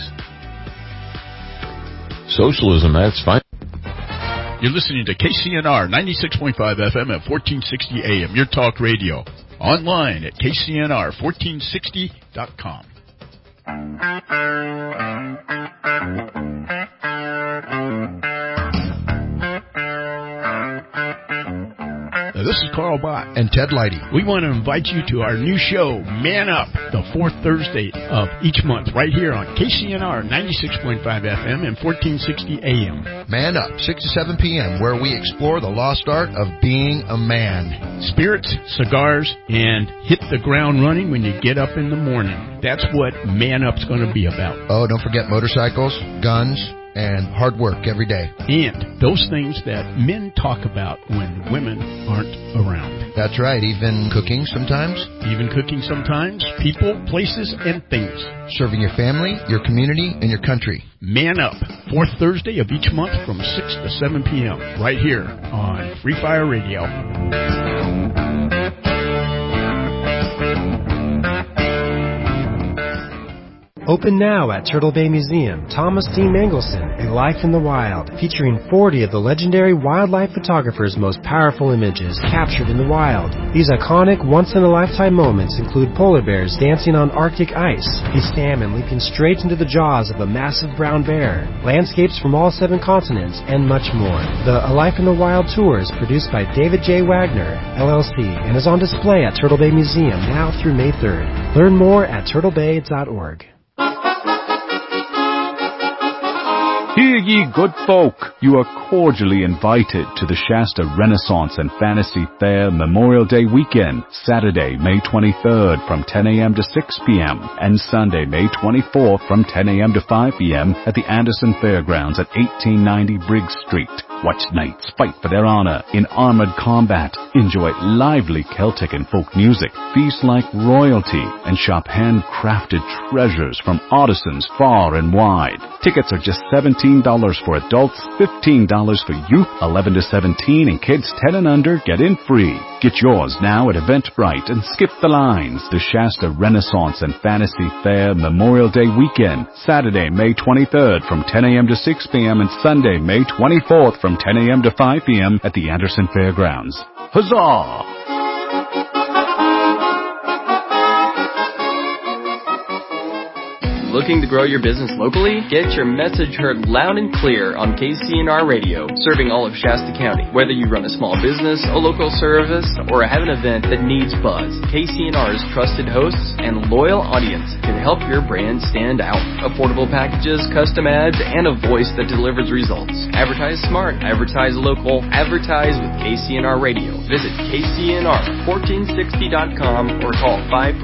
[SPEAKER 5] Socialism, that's fine.
[SPEAKER 2] You're listening to KCNR 96.5 FM at 1460 AM, your talk radio. Online at KCNR1460.com.
[SPEAKER 3] This is Carl Bott and Ted Leidy. We want to invite you to our new show, Man Up, the fourth Thursday of each month, right here on KCNR 96.5 FM and 1460 AM.
[SPEAKER 4] Man Up, 6 to 7 p.m., where we explore the lost art of being a man.
[SPEAKER 3] Spirits, cigars, and hit the ground running when you get up in the morning. That's what Man Up's going to be about.
[SPEAKER 4] Oh, don't forget motorcycles, guns, and hard work every day.
[SPEAKER 3] And those things that men talk about when women aren't around.
[SPEAKER 4] That's right, even cooking sometimes.
[SPEAKER 3] Even cooking sometimes. People, places, and things.
[SPEAKER 4] Serving your family, your community, and your country.
[SPEAKER 3] Man Up, fourth Thursday of each month from 6 to 7 p.m. right here on Free Fire Radio.
[SPEAKER 6] Open now at Turtle Bay Museum, Thomas D. Mangelson, A Life in the Wild, featuring 40 of the legendary wildlife photographer's most powerful images captured in the wild. These iconic, once-in-a-lifetime moments include polar bears dancing on Arctic ice, a salmon leaping straight into the jaws of a massive brown bear, landscapes from all 7 continents, and much more. The A Life in the Wild tour is produced by David J. Wagner, LLC, and is on display at Turtle Bay Museum now through May 3rd. Learn more at turtlebay.org.
[SPEAKER 8] Hear ye, good folk, you are cordially invited to the Shasta Renaissance and Fantasy Fair Memorial Day weekend, Saturday, May 23rd from 10 a.m. to 6 p.m. and Sunday, May 24th from 10 a.m. to 5 p.m. at the Anderson Fairgrounds at 1890 Briggs Street. Watch knights fight for their honor in armored combat, enjoy lively Celtic and folk music, feast like royalty, and shop handcrafted treasures from artisans far and wide. Tickets are just $17 for adults, $15 for youth, 11 to 17, and kids 10 and under get in free. Get yours now at Eventbrite and skip the lines. The Shasta Renaissance and Fantasy Fair Memorial Day weekend, Saturday, May 23rd from 10 a.m. to 6 p.m. and Sunday, May 24th from 10 a.m. to 5 p.m. at the Anderson Fairgrounds. Huzzah!
[SPEAKER 20] Looking to grow your business locally? Get your message heard loud and clear on KCNR Radio, serving all of Shasta County. Whether you run a small business, a local service, or have an event that needs buzz, KCNR's trusted hosts and loyal audience can help your brand stand out. Affordable packages, custom ads, and a voice that delivers results. Advertise smart, advertise local, advertise with KCNR Radio. Visit KCNR1460.com or call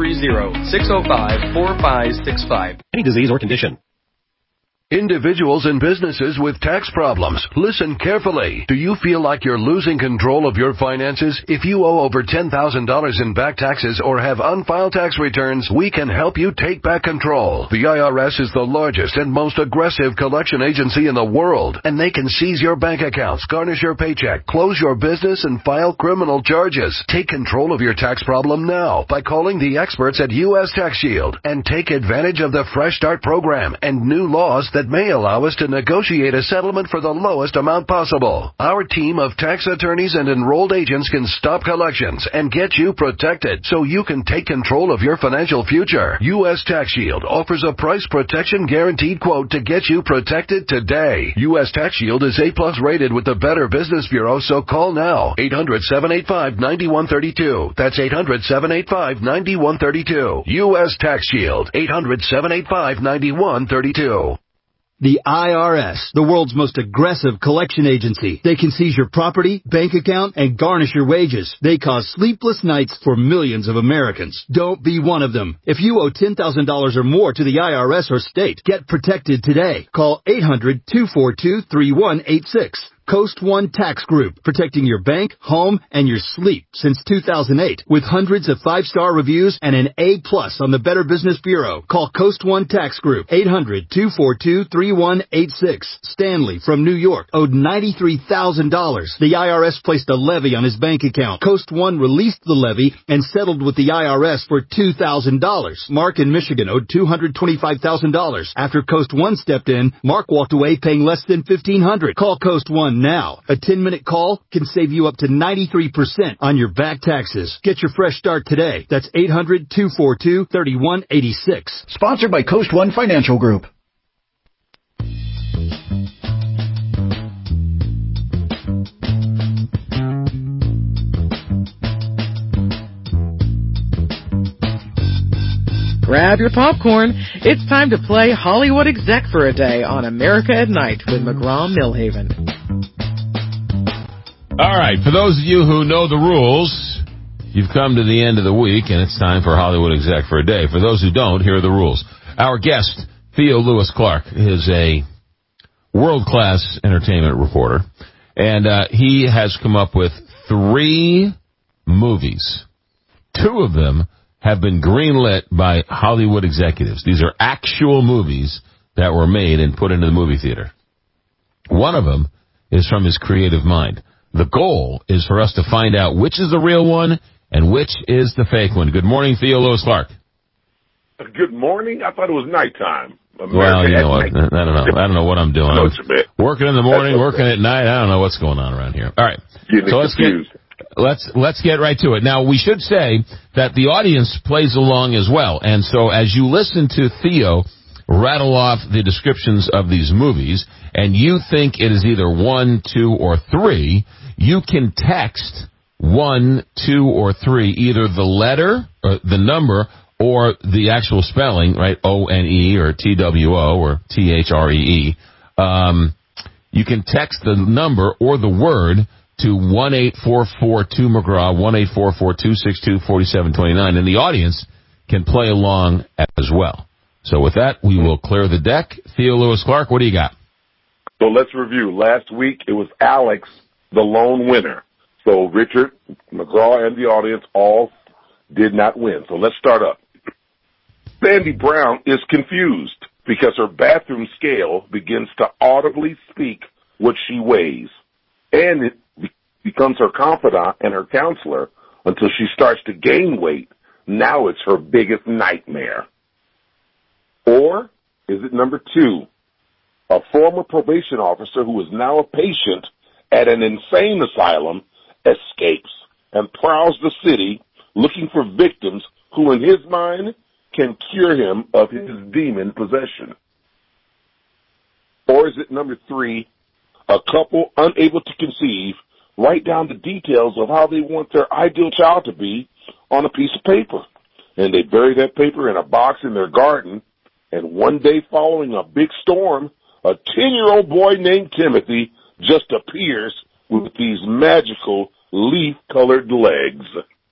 [SPEAKER 20] 530-605-4565.
[SPEAKER 24] Any disease or condition.
[SPEAKER 17] Individuals and businesses with tax problems, listen carefully. Do you feel like you're losing control of your finances? If you owe over $10,000 in back taxes or have unfiled tax returns, we can help you take back control. The IRS is the largest and most aggressive collection agency in the world, and they can seize your bank accounts, garnish your paycheck, close your business, and file criminal charges. Take control of your tax problem now by calling the experts at U.S. Tax Shield and take advantage of the Fresh Start program and new laws that may allow us to negotiate a settlement for the lowest amount possible. Our team of tax attorneys and enrolled agents can stop collections and get you protected so you can take control of your financial future. U.S. Tax Shield offers a price protection guaranteed quote to get you protected today. U.S. Tax Shield is A+ rated with the Better Business Bureau, so call now. 800-785-9132. That's 800-785-9132. U.S. Tax Shield. 800-785-9132.
[SPEAKER 27] The IRS, the world's most aggressive collection agency. They can seize your property, bank account, and garnish your wages. They cause sleepless nights for millions of Americans. Don't be one of them. If you owe $10,000 or more to the IRS or state, get protected today. Call 800-242-3186. Coast One Tax Group, protecting your bank, home, and your sleep since 2008 with hundreds of 5-star reviews and an A+ on the Better Business Bureau. Call Coast One Tax Group, 800-242-3186. Stanley from New York owed $93,000. The IRS placed a levy on his bank account. Coast One released the levy and settled with the IRS for $2,000. Mark in Michigan owed $225,000. After Coast One stepped in, Mark walked away paying less than $1,500. Call Coast One now. A 10-minute call can save you up to 93% on your back taxes. Get your fresh start today. That's 800-242-3186.
[SPEAKER 23] Sponsored by Coast One Financial Group.
[SPEAKER 1] Grab your popcorn. It's time to play Hollywood Exec for a day on America at Night with McGraw-Millhaven.
[SPEAKER 5] All right, for those of you who know the rules, you've come to the end of the week, and it's time for Hollywood Exec for a day. For those who don't, here are the rules. Our guest, Theo Lewis Clark, is a world-class entertainment reporter, and he has come up with 3 movies. 2 of them have been greenlit by Hollywood executives. These are actual movies that were made and put into the movie theater. One of them is from his creative mind. The goal is for us to find out which is the real one and which is the fake one. Good morning, Theo Lewis Clark.
[SPEAKER 7] Good morning. I thought it was nighttime.
[SPEAKER 5] Well, you know what? I don't know. I don't know what I'm doing. I'm working in the morning, working at night. I don't know what's going on around here. All right. So let's get right to it. Now, we should say that the audience plays along as well. And so as you listen to Theo rattle off the descriptions of these movies, and you think it is either 1, 2, or 3, you can text 1, 2, or 3, either the letter, or the number, or the actual spelling, right, O-N-E, or T-W-O, or T-H-R-E-E. You can text the number or the word to 1-844-2-McGraw, 1-844-262-4729, and the audience can play along as well. So with that, we will clear the deck. Theo Lewis Clark, what do you got?
[SPEAKER 7] So let's review. Last week, it was Alex, the lone winner. So Richard, McGraw, and the audience all did not win. So let's start up. Sandy Brown is confused because her bathroom scale begins to audibly speak what she weighs, and it becomes her confidant and her counselor until she starts to gain weight. Now it's her biggest nightmare. Or is it number 2? A former probation officer who is now a patient at an insane asylum escapes and prowls the city looking for victims who, in his mind, can cure him of his demon possession. Or is it number 3? A couple unable to conceive write down the details of how they want their ideal child to be on a piece of paper, and they bury that paper in a box in their garden. And one day following a big storm, a 10-year-old boy named Timothy just appears with these magical leaf-colored legs.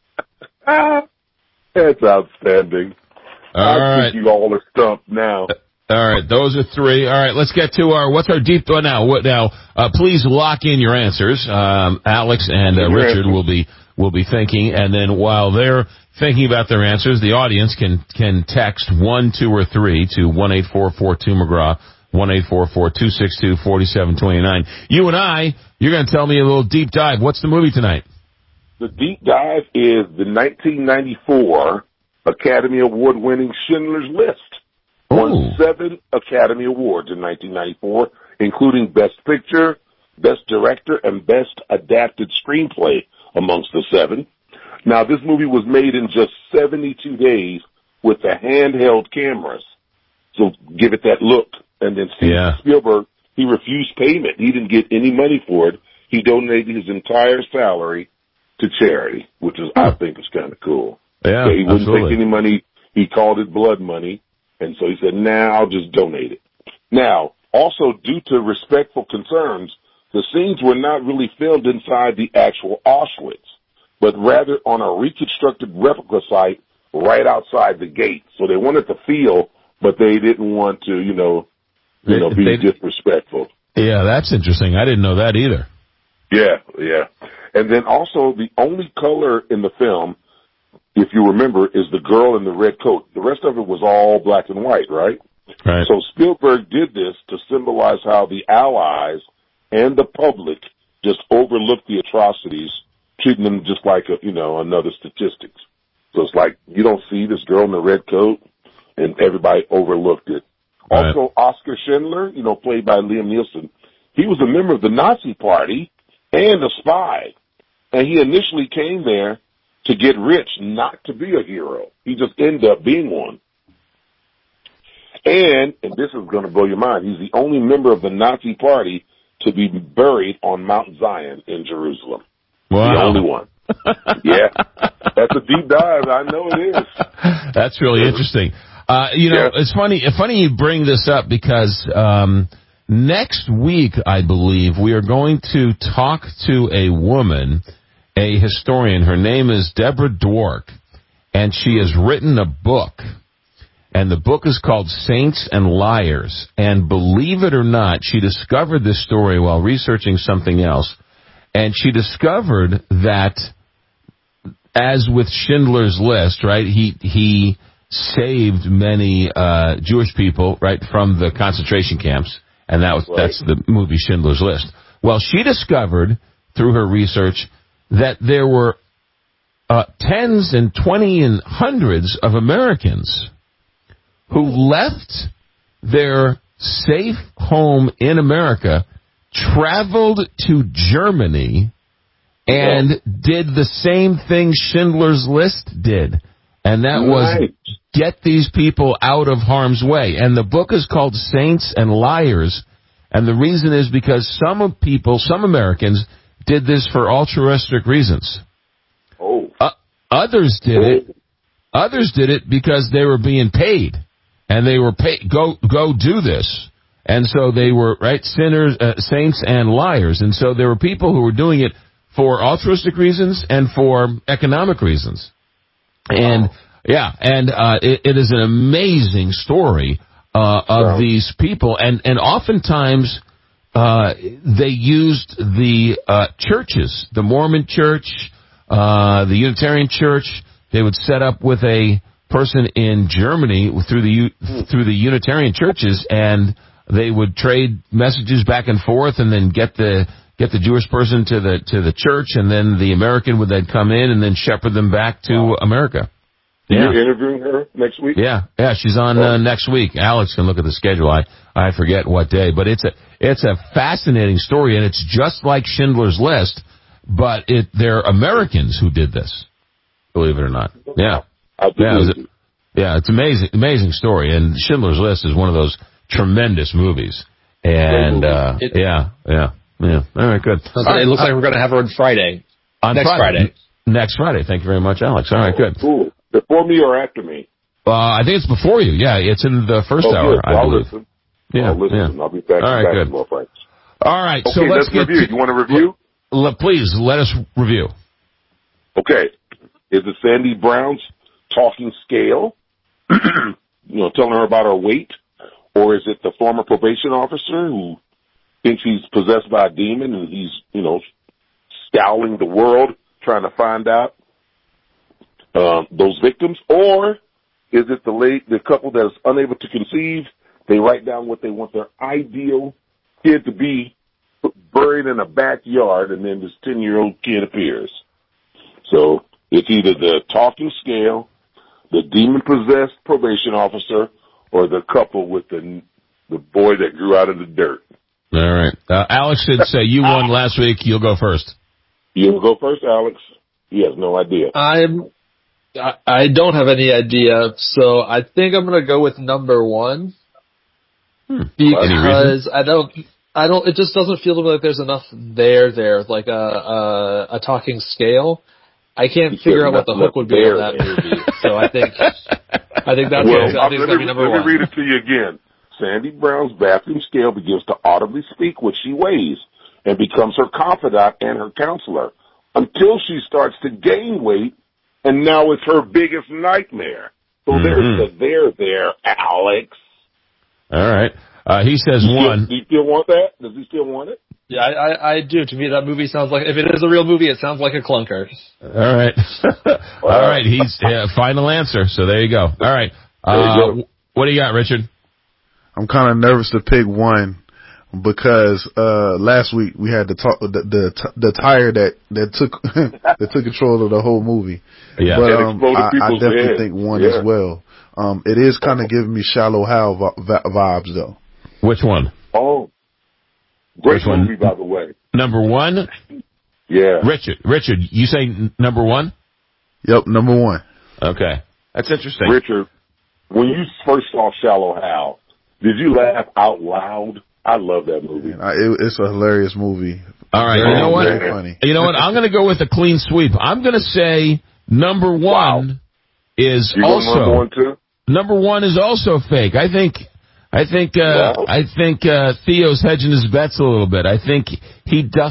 [SPEAKER 7] That's outstanding. I think you all are stumped now.
[SPEAKER 5] All right, those are 3. All right, let's get to what's our deep thought now? Please lock in your answers. Alex and Richard will be thinking, and then while they're thinking about their answers, the audience can text 1, 2, or 3 to 1-844-2-McGraw, 1-844-262-4729. You and you're going to tell me a little deep dive. What's the movie tonight?
[SPEAKER 7] The deep dive is the 1994 Academy Award-winning Schindler's List. Won 7 Academy Awards in 1994, including Best Picture, Best Director, and Best Adapted Screenplay amongst the 7. Now, this movie was made in just 72 days with the handheld cameras. So give it that look. And then Steven Spielberg, he refused payment. He didn't get any money for it. He donated his entire salary to charity, which is, I think, is kind of cool.
[SPEAKER 5] Yeah,
[SPEAKER 7] so he wouldn't take any money. He called it blood money. And so he said, I'll just donate it. Now, also due to respectful concerns, the scenes were not really filmed inside the actual Auschwitz, but rather on a reconstructed replica site right outside the gate. So they wanted to feel, but they didn't want to, be disrespectful.
[SPEAKER 5] Yeah, that's interesting. I didn't know that either.
[SPEAKER 7] Yeah. And then also the only color in the film, if you remember, is the girl in the red coat. The rest of it was all black and white, right?
[SPEAKER 5] Right.
[SPEAKER 7] So Spielberg did this to symbolize how the Allies and the public just overlooked the atrocities, treating them just like another statistics. So it's like you don't see this girl in the red coat, and everybody overlooked it.
[SPEAKER 5] Right.
[SPEAKER 7] Also, Oskar Schindler, played by Liam Neeson, he was a member of the Nazi Party and a spy, and he initially came there to get rich, not to be a hero. He just ended up being one. And this is going to blow your mind, he's the only member of the Nazi Party to be buried on Mount Zion in Jerusalem.
[SPEAKER 5] Wow.
[SPEAKER 7] The only one. Yeah. That's a deep dive. I know it is.
[SPEAKER 5] That's really interesting. It's funny you bring this up because next week, I believe, we are going to talk to a woman, a historian. Her name is Deborah Dwork, and she has written a book. And the book is called Saints and Liars. And believe it or not, she discovered this story while researching something else. And she discovered that, as with Schindler's List, right, he saved many Jewish people, right, from the concentration camps. And that's the movie Schindler's List. Well, she discovered, through her research, that there were tens and 20 and hundreds of Americans who left their safe home in America, traveled to Germany, and did the same thing Schindler's List did. And that was get these people out of harm's way. And the book is called Saints and Liars. And the reason is because some Americans, did this for altruistic reasons. Others did it because they were being paid. And they were paid, go do this. And so they were, right, sinners, saints and liars. And so there were people who were doing it for altruistic reasons and for economic reasons. And, it is an amazing story, of these people. And oftentimes, they used the, churches, the Mormon church, the Unitarian church. They would set up with a person in Germany through the Unitarian churches, and they would trade messages back and forth, and then get the Jewish person to the church, and then the American would then come in and then shepherd them back to America.
[SPEAKER 7] Yeah. You're interviewing her next week?
[SPEAKER 5] Yeah, she's on next week. Alex can look at the schedule. I forget what day, but it's a fascinating story, and it's just like Schindler's List, but they're Americans who did this. Believe it or not. Yeah. It's amazing story, and Schindler's List is one of those tremendous movies. And all right, good.
[SPEAKER 9] It looks like we're going to have her on Friday.
[SPEAKER 5] Next Friday. Thank you very much, Alex. All right, good.
[SPEAKER 7] Cool. Before me or after me?
[SPEAKER 5] I think it's before you. Yeah, it's in the first hour.
[SPEAKER 7] Good.
[SPEAKER 5] I believe.
[SPEAKER 7] Listen.
[SPEAKER 5] Yeah,
[SPEAKER 7] I'll listen. I'll be back.
[SPEAKER 5] All right, good. All right,
[SPEAKER 7] okay,
[SPEAKER 5] so let's get
[SPEAKER 7] review. You want to review?
[SPEAKER 5] Please let us review.
[SPEAKER 7] Okay. Is it Sandy Brown's talking scale? Telling her about her weight? Or is it the former probation officer who thinks he's possessed by a demon and he's, scouring the world trying to find out those victims? Or is it the couple that is unable to conceive? They write down what they want their ideal kid to be, buried in a backyard, and then this 10-year-old kid appears. So it's either the talking scale, the demon-possessed probation officer, or the couple with the boy that grew out of the dirt.
[SPEAKER 5] All right. Alex did say you won last week. You'll go first.
[SPEAKER 7] You'll go first, Alex. He has no idea.
[SPEAKER 9] I don't have any idea, so I think I'm going to go with number one. Because I don't, it just doesn't feel like there's enough there, like a talking scale. I can't figure out what the hook would be on that movie. So I think that's going to be number one.
[SPEAKER 7] Let me read it to you again. Sandy Brown's bathroom scale begins to audibly speak what she weighs and becomes her confidant and her counselor until she starts to gain weight, and now it's her biggest nightmare. So there's the there, Alex.
[SPEAKER 5] All right. He says one.
[SPEAKER 7] Do you still want that? Does he still want it?
[SPEAKER 9] Yeah, I do. To me, that movie sounds like, if it is a real movie, it sounds like a clunker.
[SPEAKER 5] All right. All right. He's final answer. So there you go. All right. What do you got, Richard?
[SPEAKER 10] I'm kind of nervous to pick one because last week we had the tire that took that took control of the whole movie.
[SPEAKER 5] Yeah.
[SPEAKER 10] But I definitely think one as well. It is kind of giving me Shallow Hal vibes though.
[SPEAKER 5] Which one?
[SPEAKER 7] Oh. Great movie, by the way.
[SPEAKER 5] Number one?
[SPEAKER 7] Yeah.
[SPEAKER 5] Richard, you say number one?
[SPEAKER 10] Yep, number one.
[SPEAKER 5] Okay. That's interesting.
[SPEAKER 7] Richard, when you first saw Shallow Hal, did you laugh out loud? I love that movie.
[SPEAKER 10] It's a hilarious movie.
[SPEAKER 5] All right,
[SPEAKER 10] very,
[SPEAKER 5] you know what?
[SPEAKER 10] very funny.
[SPEAKER 5] You know what? I'm going to go with a clean sweep. I'm going to say number one is also
[SPEAKER 7] number one too?
[SPEAKER 5] Number one is also fake. I think Theo's hedging his bets a little bit. I think he doth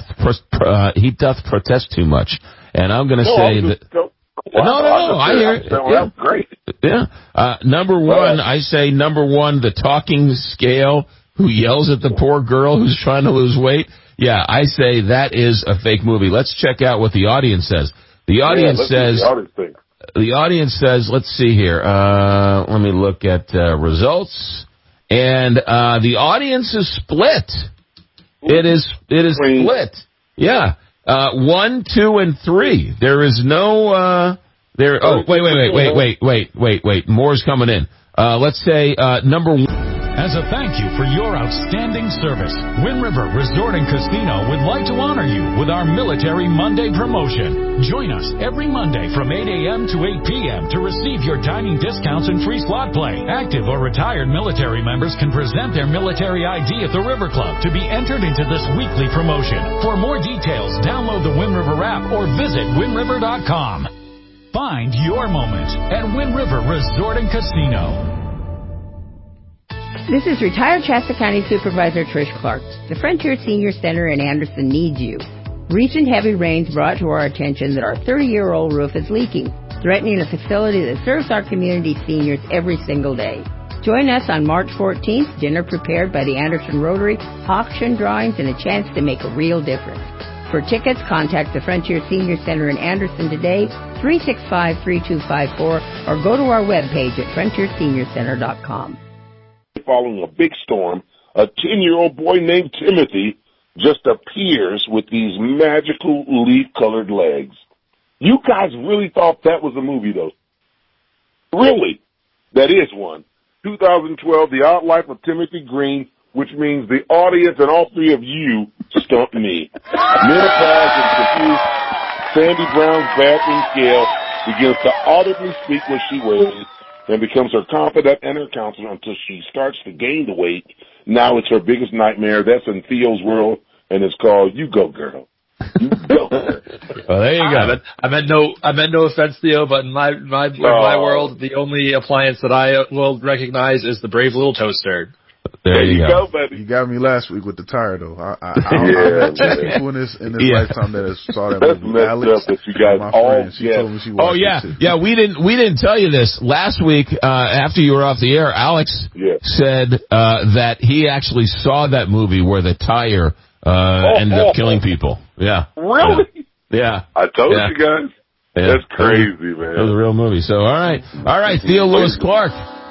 [SPEAKER 5] protest too much, and I'm going to say that. No, I hear it.
[SPEAKER 7] Yeah. Great.
[SPEAKER 5] Yeah. Number one, I say number one, the talking scale who yells at the poor girl who's trying to lose weight. Yeah, I say that is a fake movie. Let's check out what the audience says. The audience says, let's see here. Let me look at results. And the audience is split. It is split. Yeah. 1, 2, and 3. There is no there. Oh, wait. More's coming in. Let's say number one.
[SPEAKER 11] As a thank you for your outstanding service, Wind River Resort and Casino would like to honor you with our Military Monday promotion. Join us every Monday from 8 a.m. to 8 p.m. to receive your dining discounts and free slot play. Active or retired military members can present their military ID at the River Club to be entered into this weekly promotion. For more details, download the Wind River app or visit windriver.com. Find your moment at Wind River Resort and Casino.
[SPEAKER 13] This is retired Shasta County Supervisor Trish Clark. The Frontier Senior Center in Anderson needs you. Recent heavy rains brought to our attention that our 30-year-old roof is leaking, threatening a facility that serves our community seniors every single day. Join us on March 14th, dinner prepared by the Anderson Rotary, auction drawings, and a chance to make a real difference. For tickets, contact the Frontier Senior Center in Anderson today, 365-3254, or go to our webpage at frontierseniorcenter.com.
[SPEAKER 7] Following a big storm, a 10-year-old boy named Timothy just appears with these magical leaf-colored legs. You guys really thought that was a movie, though. Really? That is one. 2012, The Odd Life of Timothy Green, which means the audience and all three of you stumped me. Menopause and confused Sandy Brown's bathroom scale begins to audibly speak when she weighs and becomes her confidant and her counselor until she starts to gain the weight. Now it's her biggest nightmare. That's in Theo's world, and it's called You Go Girl. You go girl.
[SPEAKER 5] Well, there you go.
[SPEAKER 9] I meant no offense, Theo, but in my world, the only appliance that I will recognize is the brave little toaster.
[SPEAKER 5] There you go,
[SPEAKER 7] baby.
[SPEAKER 10] You got me last week with the tire, though. I two people in this lifetime that has saw that movie.
[SPEAKER 7] That's
[SPEAKER 10] Alex,
[SPEAKER 7] up that you guys
[SPEAKER 10] my
[SPEAKER 7] all
[SPEAKER 10] friend, she told me she watched it too.
[SPEAKER 5] Yeah. We didn't tell you this last week. After you were off the air, Alex said that he actually saw that movie where the tire ended up killing people. Yeah.
[SPEAKER 7] Really?
[SPEAKER 5] Yeah.
[SPEAKER 7] I told you guys. Yeah. That's crazy, man.
[SPEAKER 5] That was a real movie. So all right. Theo Lewis Clark.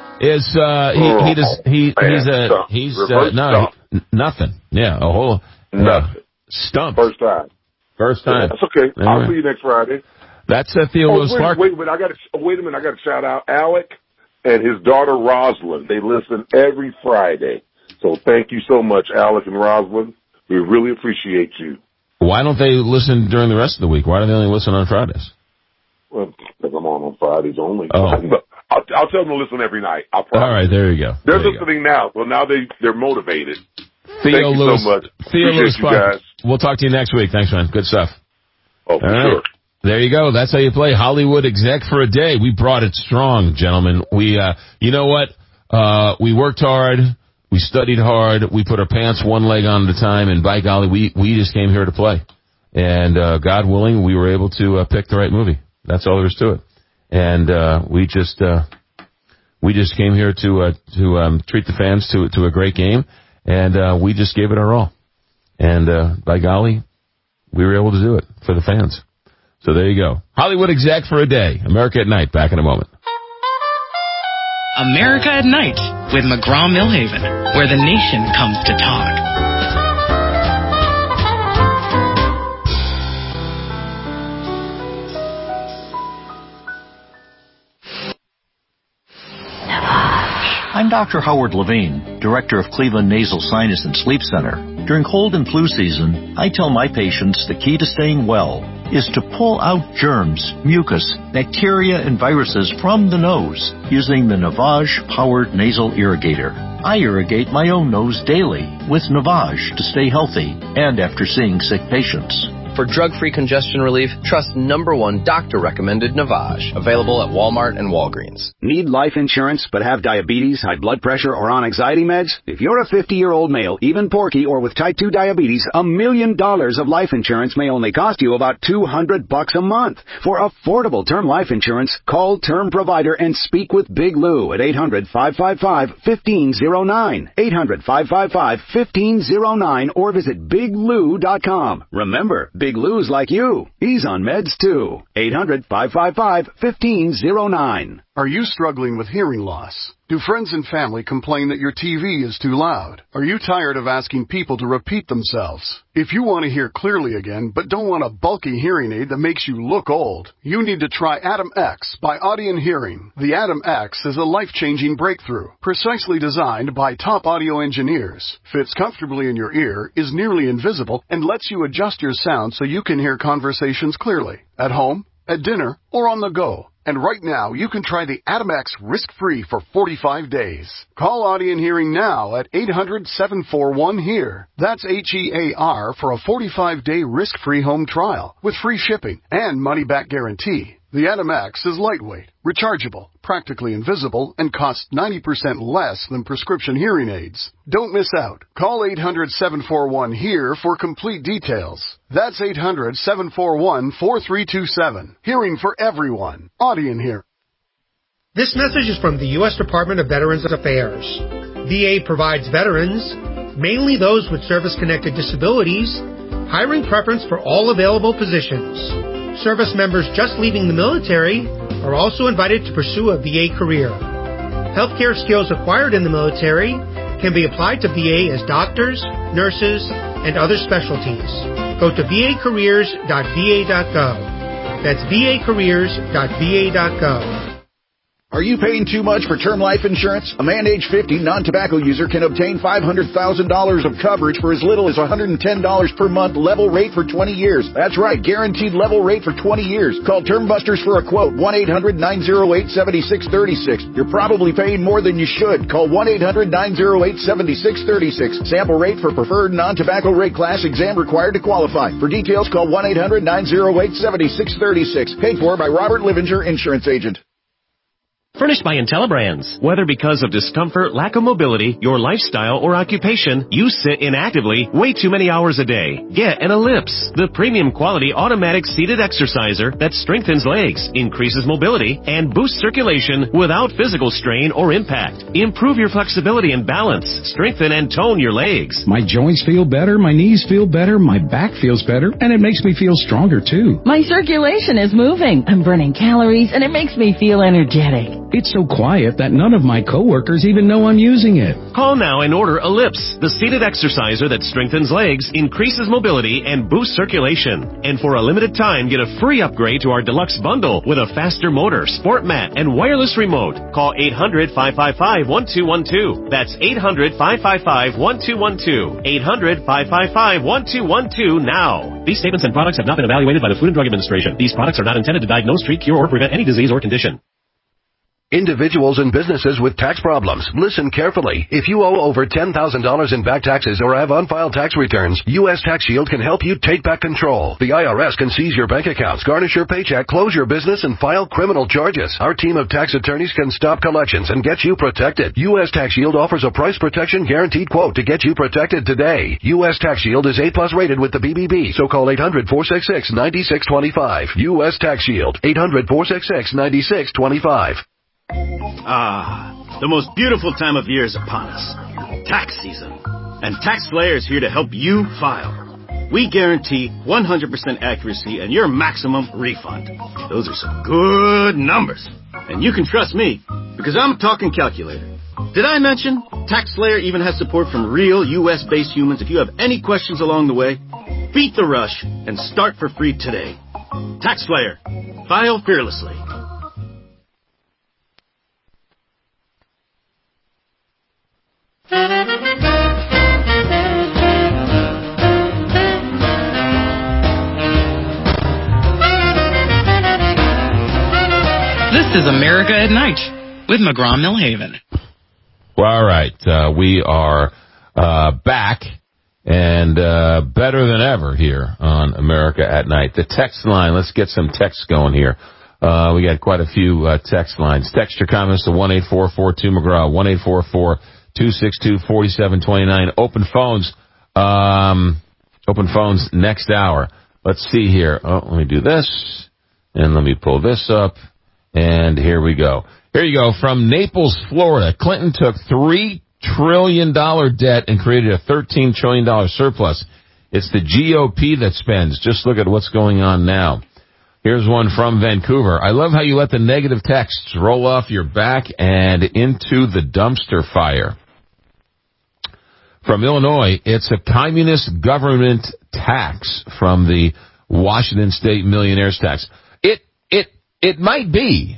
[SPEAKER 5] Nothing. Yeah, a whole
[SPEAKER 7] nothing.
[SPEAKER 5] Stump.
[SPEAKER 7] First time.
[SPEAKER 5] Yeah,
[SPEAKER 7] that's okay. I'll see you next Friday.
[SPEAKER 5] That's Theo Lewis Clark.
[SPEAKER 7] Wait a minute. I got to shout out Alec and his daughter Rosalind. They listen every Friday. So thank you so much, Alec and Rosalind. We really appreciate you.
[SPEAKER 5] Why don't they listen during the rest of the week? Why do they only listen on Fridays?
[SPEAKER 7] Well, because I'm on Fridays only.
[SPEAKER 5] Oh.
[SPEAKER 7] I'll tell them to listen every night. I'll promise.
[SPEAKER 5] All right, there you go.
[SPEAKER 7] They're listening now. Well, now they're motivated.
[SPEAKER 5] Theo
[SPEAKER 7] Thank
[SPEAKER 5] Lewis,
[SPEAKER 7] you so much.
[SPEAKER 5] Theo Lewis
[SPEAKER 7] you guys.
[SPEAKER 5] We'll talk to you next week. Thanks, man. Good stuff.
[SPEAKER 7] Oh, for sure.
[SPEAKER 5] There you go. That's how you play Hollywood Exec for a day. We brought it strong, gentlemen. We, you know what? We worked hard. We studied hard. We put our pants one leg on at a time, and by golly, we just came here to play. And God willing, we were able to pick the right movie. That's all there is to it. And we just We just came here to treat the fans to a great game, and we just gave it our all. And by golly, we were able to do it for the fans. So there you go. Hollywood Exec for a day. America at Night. Back in a moment.
[SPEAKER 14] America at Night with McGraw-Millhaven, where the nation comes to talk.
[SPEAKER 15] I'm Dr. Howard Levine, Director of Cleveland Nasal Sinus and Sleep Center. During cold and flu season, I tell my patients the key to staying well is to pull out germs, mucus, bacteria, and viruses from the nose using the Navage-powered nasal irrigator. I irrigate my own nose daily with Navage to stay healthy and after seeing sick patients.
[SPEAKER 16] For drug-free congestion relief, trust #1 doctor-recommended Navage. Available at Walmart and Walgreens.
[SPEAKER 18] Need life insurance but have diabetes, high blood pressure, or on anxiety meds? If you're a 50-year-old male, even porky, or with type 2 diabetes, $1 million of life insurance may only cost you about $200 a month. For affordable term life insurance, call Term Provider and speak with Big Lou at 800-555-1509. 800-555-1509 or visit biglou.com. Remember, Big Lou's like you. He's on meds too. 800-555-1509.
[SPEAKER 19] Are you struggling with hearing loss? Do friends and family complain that your TV is too loud? Are you tired of asking people to repeat themselves? If you want to hear clearly again, but don't want a bulky hearing aid that makes you look old, you need to try Atom X by Audien Hearing. The Atom X is a life-changing breakthrough, precisely designed by top audio engineers, fits comfortably in your ear, is nearly invisible, and lets you adjust your sound so you can hear conversations clearly, at home, at dinner, or on the go. And right now, you can try the Atom X risk-free for 45 days. Call Audien Hearing now at 800-741-HEAR. That's HEAR for a 45-day risk-free home trial with free shipping and money-back guarantee. The Atom X is lightweight, rechargeable, practically invisible, and costs 90% less than prescription hearing aids. Don't miss out. Call 800-741-HEAR for complete details. That's 800-741-4327. Hearing for everyone. Audien Hearing.
[SPEAKER 21] This message is from the U.S. Department of Veterans Affairs. VA provides veterans, mainly those with service-connected disabilities, hiring preference for all available positions. Service members just leaving the military are also invited to pursue a VA career. Healthcare skills acquired in the military can be applied to VA as doctors, nurses, and other specialties. Go to vacareers.va.gov. That's vacareers.va.gov.
[SPEAKER 23] Are you paying too much for term life insurance? A man age 50 non-tobacco user can obtain $500,000 of coverage for as little as $110 per month, level rate for 20 years. That's right, guaranteed level rate for 20 years. Call Term Busters for a quote, 1-800-908-7636. You're probably paying more than you should. Call 1-800-908-7636. Sample rate for preferred non-tobacco rate class, exam required to qualify. For details, call 1-800-908-7636. Paid for by Robert Livinger, Insurance Agent.
[SPEAKER 24] Furnished by Intellibrands. Whether because of discomfort, lack of mobility, your lifestyle, or occupation, you sit inactively way too many hours a day. Get an Ellipse, the premium quality automatic seated exerciser that strengthens legs, increases mobility, and boosts circulation without physical strain or impact. Improve your flexibility and balance. Strengthen and tone your legs.
[SPEAKER 25] My joints feel better, my knees feel better, my back feels better, and it makes me feel stronger too.
[SPEAKER 26] My circulation is moving. I'm burning calories, and it makes me feel energetic.
[SPEAKER 25] It's so quiet that none of my coworkers even know I'm using it.
[SPEAKER 24] Call now and order Ellipse, the seated exerciser that strengthens legs, increases mobility, and boosts circulation. And for a limited time, get a free upgrade to our deluxe bundle with a faster motor, sport mat, and wireless remote. Call 800-555-1212. That's 800-555-1212. 800-555-1212 now. These statements and products have not been evaluated by the Food and Drug Administration. These products are not intended to diagnose, treat, cure, or prevent any disease or condition.
[SPEAKER 17] Individuals and businesses with tax problems, listen carefully. If you owe over $10,000 in back taxes or have unfiled tax returns, U.S. Tax Shield can help you take back control. The IRS can seize your bank accounts, garnish your paycheck, close your business, and file criminal charges. Our team of tax attorneys can stop collections and get you protected. U.S. Tax Shield offers a price protection guaranteed quote to get you protected today. U.S. Tax Shield is A+ rated with the BBB, so call 800-466-9625. U.S. Tax Shield, 800-466-9625.
[SPEAKER 2] Ah, the most beautiful time of year is upon us. Tax season. And TaxSlayer is here to help you file. We guarantee 100% accuracy and your maximum refund. Those are some good numbers. And you can trust me, because I'm a talking calculator. Did I mention TaxSlayer even has support from real U.S.-based humans? If you have any questions along the way, beat the rush and start for free today. TaxSlayer. File fearlessly.
[SPEAKER 14] This is America at Night with McGraw-Millhaven.
[SPEAKER 5] Well, all right. We are back and better than ever here on America at Night. The text line, let's get some texts going here. We got quite a few text lines. Text your comments to 1-844-2-McGraw, 1-844-262-4729. Open phones next hour. Let's see here. Oh, let me do this, and let me pull this up, and here we go. Here you go. From Naples, Florida, Clinton took $3 trillion debt and created a $13 trillion surplus. It's the GOP that spends. Just look at what's going on now. Here's one from Vancouver. I love how you let the negative texts roll off your back and into the dumpster fire. From Illinois, it's a communist government tax from the Washington State millionaires tax. It might be.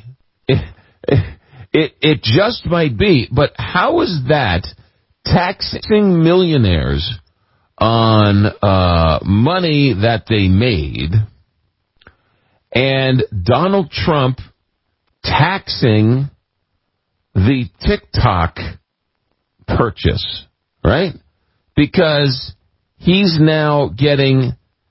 [SPEAKER 5] It just might be. But how is that taxing millionaires on money that they made, and Donald Trump taxing the TikTok purchase, right? Because he's now getting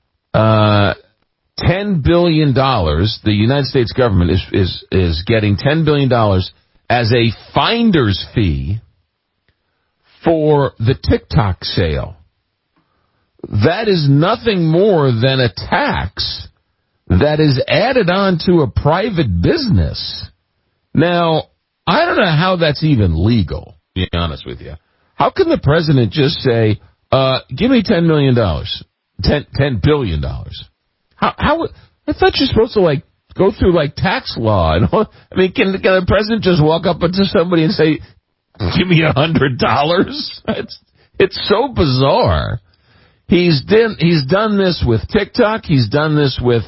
[SPEAKER 5] $10 billion. The United States government is getting $10 billion as a finder's fee for the TikTok sale. That is nothing more than a tax that is added on to a private business. Now, I don't know how that's even legal, to be honest with you. How can the president just say, give me $10 million, $10 billion? How, I thought you're supposed to, go through, tax law. I mean, can the president just walk up to somebody and say, give me $100? It's so bizarre. He's done this with TikTok. He's done this with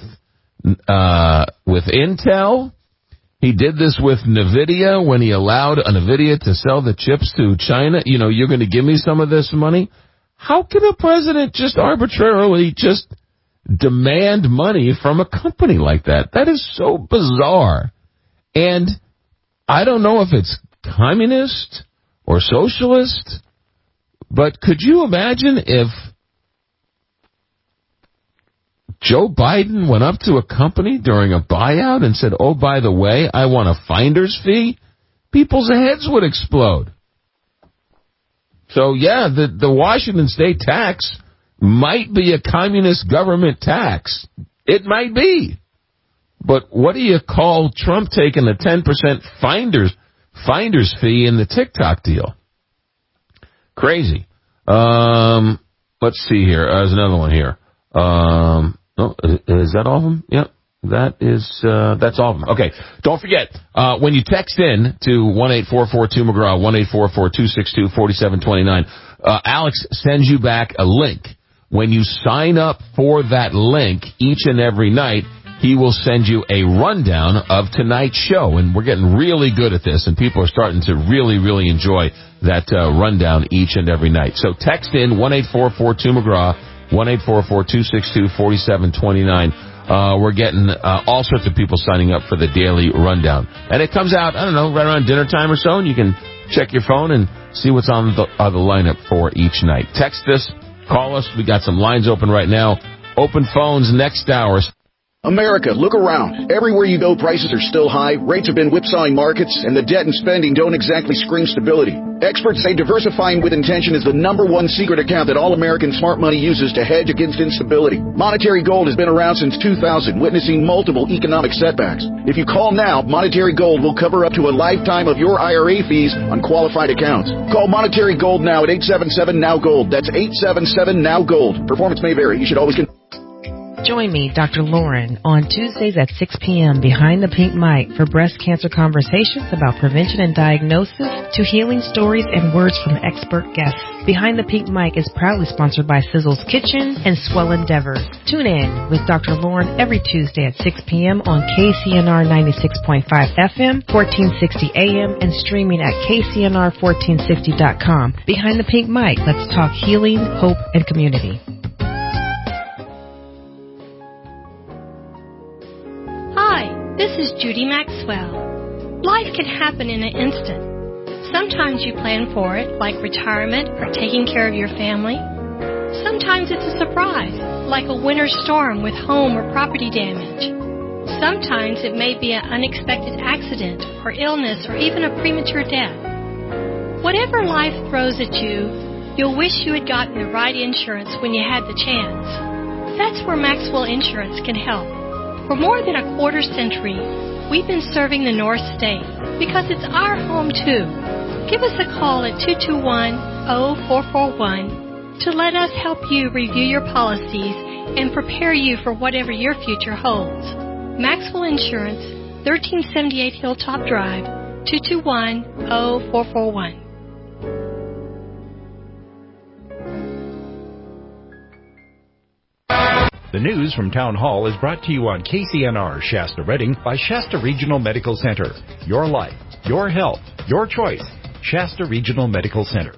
[SPEAKER 5] Intel. He did this with NVIDIA when he allowed NVIDIA to sell the chips to China. You're going to give me some of this money. How can a president just arbitrarily just demand money from a company like that? That is so bizarre. And I don't know if it's communist or socialist, but could you imagine if Joe Biden went up to a company during a buyout and said, oh, by the way, I want a finder's fee? People's heads would explode. So, yeah, the Washington State tax might be a communist government tax. It might be. But what do you call Trump taking a 10% finder's fee in the TikTok deal? Crazy. Let's see here. There's another one here. Is that all of them? Yep. That's all of them. Okay. Don't forget, when you text in to 1-844-2-McGraw, 1-844-262-4729, Alex sends you back a link. When you sign up for that link each and every night, he will send you a rundown of tonight's show. And we're getting really good at this, and people are starting to really, really enjoy that rundown each and every night. So text in 1-844-2-McGraw, 1-844-262-4729. We're getting all sorts of people signing up for the daily rundown. And it comes out, I don't know, right around dinner time or so, and you can check your phone and see what's on the lineup for each night. Text us, call us. We got some lines open right now. Open phones next hour.
[SPEAKER 23] America, look around. Everywhere you go, prices are still high, rates have been whipsawing markets, and the debt and spending don't exactly scream stability. Experts say diversifying with intention is the #1 secret account that all American smart money uses to hedge against instability. Monetary Gold has been around since 2000, witnessing multiple economic setbacks. If you call now, Monetary Gold will cover up to a lifetime of your IRA fees on qualified accounts. Call Monetary Gold now at 877-NOW-GOLD. That's 877-NOW-GOLD. Performance may vary. You should always
[SPEAKER 3] Join me, Dr. Lauren, on Tuesdays at 6 p.m. behind the pink mic for breast cancer conversations about prevention and diagnosis to healing stories and words from expert guests. Behind the Pink Mic is proudly sponsored by Sizzle's Kitchen and Swell Endeavor. Tune in with Dr. Lauren every Tuesday at 6 p.m. on KCNR 96.5 FM, 1460 AM, and streaming at KCNR1460.com. Behind the Pink Mic, let's talk healing, hope, and community.
[SPEAKER 4] Hi, this is Judy Maxwell. Life can happen in an instant. Sometimes you plan for it, like retirement or taking care of your family. Sometimes it's a surprise, like a winter storm with home or property damage. Sometimes it may be an unexpected accident or illness or even a premature death. Whatever life throws at you, you'll wish you had gotten the right insurance when you had the chance. That's where Maxwell Insurance can help. For more than a quarter century, we've been serving the North State because it's our home too. Give us a call at 221-0441 to let us help you review your policies and prepare you for whatever your future holds. Maxwell Insurance, 1378 Hilltop Drive, 221-0441.
[SPEAKER 6] The news from Town Hall is brought to you on KCNR Shasta Redding by Shasta Regional Medical Center. Your life, your health, your choice. Shasta Regional Medical Center.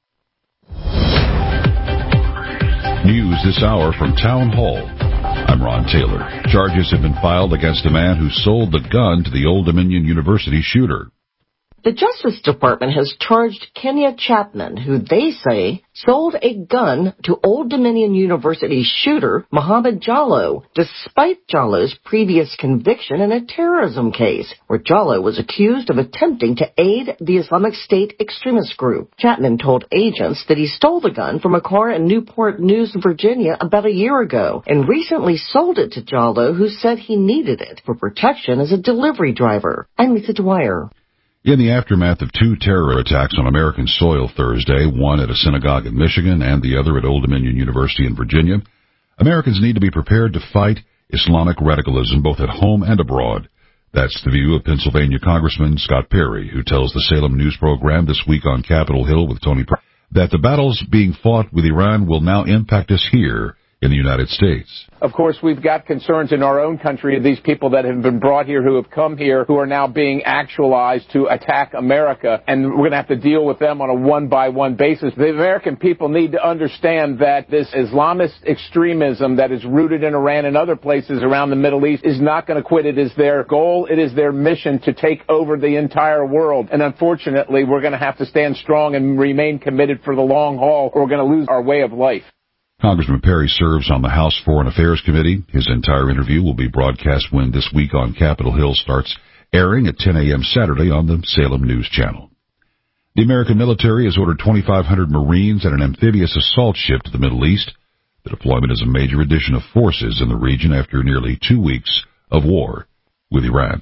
[SPEAKER 8] News this hour from Town Hall. I'm Ron Taylor. Charges have been filed against a man who sold the gun to the Old Dominion University shooter.
[SPEAKER 12] The Justice Department has charged Kenya Chapman, who they say sold a gun to Old Dominion University shooter Mohammed Jallow, despite Jallou's previous conviction in a terrorism case, where Jallow was accused of attempting to aid the Islamic State extremist group. Chapman told agents that he stole the gun from a car in Newport News, Virginia, about a year ago, and recently sold it to Jallow, who said he needed it for protection as a delivery driver. I'm Lisa Dwyer.
[SPEAKER 8] In the aftermath of two terror attacks on American soil Thursday, one at a synagogue in Michigan and the other at Old Dominion University in Virginia, Americans need to be prepared to fight Islamic radicalism both at home and abroad. That's the view of Pennsylvania Congressman Scott Perry, who tells the Salem News program this week on Capitol Hill with Tony Pratt that the battles being fought with Iran will now impact us here in the United States.
[SPEAKER 20] Of course, we've got concerns in our own country of these people that have been brought here, who have come here, who are now being actualized to attack America, and we're going to have to deal with them on a one-by-one basis. The American people need to understand that this Islamist extremism that is rooted in Iran and other places around the Middle East is not going to quit. It is their goal. It is their mission to take over the entire world. And unfortunately, we're going to have to stand strong and remain committed for the long haul, or we're going to lose our way of life.
[SPEAKER 8] Congressman Perry serves on the House Foreign Affairs Committee. His entire interview will be broadcast when This Week on Capitol Hill starts airing at 10 a.m. Saturday on the Salem News Channel. The American military has ordered 2,500 Marines and an amphibious assault ship to the Middle East. The deployment is a major addition of forces in the region after nearly 2 weeks of war with Iran.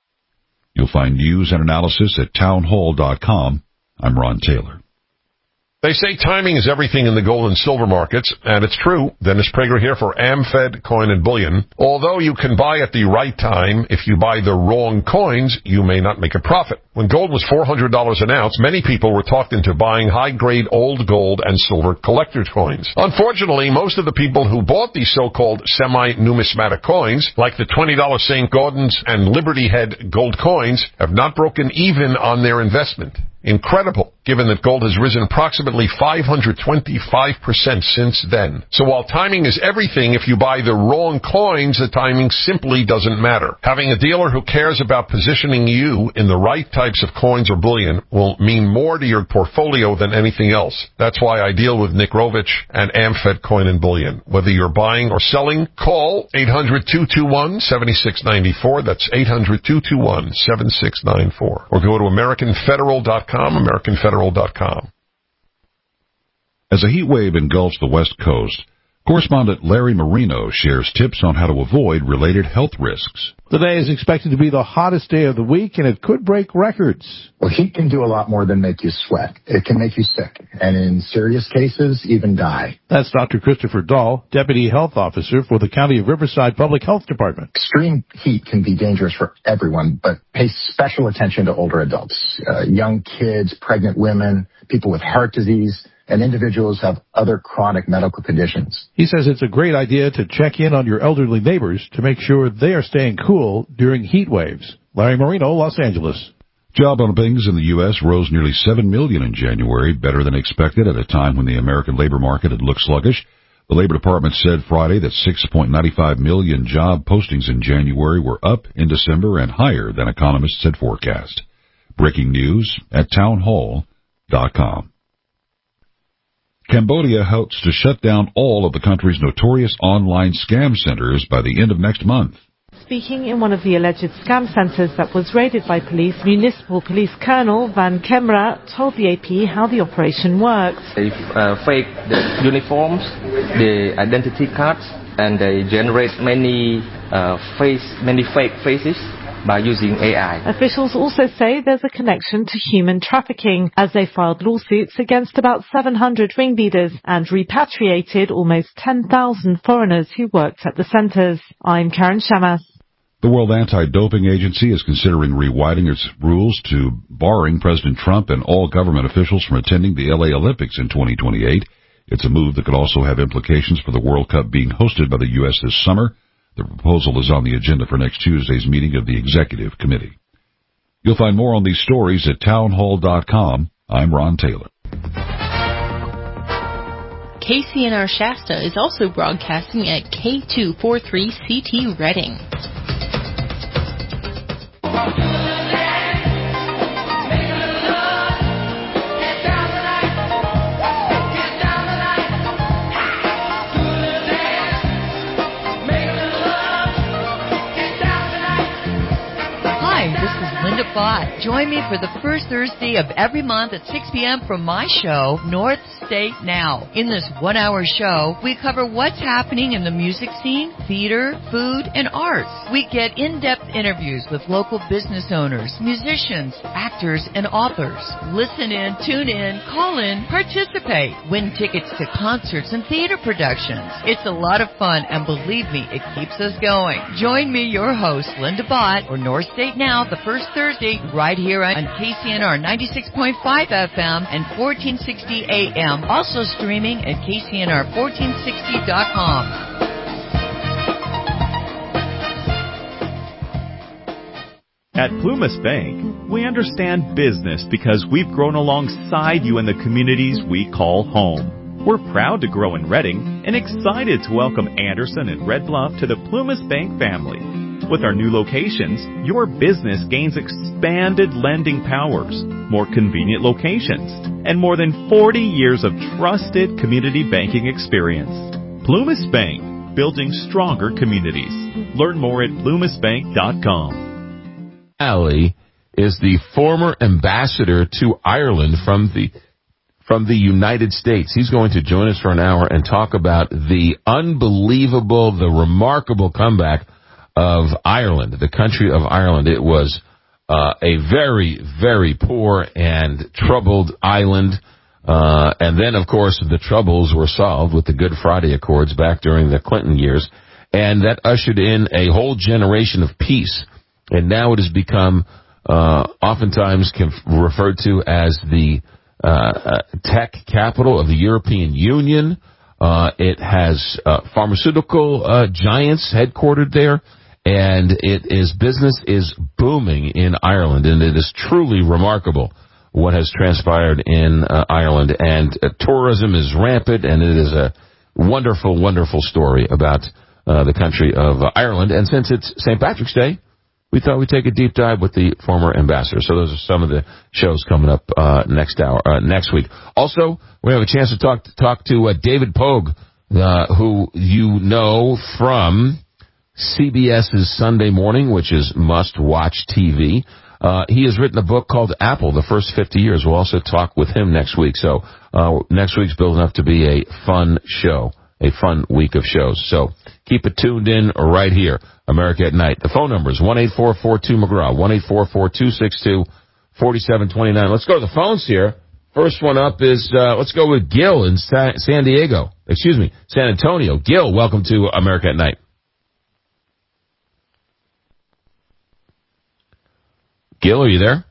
[SPEAKER 8] You'll find news and analysis at townhall.com. I'm Ron Taylor.
[SPEAKER 22] They say timing is everything in the gold and silver markets, and it's true. Dennis Prager here for AmFed Coin and Bullion. Although you can buy at the right time, if you buy the wrong coins, you may not make a profit. When gold was $400 an ounce, many people were talked into buying high-grade old gold and silver collector's coins. Unfortunately, most of the people who bought these so-called semi-numismatic coins, like the $20 St. Gaudens and Liberty Head gold coins, have not broken even on their investment. Incredible, given that gold has risen approximately 525% since then. So while timing is everything, if you buy the wrong coins, the timing simply doesn't matter. Having a dealer who cares about positioning you in the right types of coins or bullion will mean more to your portfolio than anything else. That's why I deal with Nick Rovich and AmFed Coin and Bullion. Whether you're buying or selling, call 800-221-7694. That's 800-221-7694. Or go to AmericanFederal.com, AmericanFederal.com.
[SPEAKER 8] As a heat wave engulfs the West Coast, correspondent Larry Marino shares tips on how to avoid related health risks.
[SPEAKER 1] Today is expected to be the hottest day of the week, and it could break records.
[SPEAKER 7] Well, heat can do a lot more than make you sweat. It can make you sick, and in serious cases, even die.
[SPEAKER 1] That's Dr. Christopher Dahl, Deputy Health Officer for the County of Riverside Public Health Department.
[SPEAKER 7] Extreme heat can be dangerous for everyone, but pay special attention to older adults, young kids, pregnant women, people with heart disease, and individuals have other chronic medical conditions.
[SPEAKER 1] He says it's a great idea to check in on your elderly neighbors to make sure they are staying cool during heat waves. Larry Marino, Los Angeles.
[SPEAKER 8] Job openings in the U.S. rose nearly 7 million in January, better than expected at a time when the American labor market had looked sluggish. The Labor Department said Friday that 6.95 million job postings in January were up in December and higher than economists had forecast. Breaking news at townhall.com. Cambodia hopes to shut down all of the country's notorious online scam centers by the end of next month.
[SPEAKER 9] Speaking in one of the alleged scam centres that was raided by police, Municipal Police Colonel Van Kemra told the AP how the operation works.
[SPEAKER 10] They fake the uniforms, the identity cards, and they generate many fake faces by using AI.
[SPEAKER 9] Officials also say there's a connection to human trafficking, as they filed lawsuits against about 700 ringleaders and repatriated almost 10,000 foreigners who worked at the centres. I'm Karen Shamas.
[SPEAKER 8] The World Anti-Doping Agency is considering rewriting its rules to barring President Trump and all government officials from attending the LA Olympics in 2028. It's a move that could also have implications for the World Cup being hosted by the U.S. this summer. The proposal is on the agenda for next Tuesday's meeting of the Executive Committee. You'll find more on these stories at townhall.com. I'm Ron Taylor.
[SPEAKER 11] KCNR Shasta is also broadcasting at K243CT Reading.
[SPEAKER 13] Bott. Join me for the first Thursday of every month at 6 p.m. from my show, North State Now. In this one-hour show, we cover what's happening in the music scene, theater, food, and arts. We get in-depth interviews with local business owners, musicians, actors, and authors. Listen in, tune in, call in, participate. Win tickets to concerts and theater productions. It's a lot of fun, and believe me, it keeps us going. Join me, your host, Linda Bott, for North State Now, the first Thursday, right here on KCNR 96.5 FM and 1460 AM. Also streaming at KCNR1460.com.
[SPEAKER 27] At Plumas Bank, we understand business because we've grown alongside you in the communities we call home. We're proud to grow in Reading and excited to welcome Anderson and Red Bluff to the Plumas Bank family. With our new locations, your business gains expanded lending powers, more convenient locations, and more than 40 years of trusted community banking experience. Plumas Bank, building stronger communities. Learn more at plumasbank.com.
[SPEAKER 5] Ali is the former ambassador to Ireland from the United States. He's going to join us for an hour and talk about the unbelievable, the remarkable comeback of Ireland, the country of Ireland. It was a very, very poor and troubled island. And then, of course, the troubles were solved with the Good Friday Accords back during the Clinton years. And that ushered in a whole generation of peace. And now it has become oftentimes referred to as the tech capital of the European Union. It has pharmaceutical giants headquartered there. And business is booming in Ireland, and it is truly remarkable what has transpired in Ireland. And tourism is rampant, and it is a wonderful, wonderful story about the country of Ireland. And since it's St. Patrick's Day, we thought we'd take a deep dive with the former ambassador. So those are some of the shows coming up next week. Also, we have a chance to talk to David Pogue, who you know from CBS's Sunday Morning, which is must-watch TV. He has written a book called Apple, The First 50 Years. We'll also talk with him next week. So next week's building up to be a fun show, a fun week of shows. So keep it tuned in right here, America at Night. The phone number is 1-844-2-McGraw, 1-844-262-4729. Let's go to the phones here. First one up is, let's go with Gil in San Antonio. Gil, welcome to America at Night. Gil, are you there?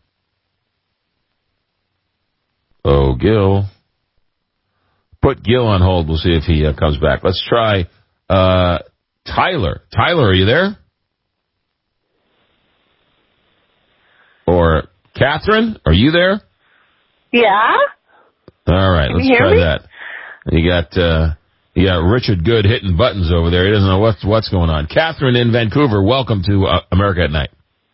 [SPEAKER 5] Oh, Gil. Put Gil on hold. We'll see if he comes back. Let's try Tyler. Tyler, are you there? Or Catherine, are you there?
[SPEAKER 15] Yeah.
[SPEAKER 5] All right, let's try that. You got Richard Good hitting buttons over there. He doesn't know what's going on. Catherine in Vancouver, welcome to America at Night.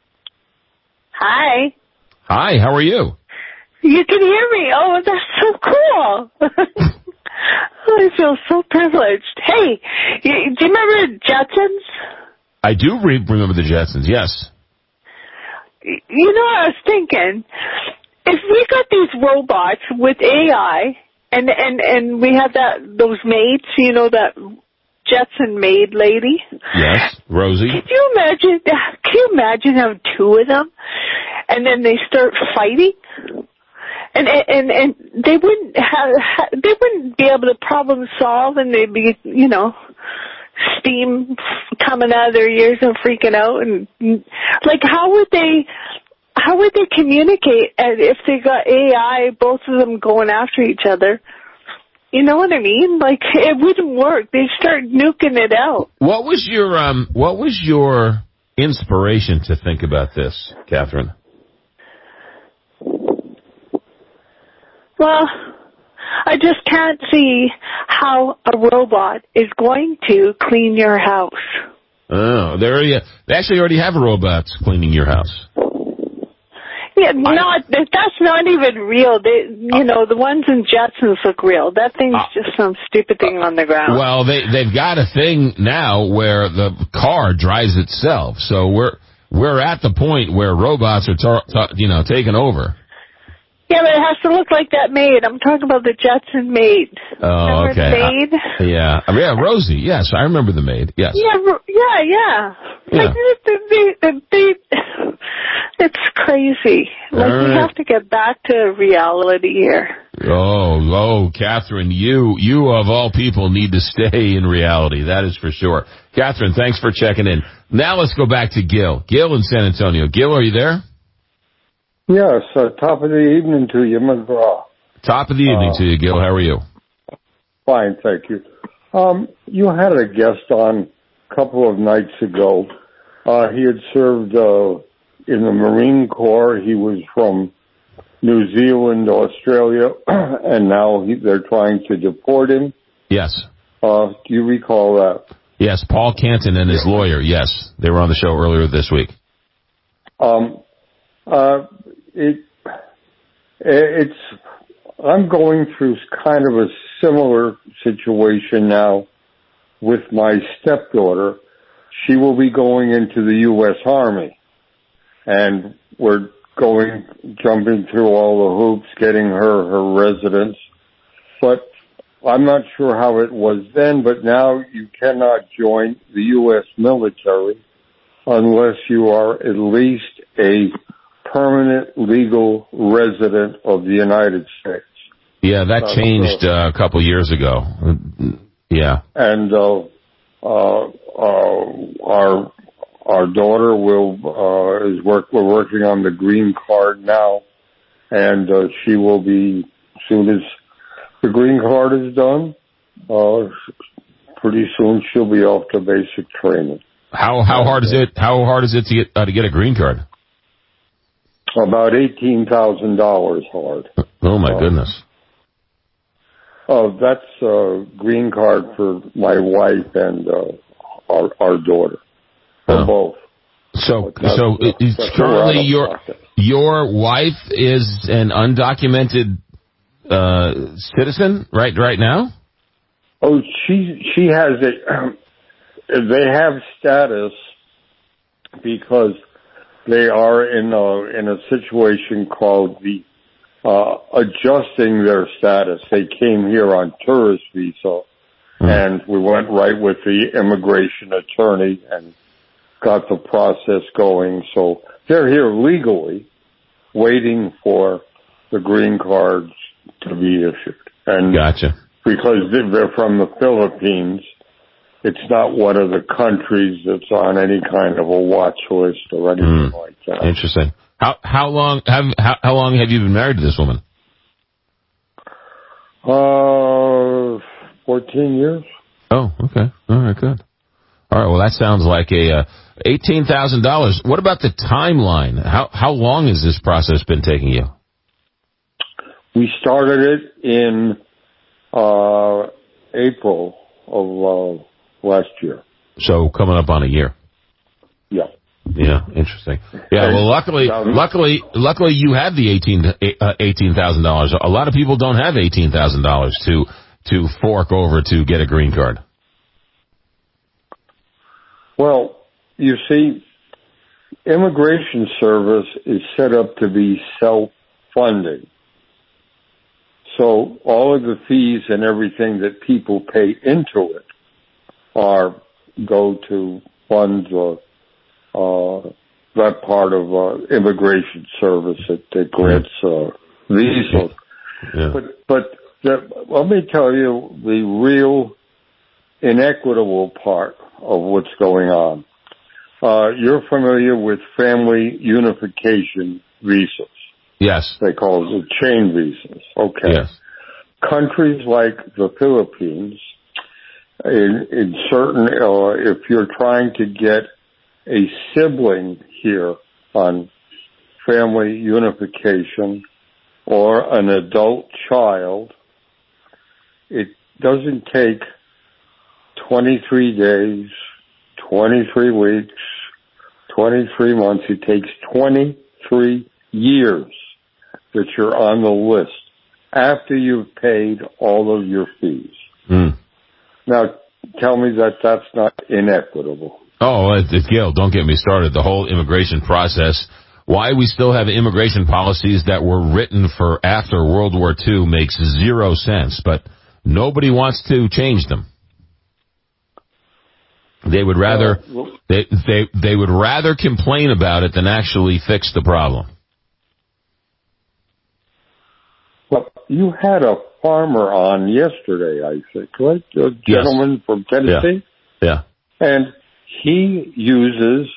[SPEAKER 15] Hi.
[SPEAKER 5] Hi, how are you?
[SPEAKER 15] You can hear me. Oh, that's so cool. I feel so privileged. Hey, do you remember Jetsons?
[SPEAKER 5] I do remember the Jetsons, yes.
[SPEAKER 15] You know what I was thinking? If we got these robots with AI and we had those maids, you know, that Jetson maid lady.
[SPEAKER 5] Yes, Rosie.
[SPEAKER 15] Can you imagine having two of them, and then they start fighting, and they wouldn't be able to problem solve, and they'd be, you know, steam coming out of their ears and freaking out, and like how would they communicate if they got AI, both of them going after each other? You know what I mean? Like, it wouldn't work. They'd start nuking it out.
[SPEAKER 5] What was your inspiration to think about this, Catherine?
[SPEAKER 15] Well, I just can't see how a robot is going to clean your house.
[SPEAKER 5] Oh, they actually already have robots cleaning your house.
[SPEAKER 15] Yeah, that's not even real. You know, the ones in Jetsons look real. That thing's just some stupid thing on the ground.
[SPEAKER 5] Well, they've got a thing now where the car drives itself. So we're at the point where robots are taking over.
[SPEAKER 15] Yeah, but it has to look like that maid. I'm talking about the Jetson maid.
[SPEAKER 5] Oh,
[SPEAKER 15] remember
[SPEAKER 5] okay.
[SPEAKER 15] the maid?
[SPEAKER 5] Yeah, Rosie. Yes, I remember the maid. Yes.
[SPEAKER 15] Yeah. Like, it's crazy. Like, we have to get back to reality here.
[SPEAKER 5] Oh, Catherine, you of all people need to stay in reality. That is for sure. Catherine, thanks for checking in. Now let's go back to Gil. Gil in San Antonio. Gil, are you there?
[SPEAKER 16] Yes, top of the evening to you, McGraw.
[SPEAKER 5] Top of the evening to you, Gil. How are you?
[SPEAKER 16] Fine, thank you. You had a guest on a couple of nights ago. He had served in the Marine Corps. He was from New Zealand, Australia, and now they're trying to deport him.
[SPEAKER 5] Yes.
[SPEAKER 16] Do you recall that?
[SPEAKER 5] Yes, Paul Canton and his lawyer. Yes, they were on the show earlier this week.
[SPEAKER 16] I'm going through kind of a similar situation now with my stepdaughter. She will be going into the U.S. Army, and we're jumping through all the hoops, getting her residence. But I'm not sure how it was then, but now you cannot join the U.S. military unless you are at least a permanent legal resident of the United States.
[SPEAKER 5] Yeah, that changed a couple years ago. Yeah.
[SPEAKER 16] And our daughter we're working on the green card now, and she will be, as soon as the green card is done, pretty soon she'll be off to basic training.
[SPEAKER 5] How hard is it to get a green card?
[SPEAKER 16] About $18,000 hard.
[SPEAKER 5] Oh, my goodness.
[SPEAKER 16] That's a green card for my wife and our daughter. For both.
[SPEAKER 5] So it's currently your wife is an undocumented citizen right now?
[SPEAKER 16] Oh, she has it. They have status because they are in a situation called the adjusting their status. They came here on tourist visa, and we went right with the immigration attorney and got the process going. So they're here legally, waiting for the green cards to be issued. And
[SPEAKER 5] gotcha.
[SPEAKER 16] Because they're from the Philippines, it's not one of the countries that's on any kind of a watch list or anything like that.
[SPEAKER 5] Interesting. How long have you been married to this woman?
[SPEAKER 16] 14 years.
[SPEAKER 5] Oh, okay. All right, good. All right, well, that sounds like a $18,000. What about the timeline? How long has this process been taking you?
[SPEAKER 16] We started it in April of last year.
[SPEAKER 5] So coming up on a year.
[SPEAKER 16] Yeah.
[SPEAKER 5] Yeah, interesting. Yeah, well, luckily you have the $18,000. A lot of people don't have $18,000 to fork over to get a green card.
[SPEAKER 16] Well, you see, Immigration Service is set up to be self-funding. So all of the fees and everything that people pay into it go to fund that part of Immigration Service that grants visas.
[SPEAKER 5] Yeah.
[SPEAKER 16] But let me tell you the real inequitable part of what's going on. You're familiar with family unification visas.
[SPEAKER 5] Yes.
[SPEAKER 16] They call it chain visas. Okay.
[SPEAKER 5] Yes.
[SPEAKER 16] Countries like the Philippines, in certain, if you're trying to get a sibling here on family unification or an adult child, it doesn't take 23 days, 23 weeks, 23 months. It takes 23 years that you're on the list after you've paid all of your fees. Now, tell me that's not inequitable.
[SPEAKER 5] Oh, Gil, don't get me started. The whole immigration process, why we still have immigration policies that were written for after World War II makes zero sense, but nobody wants to change them. They would rather they would rather complain about it than actually fix the problem.
[SPEAKER 16] Well, you had a farmer on yesterday, I think, right? A gentleman from Tennessee?
[SPEAKER 5] Yeah.
[SPEAKER 16] And he uses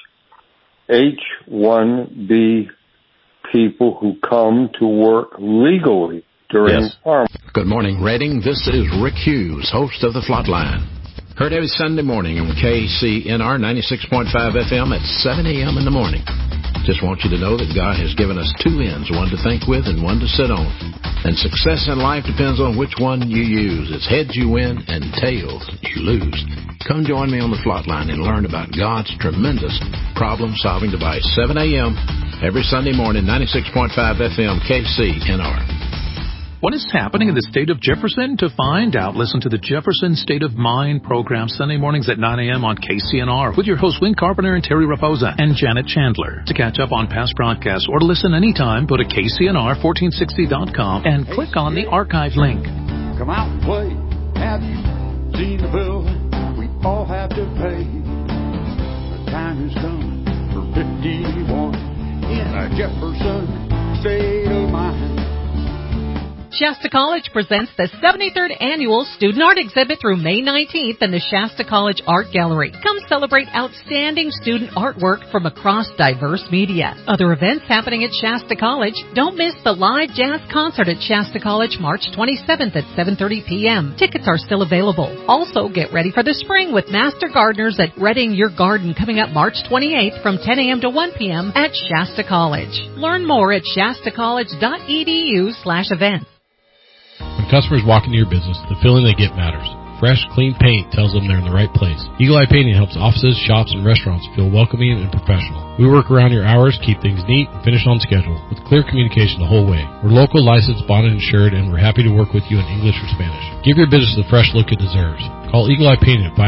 [SPEAKER 16] H-1B people who come to work legally during farm.
[SPEAKER 17] Good morning, Reading. This is Rick Hughes, host of The Flatline. Heard every Sunday morning on KCNR 96.5 FM at 7 a.m. in the morning. Just want you to know that God has given us two ends, one to think with and one to sit on. And success in life depends on which one you use. It's heads you win and tails you lose. Come join me on The Flatline and learn about God's tremendous problem-solving device. 7 a.m. every Sunday morning, 96.5 FM, KCNR.
[SPEAKER 18] What is happening in the state of Jefferson? To find out, listen to the Jefferson State of Mind program Sunday mornings at 9 a.m. on KCNR with your hosts Win Carpenter and Terry Raposa and Janet Chandler. To catch up on past broadcasts or to listen anytime, go to KCNR1460.com and click on the archive link.
[SPEAKER 19] Come out and play. Have you seen the bill we all have to pay? The time has come for 51 in a Jefferson State of Mind.
[SPEAKER 2] Shasta College presents the 73rd Annual Student Art Exhibit through May 19th in the Shasta College Art Gallery. Come celebrate outstanding student artwork from across diverse media. Other events happening at Shasta College. Don't miss the live jazz concert at Shasta College March 27th at 7:30 p.m. Tickets are still available. Also, get ready for the spring with Master Gardeners at Reading Your Garden coming up March 28th from 10 a.m. to 1 p.m. at Shasta College. Learn more at shastacollege.edu/events.
[SPEAKER 14] When customers walk into your business, the feeling they get matters. Fresh, clean paint tells them they're in the right place. Eagle Eye Painting helps offices, shops, and restaurants feel welcoming and professional. We work around your hours, keep things neat, and finish on schedule with clear communication the whole way. We're local, licensed, bonded, and insured, and we're happy to work with you in English or Spanish. Give your business the fresh look it deserves. Call Eagle Eye Painting at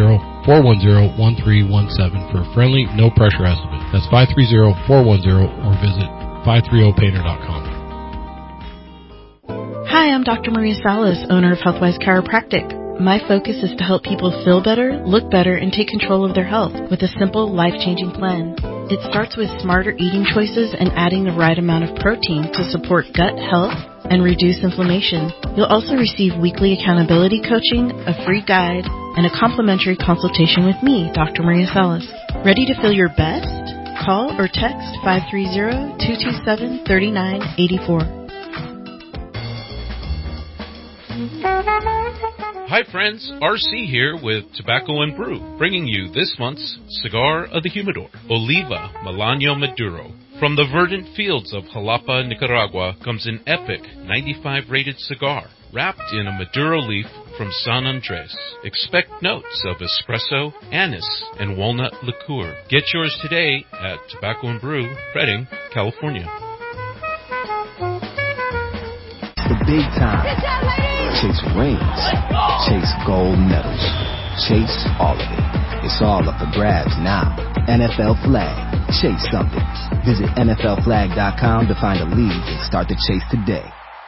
[SPEAKER 14] 530-410-1317 for a friendly, no-pressure estimate. That's 530-410 or visit 530painter.com.
[SPEAKER 21] Hi, I'm Dr. Maria Salas, owner of Healthwise Chiropractic. My focus is to help people feel better, look better, and take control of their health with a simple, life-changing plan. It starts with smarter eating choices and adding the right amount of protein to support gut health and reduce inflammation. You'll also receive weekly accountability coaching, a free guide, and a complimentary consultation with me, Dr. Maria Salas. Ready to feel your best? Call or text 530-227-3984.
[SPEAKER 23] Hi friends, RC here with Tobacco and Brew, bringing you this month's Cigar of the Humidor, Oliva Melanio Maduro. From the verdant fields of Jalapa, Nicaragua, comes an epic 95 rated cigar, wrapped in a Maduro leaf from San Andres. Expect notes of espresso, anise, and walnut liqueur. Get yours today at Tobacco and Brew, Redding, California.
[SPEAKER 24] The big time. Chase rings. Chase gold medals. Chase all of it. It's all up for grabs now. NFL Flag. Chase something. Visit NFLflag.com to find a league and start the chase today.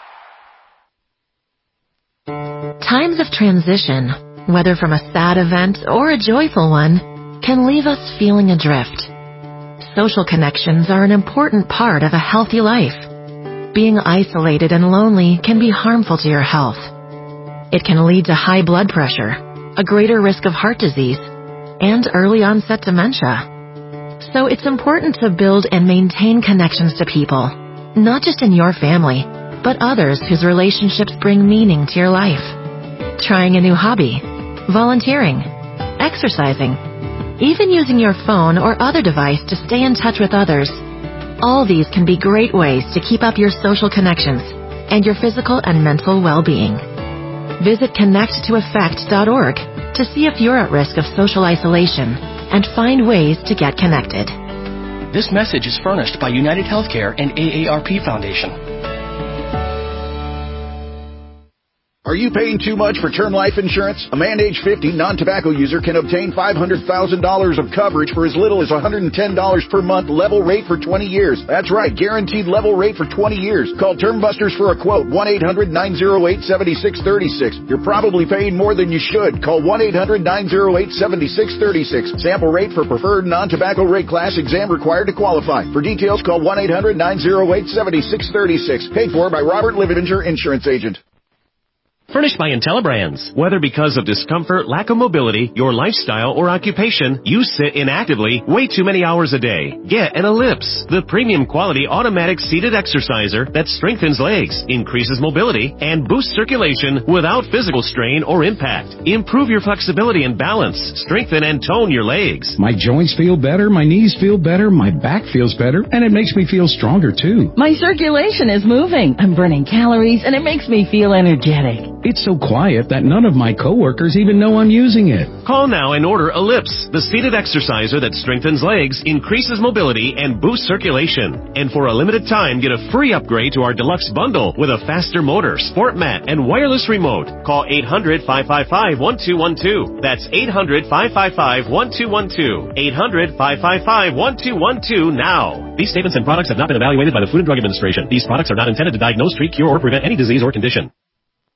[SPEAKER 25] Times of transition, whether from a sad event or a joyful one, can leave us feeling adrift. Social connections are an important part of a healthy life. Being isolated and lonely can be harmful to your health. It can lead to high blood pressure, a greater risk of heart disease, and early onset dementia. So it's important to build and maintain connections to people, not just in your family, but others whose relationships bring meaning to your life. Trying a new hobby, volunteering, exercising, even using your phone or other device to stay in touch with others. All these can be great ways to keep up your social connections and your physical and mental well-being. Visit connecttoeffect.org to see if you're at risk of social isolation and find ways to get connected.
[SPEAKER 26] This message is furnished by United Healthcare and AARP Foundation.
[SPEAKER 28] Are you paying too much for term life insurance? A man age 50 non-tobacco user can obtain $500,000 of coverage for as little as $110 per month, level rate for 20 years. That's right, guaranteed level rate for 20 years. Call Term Busters for a quote, 1-800-908-7636. You're probably paying more than you should. Call 1-800-908-7636. Sample rate for preferred non-tobacco rate class, exam required to qualify. For details, call 1-800-908-7636. Paid for by Robert Livinger, Insurance Agent.
[SPEAKER 29] Furnished by Intellibrands. Whether because of discomfort, lack of mobility, your lifestyle, or occupation, you sit inactively way too many hours a day. Get an Ellipse, the premium quality automatic seated exerciser that strengthens legs, increases mobility, and boosts circulation without physical strain or impact. Improve your flexibility and balance. Strengthen and tone your legs.
[SPEAKER 30] My joints feel better, my knees feel better, my back feels better, and it makes me feel stronger too.
[SPEAKER 31] My circulation is moving. I'm burning calories, and it makes me feel energetic.
[SPEAKER 30] It's so quiet that none of my coworkers even know I'm using it.
[SPEAKER 29] Call now and order Ellipse, the seated exerciser that strengthens legs, increases mobility, and boosts circulation. And for a limited time, get a free upgrade to our deluxe bundle with a faster motor, sport mat, and wireless remote. Call 800-555-1212. That's 800-555-1212. 800-555-1212 now. These statements and products have not been evaluated by the Food and Drug Administration. These products are not intended to diagnose, treat, cure, or prevent any disease or condition.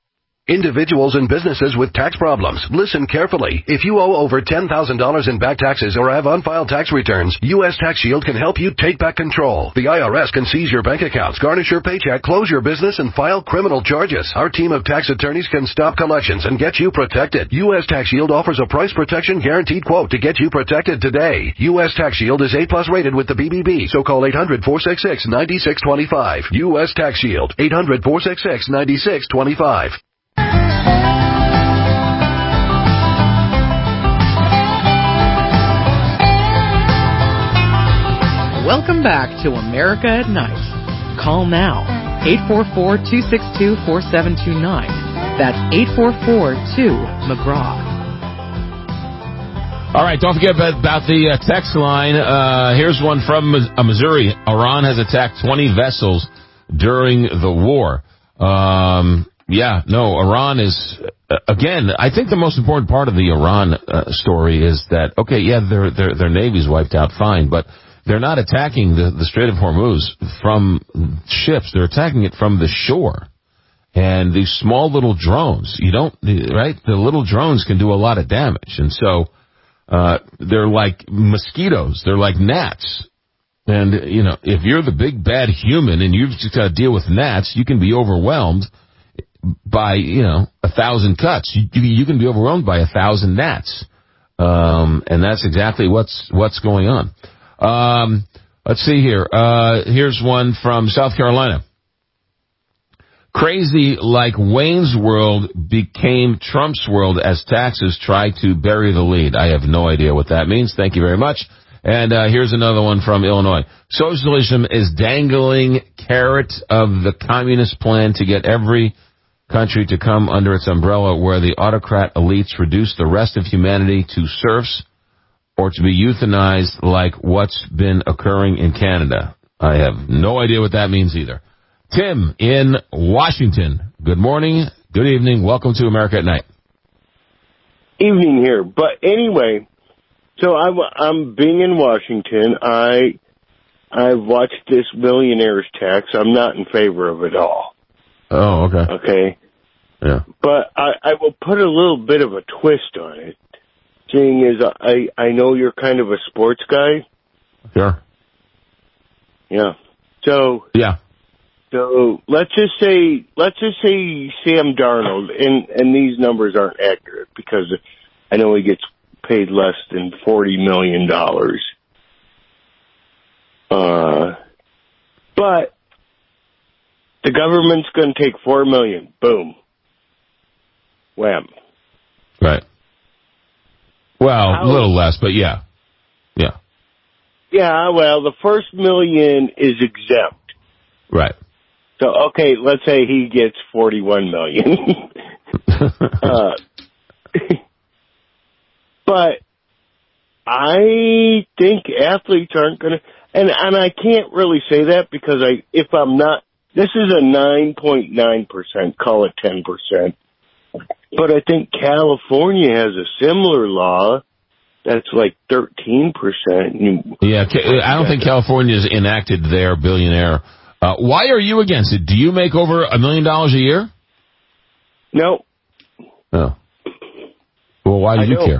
[SPEAKER 1] Individuals and businesses with tax problems, listen carefully. If you owe over $10,000 in back taxes or have unfiled tax returns, U.S. Tax Shield can help you take back control. The IRS can seize your bank accounts, garnish your paycheck, close your business, and file criminal charges. Our team of tax attorneys can stop collections and get you protected. U.S. Tax Shield offers a price protection guaranteed quote to get you protected today. U.S. Tax Shield is A+ rated with the BBB, so call 800-466-9625. U.S. Tax Shield, 800-466-9625.
[SPEAKER 3] Welcome back to America at Night. Call now, 844-262-4729. That's 844-2-McGraw.
[SPEAKER 5] All right, don't forget about the text line. Here's one from Missouri. Iran has attacked 20 vessels during the war. Iran is, again, I think the most important part of the Iran story is that, okay, yeah, their navy's wiped out, fine, but they're not attacking the Strait of Hormuz from ships. They're attacking it from the shore. And these small little drones, right? The little drones can do a lot of damage. And so, they're like mosquitoes. They're like gnats. And, if you're the big bad human and you've just got to deal with gnats, you can be overwhelmed by, 1,000 cuts. You can be overwhelmed by 1,000 gnats. And that's exactly what's going on. Let's see here. Here's one from South Carolina. Crazy like Wayne's World became Trump's world as taxes try to bury the lead. I have no idea what that means. Thank you very much. And here's another one from Illinois. Socialism is dangling carrot of the communist plan to get every country to come under its umbrella, where the autocrat elites reduce the rest of humanity to serfs or to be euthanized like what's been occurring in Canada. I have no idea what that means either. Tim in Washington. Good morning. Good evening. Welcome to America at Night.
[SPEAKER 4] Evening here. But anyway, so I'm being in Washington. I've watched this millionaire's tax. I'm not in favor of it all.
[SPEAKER 5] Oh, okay.
[SPEAKER 4] Okay.
[SPEAKER 5] Yeah.
[SPEAKER 4] But I will put a little bit of a twist on it, seeing as I know you're kind of a sports guy.
[SPEAKER 5] Sure.
[SPEAKER 4] Yeah. So.
[SPEAKER 5] Yeah.
[SPEAKER 4] So let's just say Sam Darnold, and these numbers aren't accurate because I know he gets paid less than $40 million. But the government's going to take $4 million. Boom. Wham.
[SPEAKER 5] Right. Well, a little less, but yeah. Yeah.
[SPEAKER 4] Yeah, well, the first $1 million is exempt.
[SPEAKER 5] Right.
[SPEAKER 4] So, okay, let's say he gets $41 million. But I think athletes aren't going to, and I can't really say that because if I'm not, this is a 9.9%, call it 10%. But I think California has a similar law that's like 13%.
[SPEAKER 5] Yeah, I don't think California's enacted their billionaire. Why are you against it? Do you make over $1 million a year?
[SPEAKER 4] No.
[SPEAKER 5] Oh. Well, why do you care?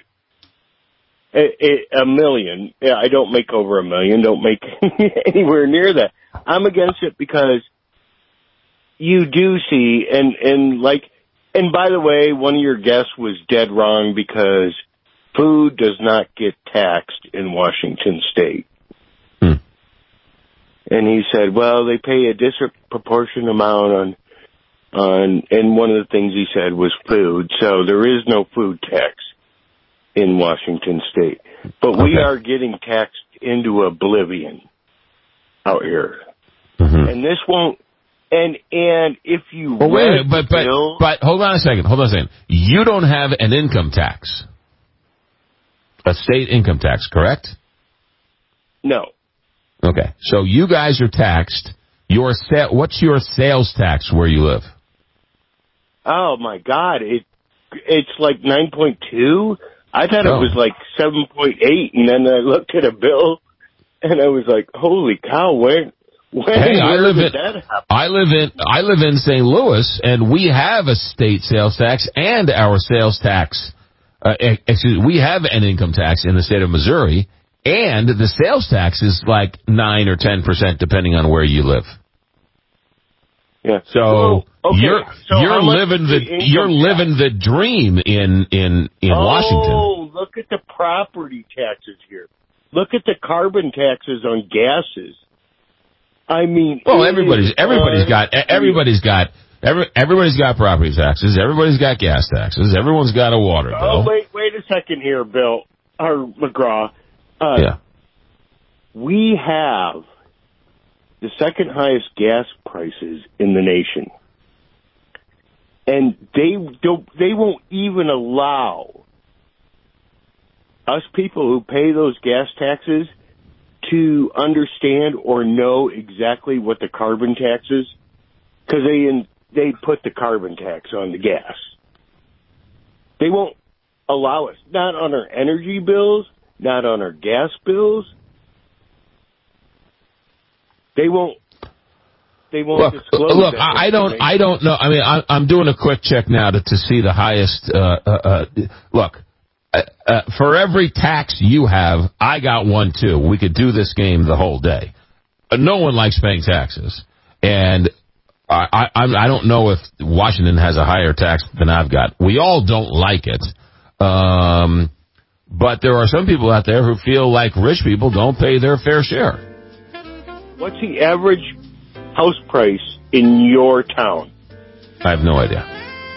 [SPEAKER 4] $1 million. Yeah, I don't make over $1 million. Don't make anywhere near that. I'm against it because you do see, and by the way, one of your guests was dead wrong because food does not get taxed in Washington State. And he said, well, they pay a disproportionate amount on, and one of the things he said was food. So there is no food tax in Washington State. But we are getting taxed into oblivion out here. Mm-hmm. And this won't, and if you...
[SPEAKER 5] Well, wait a minute, but hold on a second. You don't have an income tax. A state income tax, correct?
[SPEAKER 4] No.
[SPEAKER 5] Okay, so you guys are taxed. What's your sales tax where you live?
[SPEAKER 4] Oh my God, it's like 9.2. I thought it was like 7.8, and then I looked at a bill, and I was like, "Holy cow!
[SPEAKER 5] I live in St. Louis, and we have a state sales tax and our sales tax. We have an income tax in the state of Missouri, and the sales tax is like 9 or 10% depending on where you live.
[SPEAKER 4] Yeah.
[SPEAKER 5] So you're living the dream in Washington.
[SPEAKER 4] Oh, look at the property taxes here. Look at the carbon taxes on gases. I mean,
[SPEAKER 5] well, everybody's got property taxes. Everybody's got gas taxes. Everyone's got a water bill.
[SPEAKER 4] Oh, wait a second here, Bill or McGraw.
[SPEAKER 5] Yeah.
[SPEAKER 4] We have the second highest gas prices in the nation, and they won't even allow us people who pay those gas taxes to understand or know exactly what the carbon tax is, because they put the carbon tax on the gas. They won't allow us, not on our energy bills, not on our gas bills. They won't disclose.
[SPEAKER 5] Look, I don't know. I mean, I'm doing a quick check now to see the highest. Look. For every tax you have, I got one too. We could do this game the whole day. No one likes paying taxes, and I don't know if Washington has a higher tax than I've got. We all don't like it, but there are some people out there who feel like rich people don't pay their fair share.
[SPEAKER 4] What's the average house price in your town?
[SPEAKER 5] I have no idea.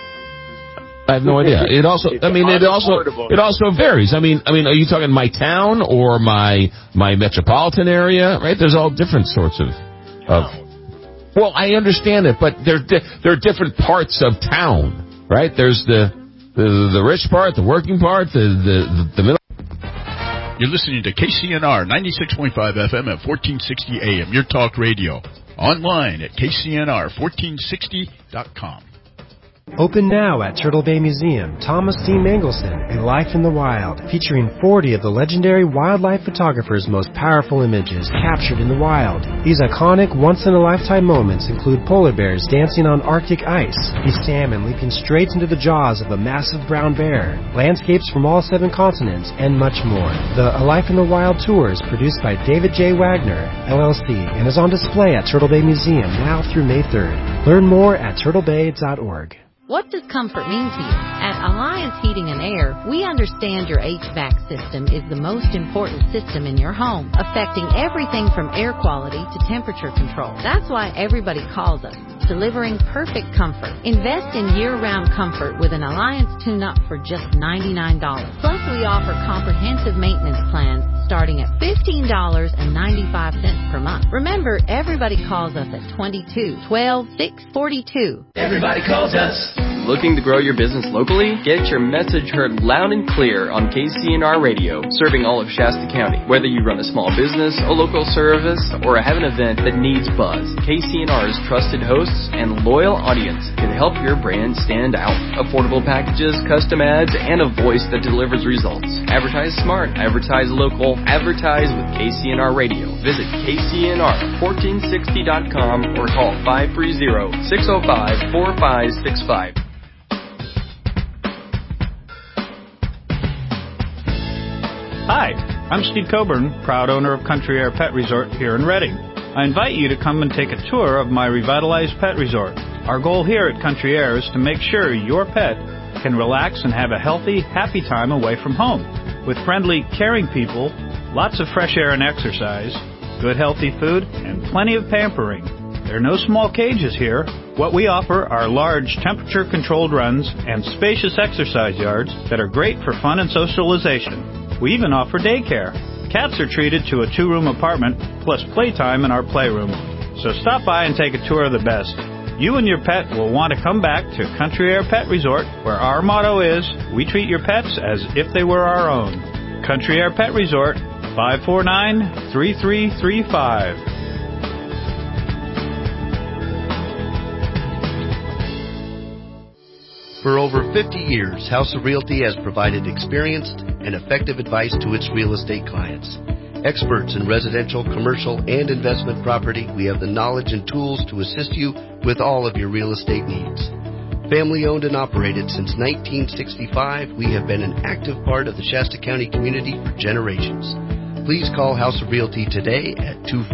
[SPEAKER 5] It also varies. I mean, are you talking my town or my metropolitan area? Right? There's all different sorts of. Well, I understand it, but there are different parts of town, right? There's the rich part, the working part, the middle.
[SPEAKER 6] You're listening to KCNR 96.5 FM at 1460 AM. Your talk radio. Online at KCNR1460.com.
[SPEAKER 7] Open now at Turtle Bay Museum, Thomas D. Mangelson, A Life in the Wild, featuring 40 of the legendary wildlife photographer's most powerful images captured in the wild. These iconic, once-in-a-lifetime moments include polar bears dancing on Arctic ice, a salmon leaping straight into the jaws of a massive brown bear, landscapes from all 7 continents, and much more. The A Life in the Wild tour is produced by David J. Wagner, LLC, and is on display at Turtle Bay Museum now through May 3rd. Learn more at turtlebay.org.
[SPEAKER 8] What does comfort mean to you? At Alliance Heating and Air, we understand your HVAC system is the most important system in your home, affecting everything from air quality to temperature control. That's why everybody calls us, delivering perfect comfort. Invest in year-round comfort with an Alliance tune-up for just $99. Plus, we offer comprehensive maintenance plans starting at $15.95 per month. Remember, everybody calls us at 22-12-642.
[SPEAKER 26] Everybody calls us. Looking to grow your business locally? Get your message heard loud and clear on KCNR Radio, serving all of Shasta County. Whether you run a small business, a local service, or have an event that needs buzz, KCNR's trusted hosts and loyal audience can help your brand stand out. Affordable packages, custom ads, and a voice that delivers results. Advertise smart, advertise local, advertise with KCNR Radio. Visit KCNR1460.com or call 530-605-4565.
[SPEAKER 9] Hi, I'm Steve Coburn, proud owner of Country Air Pet Resort here in Reading. I invite you to come and take a tour of my revitalized pet resort. Our goal here at Country Air is to make sure your pet can relax and have a healthy, happy time away from home. With friendly, caring people, lots of fresh air and exercise, good healthy food, and plenty of pampering. There are no small cages here. What we offer are large temperature-controlled runs and spacious exercise yards that are great for fun and socialization. We even offer daycare. Cats are treated to a 2-room apartment plus playtime in our playroom. So stop by and take a tour of the best. You and your pet will want to come back to Country Air Pet Resort, where our motto is, we treat your pets as if they were our own. Country Air Pet Resort, 549-3335.
[SPEAKER 10] For over 50 years, House of Realty has provided experienced and effective advice to its real estate clients.
[SPEAKER 11] Experts in residential, commercial, and investment property, we have the knowledge and tools to assist you with all of your real estate needs. Family owned and operated since 1965, we have been an active part of the Shasta County community for generations. Please call House of Realty today at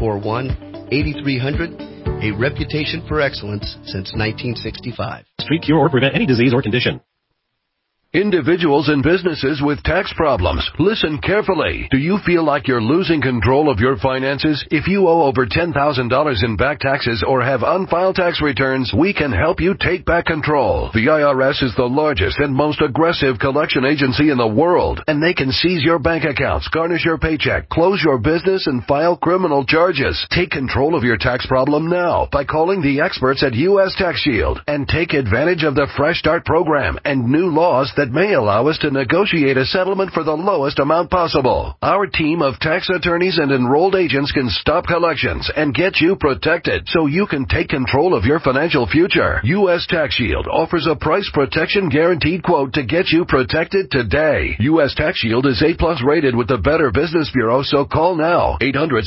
[SPEAKER 11] 241-8300, a reputation for excellence since 1965.
[SPEAKER 29] Treat, cure, or prevent any disease or condition.
[SPEAKER 1] Individuals and businesses with tax problems, listen carefully. Do you feel like you're losing control of your finances? If you owe over $10,000 in back taxes or have unfiled tax returns, we can help you take back control. The IRS is the largest and most aggressive collection agency in the world, and they can seize your bank accounts, garnish your paycheck, close your business, and file criminal charges. Take control of your tax problem now by calling the experts at U.S. Tax Shield and take advantage of the Fresh Start program and new laws that may allow us to negotiate a settlement for the lowest amount possible. Our team of tax attorneys and enrolled agents can stop collections and get you protected so you can take control of your financial future. U.S. Tax Shield offers a price protection guaranteed quote to get you protected today. U.S. Tax Shield is A+ rated with the Better Business Bureau, so call now.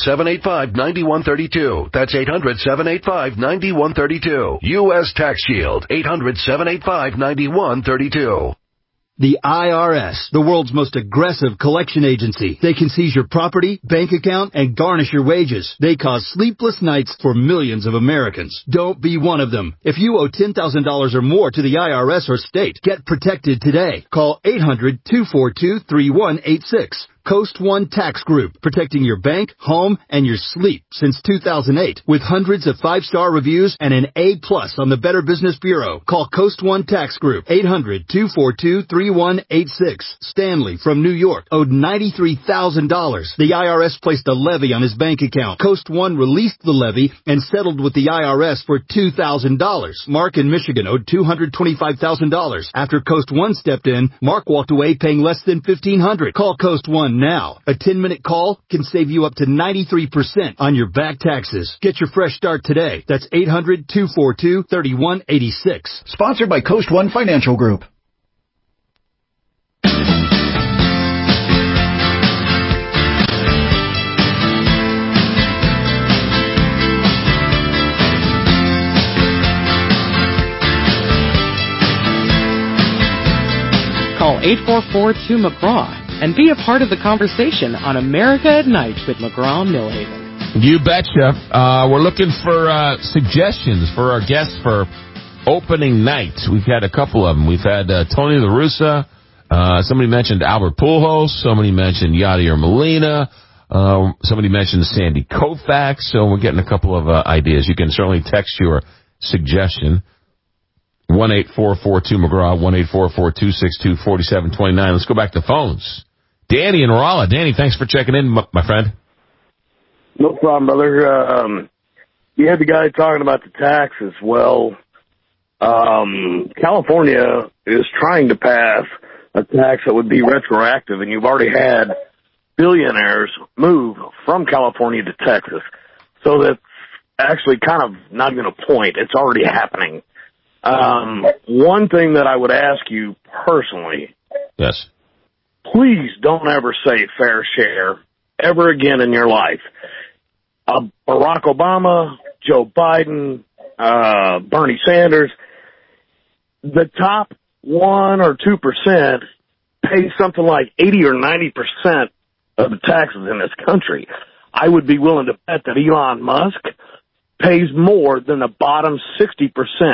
[SPEAKER 1] 800-785-9132. That's 800-785-9132. U.S. Tax Shield. 800-785-9132.
[SPEAKER 12] The IRS, the world's most aggressive collection agency. They can seize your property, bank account, and garnish your wages. They cause sleepless nights for millions of Americans. Don't be one of them. If you owe $10,000 or more to the IRS or state, get protected today. Call 800-242-3186. Coast One Tax Group, protecting your bank, home, and your sleep since 2008. With hundreds of 5-star reviews and an A+ on the Better Business Bureau. Call Coast One Tax Group, 800-242-3186. Stanley from New York owed $93,000. The IRS placed a levy on his bank account. Coast One released the levy and settled with the IRS for $2,000. Mark in Michigan owed $225,000. After Coast One stepped in, Mark walked away paying less than $1,500. Call Coast One now. A 10-minute call can save you up to 93% on your back taxes. Get your fresh start today. That's 800-242-3186.
[SPEAKER 13] Sponsored by Coast One Financial Group.
[SPEAKER 3] Call 844-2-McGraw and be a part of the conversation on America at Night with McGraw-Millhaven.
[SPEAKER 5] You betcha. We're looking for suggestions for our guests for opening night. We've had a couple of them. We've had Tony La Russa. Somebody mentioned Albert Pujols. Somebody mentioned Yadier Molina. Somebody mentioned Sandy Koufax. So we're getting a couple of ideas. You can certainly text your suggestion. 1-844-2-McGraw, 1-844-262-4729. Let's go back to phones. Danny in Rolla. Danny, thanks for checking in, my friend.
[SPEAKER 15] No problem, brother. You had the guy talking about the taxes. Well, California is trying to pass a tax that would be retroactive, and you've already had billionaires move from California to Texas. So that's actually kind of not even a point. It's already happening. One thing that I would ask you personally.
[SPEAKER 5] Yes.
[SPEAKER 15] Please don't ever say fair share ever again in your life. Barack Obama, Joe Biden, Bernie Sanders, the top 1 or 2% pay something like 80 or 90% of the taxes in this country. I would be willing to bet that Elon Musk pays more than the bottom 60%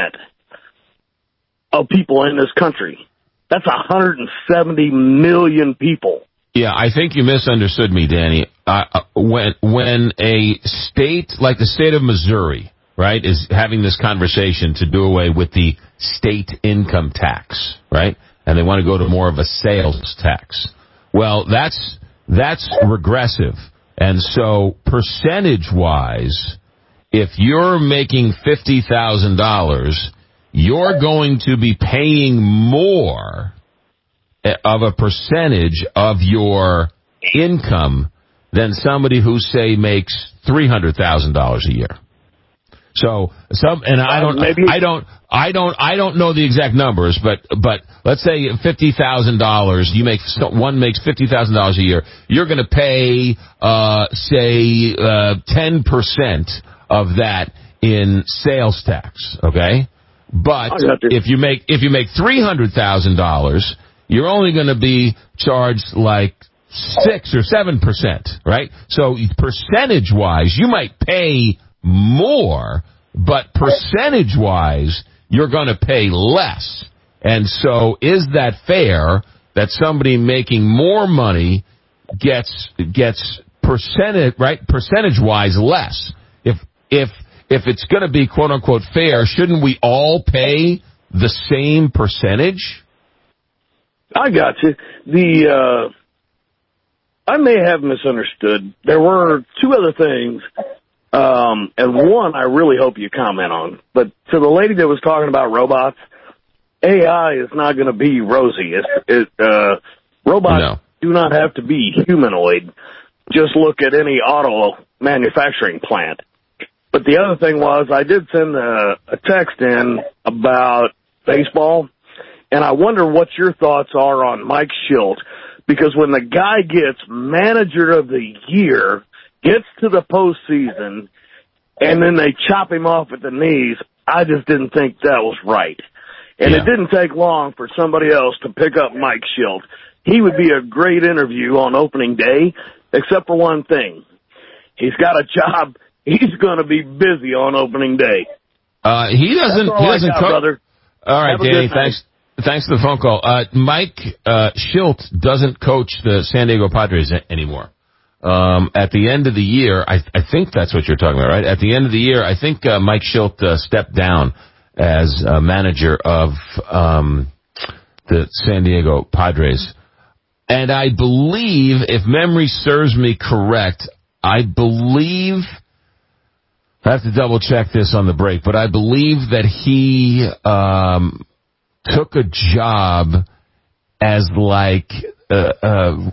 [SPEAKER 15] of people in this country. That's 170 million people.
[SPEAKER 5] Yeah, I think you misunderstood me, Danny. When a state like the state of Missouri, right, is having this conversation to do away with the state income tax, right, and they want to go to more of a sales tax. Well, that's regressive. And so percentage-wise, if you're making $50,000, you're going to be paying more of a percentage of your income than somebody who, say, makes $300,000 a year. So I don't know the exact numbers, but let's say $50,000. One makes $50,000 a year. You're going to pay, say, 10% of that in sales tax. Okay, but if you make $300,000, you're only going to be charged like 6 or 7%, right? So percentage-wise, you might pay more, but percentage-wise, you're going to pay less. And so is that fair that somebody making more money gets percentage-wise less? If it's going to be quote-unquote fair, shouldn't we all pay the same percentage?
[SPEAKER 15] I got you. I may have misunderstood. There were two other things. And one I really hope you comment on. But to the lady that was talking about robots, AI is not going to be rosy. Robots do not have to be humanoid. Just look at any auto manufacturing plant. But the other thing was I did send a text in about baseball, and I wonder what your thoughts are on Mike Shildt, because when the guy gets manager of the year, gets to the postseason, and then they chop him off at the knees, I just didn't think that was right. And it didn't take long for somebody else to pick up Mike Shildt. He would be a great interview on opening day, except for one thing. He's got a job. He's going to be busy on opening day.
[SPEAKER 5] He doesn't coach. All right, Danny, thanks for the phone call. Mike Shildt doesn't coach the San Diego Padres anymore. At the end of the year, I think that's what you're talking about, right? At the end of the year, I think Mike Shildt stepped down as manager of the San Diego Padres. And I believe, if memory serves me correct, I have to double check this on the break, but I believe that he took a job as like a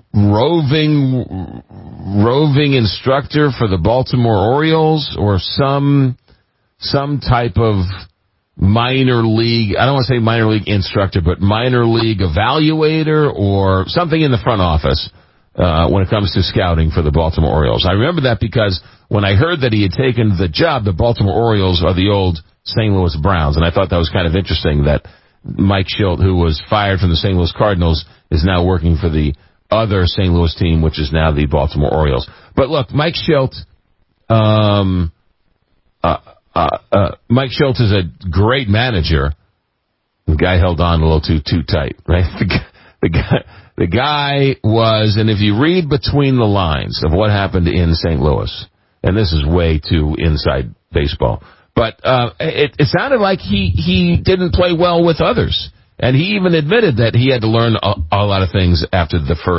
[SPEAKER 5] roving instructor for the Baltimore Orioles, or some type of minor league, I don't want to say minor league instructor, but minor league evaluator or something in the front office when it comes to scouting for the Baltimore Orioles. I remember that because when I heard that he had taken the job, the Baltimore Orioles are the old St. Louis Browns, and I thought that was kind of interesting that Mike Shildt, who was fired from the St. Louis Cardinals, is now working for the other St. Louis team, which is now the Baltimore Orioles. But look, Mike Shildt, Mike Shildt is a great manager. The guy held on a little too tight, right? The guy was, and if you read between the lines of what happened in St. Louis, and this is way too inside baseball, but it sounded like he didn't play well with others, and he even admitted that he had to learn a lot of things after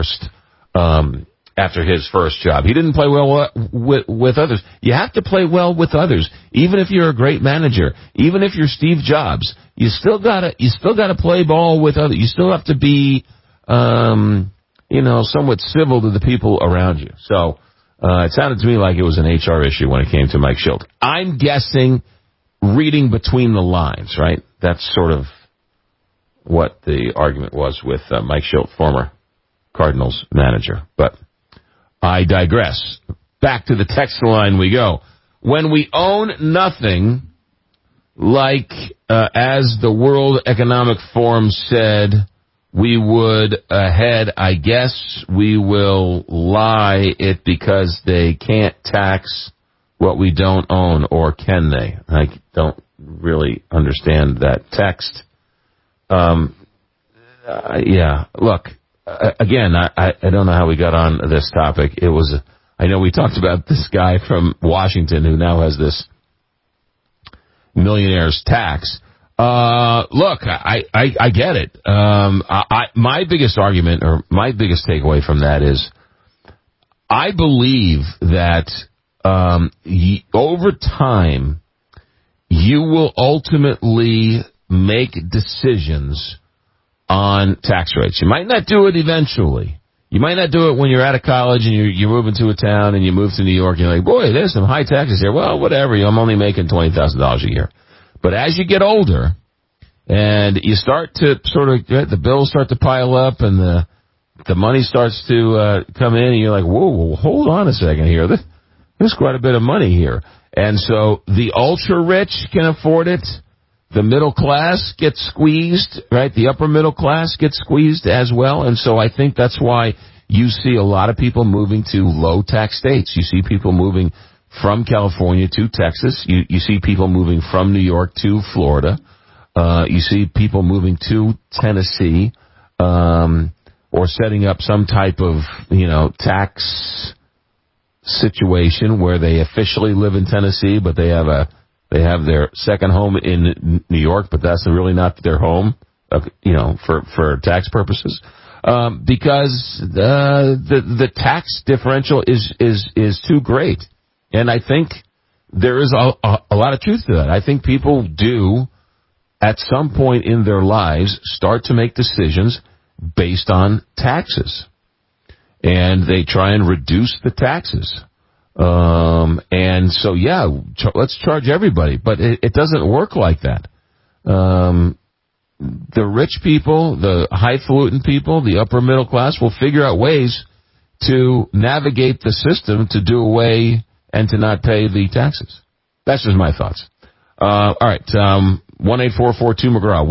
[SPEAKER 5] his first job. He didn't play well with others. You have to play well with others, even if you're a great manager, even if you're Steve Jobs. You still gotta play ball with others. You still have to be, somewhat civil to the people around you. So it sounded to me like it was an HR issue when it came to Mike Shildt. I'm guessing, reading between the lines, right? That's sort of what the argument was with Mike Shildt, former Cardinals manager. But I digress. Back to the text line we go. When we own nothing, like as the World Economic Forum said we would ahead, I guess we will lie it because they can't tax what we don't own, or can they? I don't really understand that text. Look, again, I don't know how we got on this topic. I know we talked about this guy from Washington who now has this millionaire's tax. Look, I get it. My biggest argument, or my biggest takeaway from that is, I believe that over time you will ultimately make decisions on tax rates. You might not do it eventually. You might not do it when you're out of college and you're moving to a town and you move to New York and you're like, boy, there's some high taxes here. Well, whatever. I'm only making $20,000 a year. But as you get older and you start to the bills start to pile up and the money starts to come in and you're like, whoa, hold on a second here. There's quite a bit of money here. And so the ultra rich can afford it. The middle class gets squeezed, right? The upper middle class gets squeezed as well. And so I think that's why you see a lot of people moving to low-tax states. You see people moving from California to Texas. You see people moving from New York to Florida. You see people moving to Tennessee or setting up some type of, tax situation where they officially live in Tennessee, but they have their second home in New York, but that's really not their home, for tax purposes, because the tax differential is too great, and I think there is a lot of truth to that. I think people do, at some point in their lives, start to make decisions based on taxes, and they try and reduce the taxes. And so, let's charge everybody, but it doesn't work like that. The rich people, the highfalutin people, the upper middle class will figure out ways to navigate the system to do away and to not pay the taxes. That's just my thoughts. All right. 1-844-2-McGraw,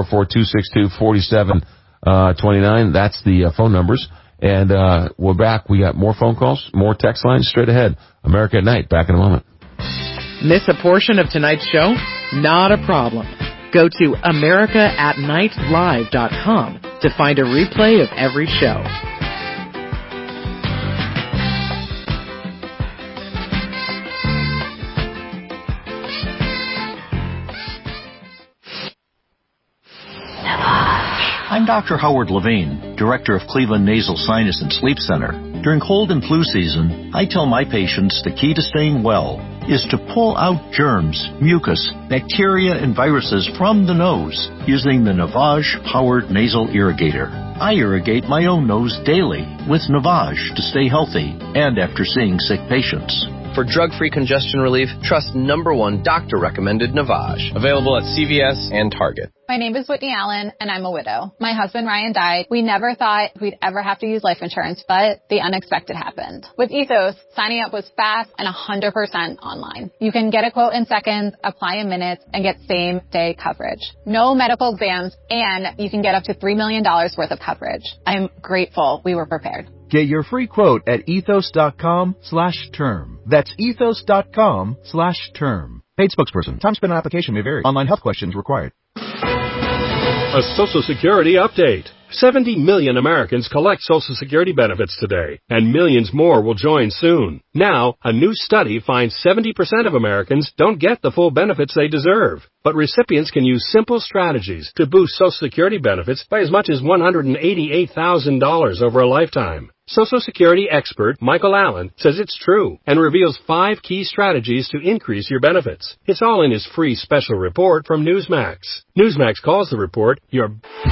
[SPEAKER 5] 1-844-262-4729. That's the phone numbers. And we're back. We got more phone calls, more text lines straight ahead. America at Night, back in a moment.
[SPEAKER 3] Miss a portion of tonight's show? Not a problem. Go to AmericaAtNightLive.com to find a replay of every show.
[SPEAKER 10] I'm Dr. Howard Levine, Director of Cleveland Nasal Sinus and Sleep Center. During cold and flu season, I tell my patients the key to staying well is to pull out germs, mucus, bacteria, and viruses from the nose using the Navage Powered Nasal Irrigator. I irrigate my own nose daily with Navage to stay healthy and after seeing sick patients.
[SPEAKER 2] For drug-free congestion relief, trust #1 doctor-recommended Navage. Available at CVS and Target.
[SPEAKER 14] My name is Whitney Allen, and I'm a widow. My husband, Ryan, died. We never thought we'd ever have to use life insurance, but the unexpected happened. With Ethos, signing up was fast and 100% online. You can get a quote in seconds, apply in minutes, and get same-day coverage. No medical exams, and you can get up to $3 million worth of coverage. I'm grateful we were prepared.
[SPEAKER 16] Get your free quote at ethos.com/term. That's ethos.com/term. Paid spokesperson. Time spent on application may vary. Online health questions required.
[SPEAKER 17] A Social Security update. 70 million Americans collect Social Security benefits today, and millions more will join soon. Now, a new study finds 70% of Americans don't get the full benefits they deserve. But recipients can use simple strategies to boost Social Security benefits by as much as $188,000 over a lifetime. Social Security expert Michael Allen says it's true and reveals 5 key strategies to increase your benefits. It's all in his free special report from Newsmax. Newsmax calls the report your...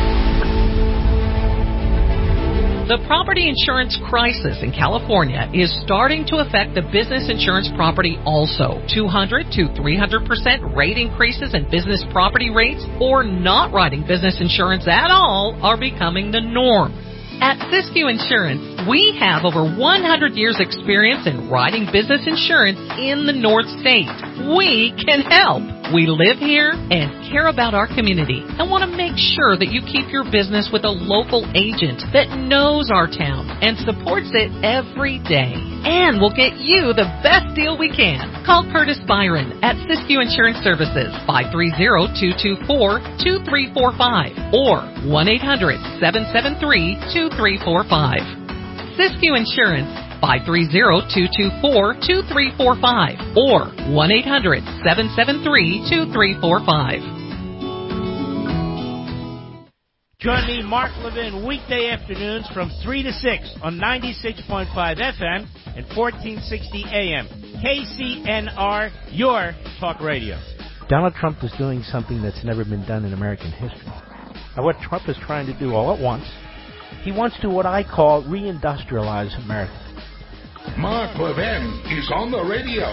[SPEAKER 18] The property insurance crisis in California is starting to affect the business insurance property also. 200 to 300% rate increases in business property rates or not writing business insurance at all are becoming the norm. At Siskiyou Insurance, we have over 100 years experience in writing business insurance in the North State. We can help. We live here and care about our community and want to make sure that you keep your business with a local agent that knows our town and supports it every day. And we'll get you the best deal we can. Call Curtis Byron at Siskiyou Insurance Services, 530-224-2345 or 1-800-773-2345. Siskiyou Insurance, 530-224-2345 or 1-800-773-2345.
[SPEAKER 19] Join me, Mark Levin, weekday afternoons from 3 to 6 on 96.5 FM and 1460 AM. KCNR, your talk radio.
[SPEAKER 20] Donald Trump is doing something that's never been done in American history. Now, what Trump is trying to do all at once
[SPEAKER 19] He wants to, what I call, reindustrialize America.
[SPEAKER 4] Mark Levin is on the radio.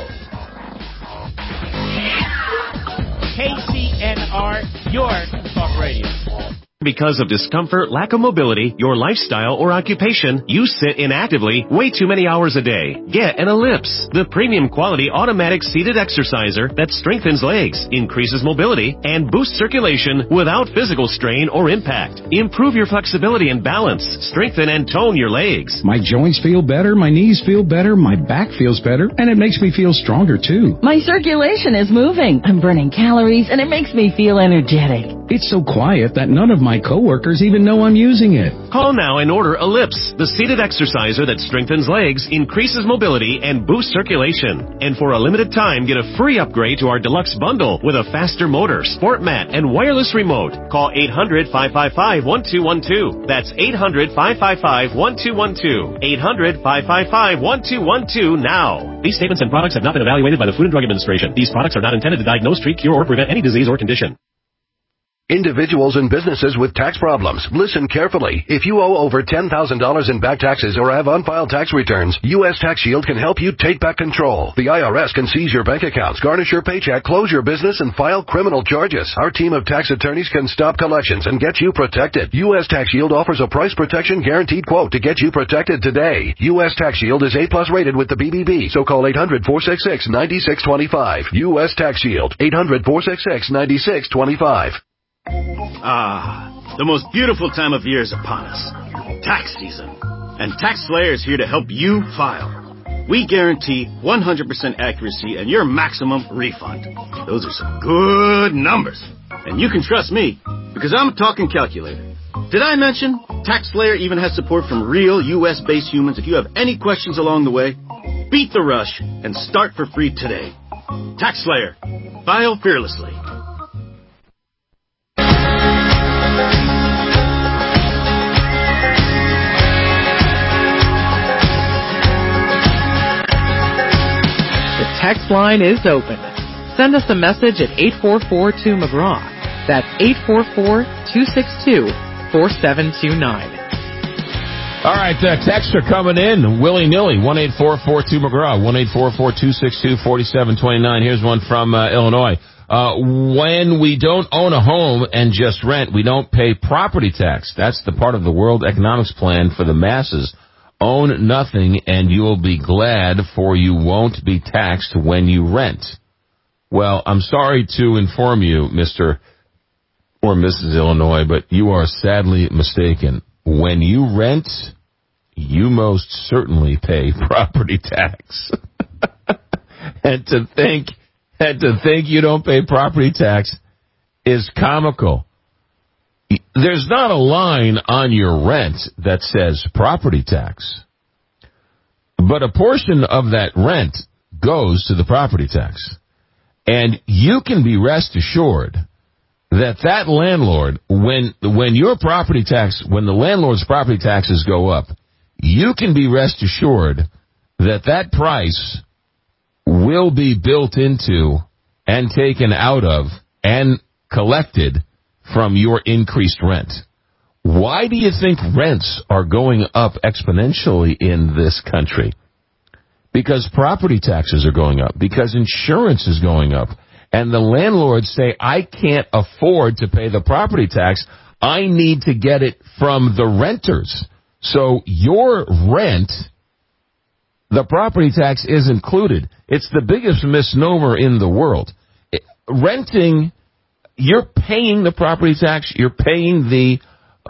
[SPEAKER 19] KCNR, your talk radio.
[SPEAKER 29] Because of discomfort, lack of mobility, your lifestyle, or occupation, you sit inactively way too many hours a day. Get an Ellipse, the premium quality automatic seated exerciser that strengthens legs, increases mobility, and boosts circulation without physical strain or impact. Improve your flexibility and balance, strengthen and tone your legs.
[SPEAKER 13] My joints feel better, my knees feel better, my back feels better, and it makes me feel stronger too.
[SPEAKER 20] My circulation is moving. I'm burning calories, and it makes me feel energetic.
[SPEAKER 13] It's so quiet that none of my coworkers even know I'm using it.
[SPEAKER 29] Call now and order Ellipse, the seated exerciser that strengthens legs, increases mobility, and boosts circulation. And for a limited time, get a free upgrade to our deluxe bundle with a faster motor, sport mat, and wireless remote. Call 800-555-1212. That's 800-555-1212. 800-555-1212 now. These statements and products have not been evaluated by the Food and Drug Administration. These products are not intended to diagnose, treat, cure, or prevent any disease or condition.
[SPEAKER 1] Individuals and businesses with tax problems, listen carefully. If you owe over $10,000 in back taxes or have unfiled tax returns, U.S. Tax Shield can help you take back control. The IRS can seize your bank accounts, garnish your paycheck, close your business, and file criminal charges. Our team of tax attorneys can stop collections and get you protected. U.S. Tax Shield offers a price protection guaranteed quote to get you protected today. U.S. Tax Shield is A+ rated with the BBB, so call 800-466-9625. U.S. Tax Shield, 800-466-9625.
[SPEAKER 21] The most beautiful time of year is upon us. Tax season. And TaxSlayer is here to help you file. We guarantee 100% accuracy and your maximum refund. Those are some good numbers. And you can trust me, because I'm a talking calculator. Did I mention TaxSlayer even has support from real U.S.-based humans? If you have any questions along the way, beat the rush and start for free today. TaxSlayer. File fearlessly.
[SPEAKER 3] Text line is open. Send us a message at 8442-McGraw. That's 844-262-4729.
[SPEAKER 5] All right, texts are coming in willy-nilly. 1-844-2-McGraw, 1-844-262-4729. Here's one from Illinois. When we don't own a home and just rent, we don't pay property tax. That's the part of the World Economics Plan for the masses. Own nothing and you will be glad, for you won't be taxed when you rent. Well, I'm sorry to inform you, Mr. or Mrs. Illinois, but you are sadly mistaken. When you rent, you most certainly pay property tax. and to think you don't pay property tax is comical. There's not a line on your rent that says property tax, but a portion of that rent goes to the property tax. And you can be rest assured that landlord, when the landlord's property taxes go up, you can be rest assured that price will be built into and taken out of and collected from your increased rent. Why do you think rents are going up exponentially in this country? Because property taxes are going up, because insurance is going up, and the landlords say, I can't afford to pay the property tax. I need to get it from the renters. So your rent, the property tax is included. It's the biggest misnomer in the world. Renting, you're paying the property tax, you're paying the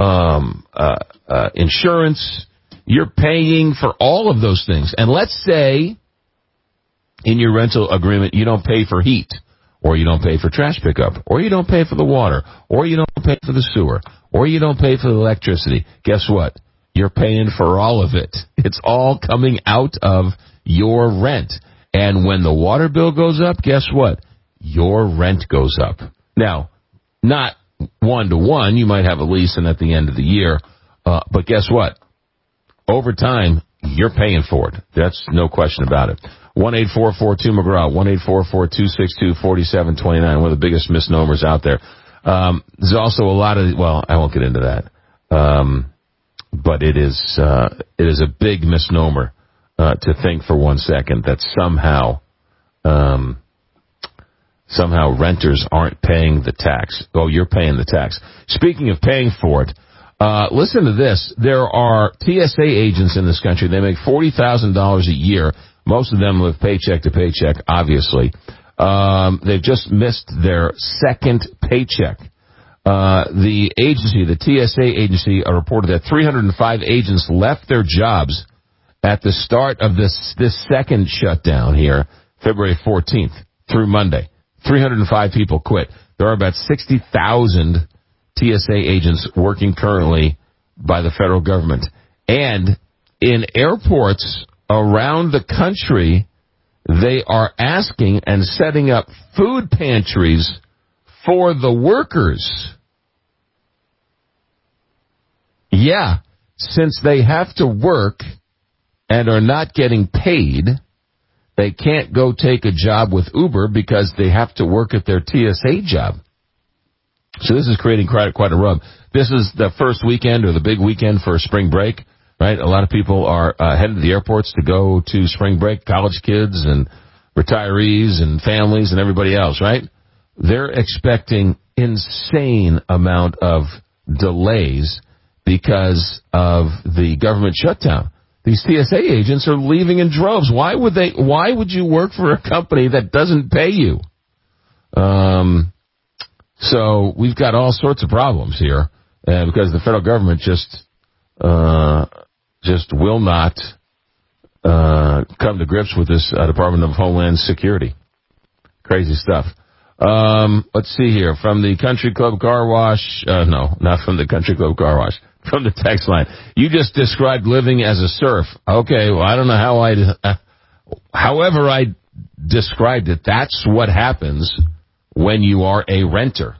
[SPEAKER 5] insurance, you're paying for all of those things. And let's say in your rental agreement you don't pay for heat, or you don't pay for trash pickup, or you don't pay for the water, or you don't pay for the sewer, or you don't pay for the electricity. Guess what? You're paying for all of it. It's all coming out of your rent. And when the water bill goes up, guess what? Your rent goes up. Now, not 1-to-1. You might have a lease and at the end of the year. But guess what? Over time, you're paying for it. That's no question about it. 1-844-2-McGraw, 1-844-262-4729, one of the biggest misnomers out there. There's also a lot of, well, I won't get into that. But it is a big misnomer to think for 1 second that somehow renters aren't paying the tax. Oh, you're paying the tax. Speaking of paying for it, listen to this. There are TSA agents in this country. They make $40,000 a year. Most of them live paycheck to paycheck, obviously. They've just missed their second paycheck. The TSA agency, reported that 305 agents left their jobs at the start of this second shutdown here, February 14th through Monday. 305 people quit. There are about 60,000 TSA agents working currently by the federal government. And in airports around the country, they are asking and setting up food pantries for the workers. Yeah, since they have to work and are not getting paid, they can't go take a job with Uber because they have to work at their TSA job. So this is creating quite a rub. This is the first weekend or the big weekend for spring break, right? A lot of people are headed to the airports to go to spring break, college kids and retirees and families and everybody else, right? They're expecting insane amount of delays because of the government shutdown. These TSA agents are leaving in droves. Why would you work for a company that doesn't pay you? So we've got all sorts of problems here because the federal government just will not come to grips with this Department of Homeland Security. Crazy stuff. Let's see here. From the Country Club Car Wash. No, not from the Country Club Car Wash. From the text line. You just described living as a serf. Okay, well, I don't know however I described it, that's what happens when you are a renter.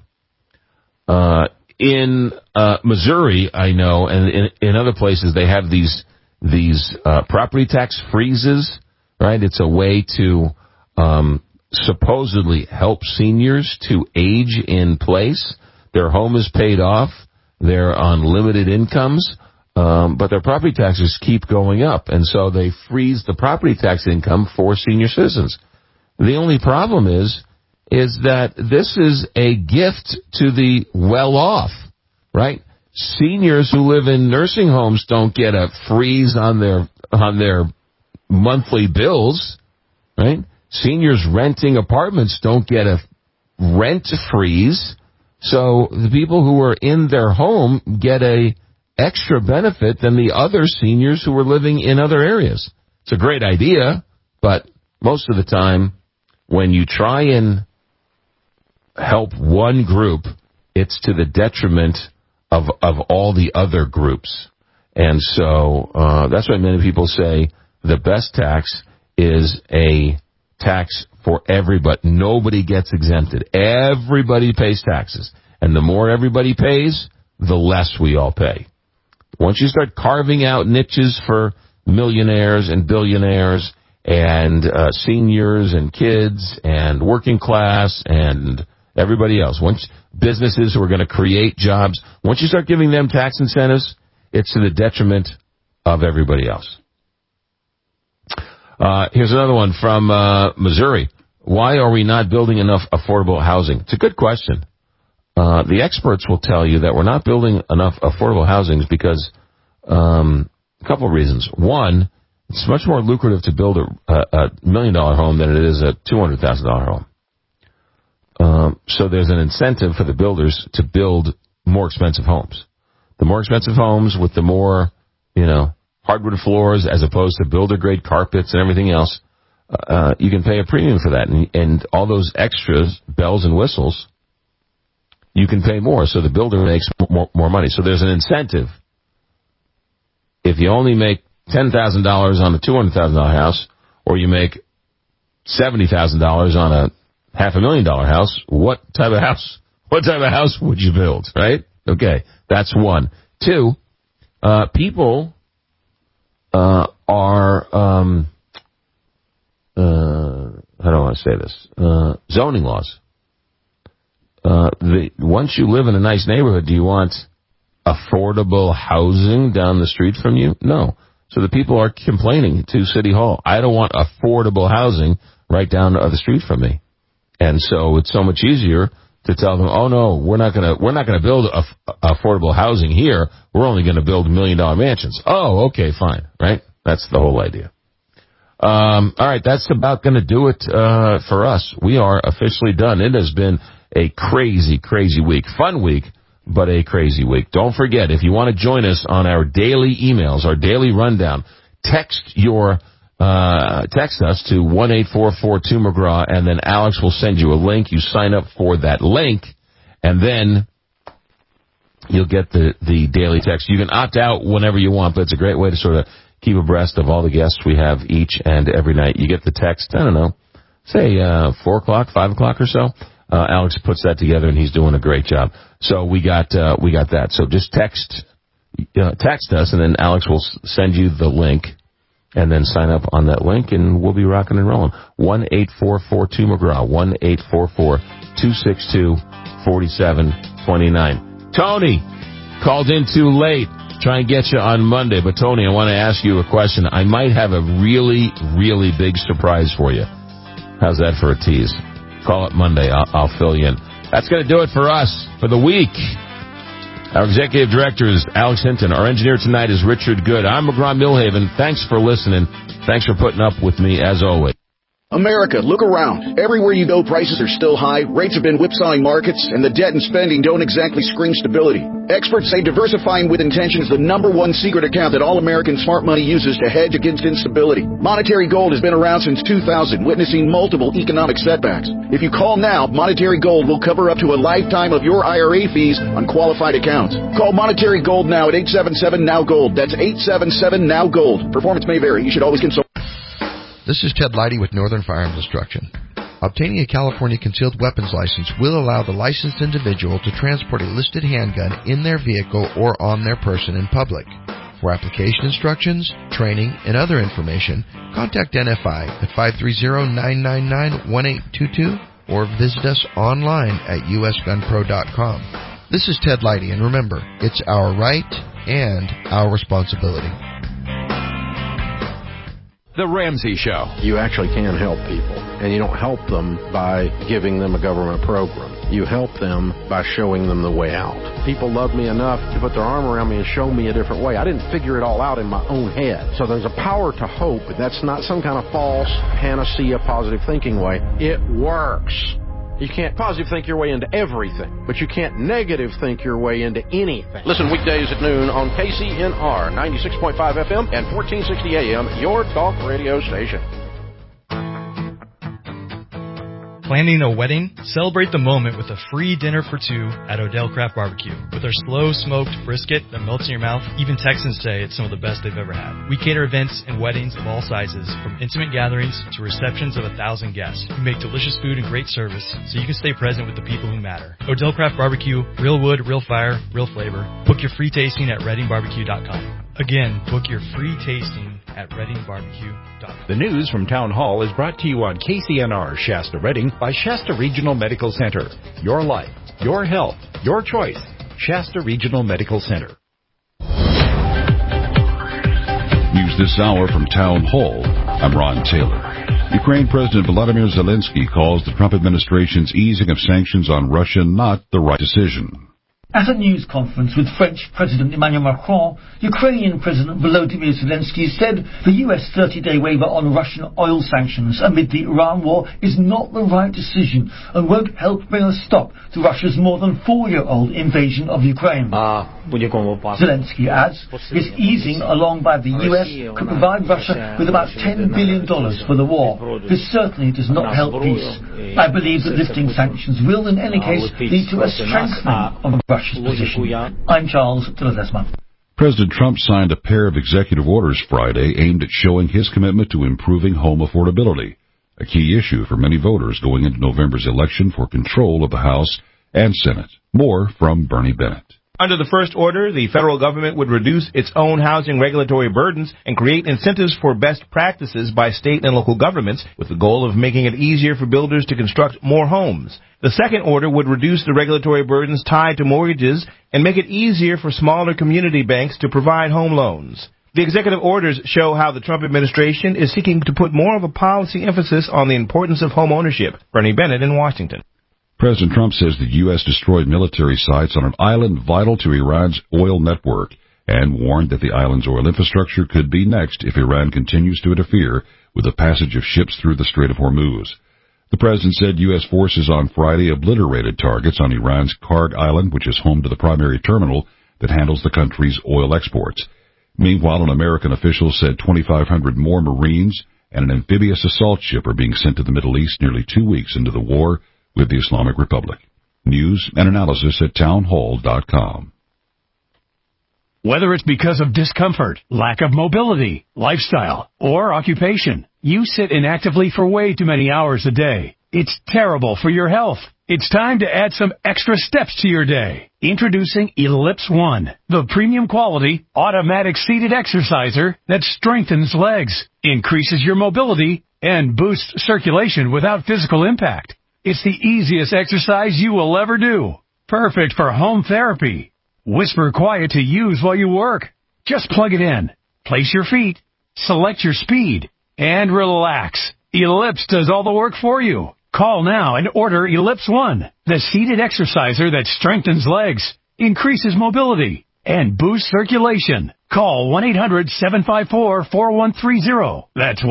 [SPEAKER 5] In Missouri, I know, and in other places, they have these property tax freezes, right? It's a way to supposedly help seniors to age in place. Their home is paid off. They're on limited incomes, but their property taxes keep going up, and so they freeze the property tax income for senior citizens. The only problem is that this is a gift to the well-off, right? Seniors who live in nursing homes don't get a freeze on their monthly bills, right? Seniors renting apartments don't get a rent freeze. So the people who are in their home get a extra benefit than the other seniors who are living in other areas. It's a great idea, but most of the time when you try and help one group, it's to the detriment of all the other groups. And so that's why many people say the best tax is a tax for everybody. Nobody gets exempted. Everybody pays taxes. And the more everybody pays, the less we all pay. Once you start carving out niches for millionaires and billionaires and seniors and kids and working class and everybody else, once businesses who are going to create jobs, once you start giving them tax incentives, it's to the detriment of everybody else. Here's another one from Missouri. Why are we not building enough affordable housing? It's a good question. The experts will tell you that we're not building enough affordable housing because a couple of reasons. One, it's much more lucrative to build a $1 million home than it is a $200,000 home. So there's an incentive for the builders to build more expensive homes. The more expensive homes with the more, hardwood floors as opposed to builder-grade carpets and everything else, you can pay a premium for that. And all those extras, bells and whistles, you can pay more. So the builder makes more money. So there's an incentive. If you only make $10,000 on a $200,000 house, or you make $70,000 on a $500,000 house, what type of house would you build, right? Okay, that's one. Two, people are, how do I want to say this? Zoning laws. Once you live in a nice neighborhood, do you want affordable housing down the street from you? No. So the people are complaining to City Hall, I don't want affordable housing right down the street from me. And so it's so much easier to tell them, oh no, we're not gonna build affordable housing here. We're only gonna build $1 million mansions. Oh, okay, fine, right? That's the whole idea. All right, that's about gonna do it for us. We are officially done. It has been a crazy, crazy week. Fun week, but a crazy week. Don't forget, if you want to join us on our daily emails, our daily rundown, text us to 1-844-2McGraw, and then Alex will send you a link. You sign up for that link, and then you'll get the daily text. You can opt out whenever you want, but it's a great way to sort of keep abreast of all the guests we have each and every night. You get the text, I don't know, say 4 o'clock, 5 o'clock or so. Alex puts that together, and he's doing a great job. So we got that. So just text us, and then Alex will send you the link, and then sign up on that link, and we'll be rocking and rolling. 1-844-2McGraw, 1-844-262-4729. Tony called in too late. Try and get you on Monday. But, Tony, I want to ask you a question. I might have a really, really big surprise for you. How's that for a tease? Call it Monday. I'll fill you in. That's going to do it for us for the week. Our executive director is Alex Hinton. Our engineer tonight is Richard Good. I'm McGraw Millhaven. Thanks for listening. Thanks for putting up with me, as always.
[SPEAKER 6] America, look around. Everywhere you go, prices are still high, rates have been whipsawing markets, and the debt and spending don't exactly scream stability. Experts say diversifying with intention is the #1 secret account that all American smart money uses to hedge against instability. Monetary Gold has been around since 2000, witnessing multiple economic setbacks. If you call now, Monetary Gold will cover up to a lifetime of your IRA fees on qualified accounts. Call Monetary Gold now at 877-NOW-GOLD. That's 877-NOW-GOLD. Performance may vary. You should always consult.
[SPEAKER 7] This is Ted Leidy with Northern Firearms Instruction. Obtaining a California concealed weapons license will allow the licensed individual to transport a listed handgun in their vehicle or on their person in public. For application instructions, training, and other information, contact NFI at 530-999-1822 or visit us online at usgunpro.com. This is Ted Leidy, and remember, it's our right and our responsibility.
[SPEAKER 8] The Ramsey Show. You actually can help people, and you don't help them by giving them a government program. You help them by showing them the way out. People love me enough to put their arm around me and show me a different way. I didn't figure it all out in my own head. So there's a power to hope, but that's not some kind of false panacea positive thinking way. It works. You can't positive think your way into everything, but you can't negative think your way into anything. Listen weekdays at noon on KCNR 96.5 FM and 1460 AM, your talk radio station.
[SPEAKER 22] Planning a wedding? Celebrate the moment with a free dinner for two at Odell Craft Barbecue. With our slow-smoked brisket that melts in your mouth, even Texans say it's some of the best they've ever had. We cater events and weddings of all sizes, from intimate gatherings to receptions of 1,000 guests. We make delicious food and great service, so you can stay present with the people who matter. Odell Craft Barbecue, real wood, real fire, real flavor. Book your free tasting at ReddingBarbecue.com. Again, book your free tasting at ReddingBarbecue.com.
[SPEAKER 16] The news from Town Hall is brought to you on KCNR Shasta Redding by Shasta Regional Medical Center. Your life, your health, your choice. Shasta Regional Medical Center.
[SPEAKER 23] News this hour from Town Hall. I'm Ron Taylor. Ukraine President Volodymyr Zelensky calls the Trump administration's easing of sanctions on Russia not the right decision.
[SPEAKER 24] At a news conference with French President Emmanuel Macron, Ukrainian President Volodymyr Zelensky said the US 30-day waiver on Russian oil sanctions amid the Iran war is not the right decision and won't help bring a stop to Russia's more than 4-year-old invasion of Ukraine. Zelensky adds this easing, along by the US, could provide Russia with about $10 billion for the war. This certainly does not help peace. I believe that lifting sanctions will, in any case, lead to a strengthening of Russia's position. I'm Charles de Ledesma.
[SPEAKER 23] President Trump signed a pair of executive orders Friday aimed at showing his commitment to improving home affordability, a key issue for many voters going into November's election for control of the House and Senate. More from Bernie Bennett.
[SPEAKER 9] Under the first order, the federal government would reduce its own housing regulatory burdens and create incentives for best practices by state and local governments with the goal of making it easier for builders to construct more homes. The second order would reduce the regulatory burdens tied to mortgages and make it easier for smaller community banks to provide home loans. The executive orders show how the Trump administration is seeking to put more of a policy emphasis on the importance of home ownership. Bernie Bennett in Washington.
[SPEAKER 23] President Trump says the U.S. destroyed military sites on an island vital to Iran's oil network and warned that the island's oil infrastructure could be next if Iran continues to interfere with the passage of ships through the Strait of Hormuz. The president said U.S. forces on Friday obliterated targets on Iran's Karg Island, which is home to the primary terminal that handles the country's oil exports. Meanwhile, an American official said 2,500 more Marines and an amphibious assault ship are being sent to the Middle East nearly 2 weeks into the war with the Islamic Republic. News and analysis at townhall.com.
[SPEAKER 10] Whether it's because of discomfort, lack of mobility, lifestyle, or occupation, you sit inactively for way too many hours a day. It's terrible for your health. It's time to add some extra steps to your day. Introducing Ellipse One, the premium quality, automatic seated exerciser that strengthens legs, increases your mobility, and boosts circulation without physical impact. It's the easiest exercise you will ever do. Perfect for home therapy. Whisper quiet to use while you work. Just plug it in, place your feet, select your speed, and relax. Ellipse does all the work for you. Call now and order Ellipse One, the seated exerciser that strengthens legs, increases mobility, and boosts circulation. Call 1-800-754-4130. That's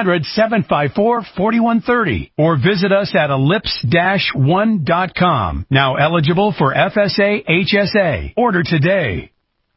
[SPEAKER 10] 1-800-754-4130. Or visit us at ellipse-one.com. Now eligible for FSA HSA. Order today.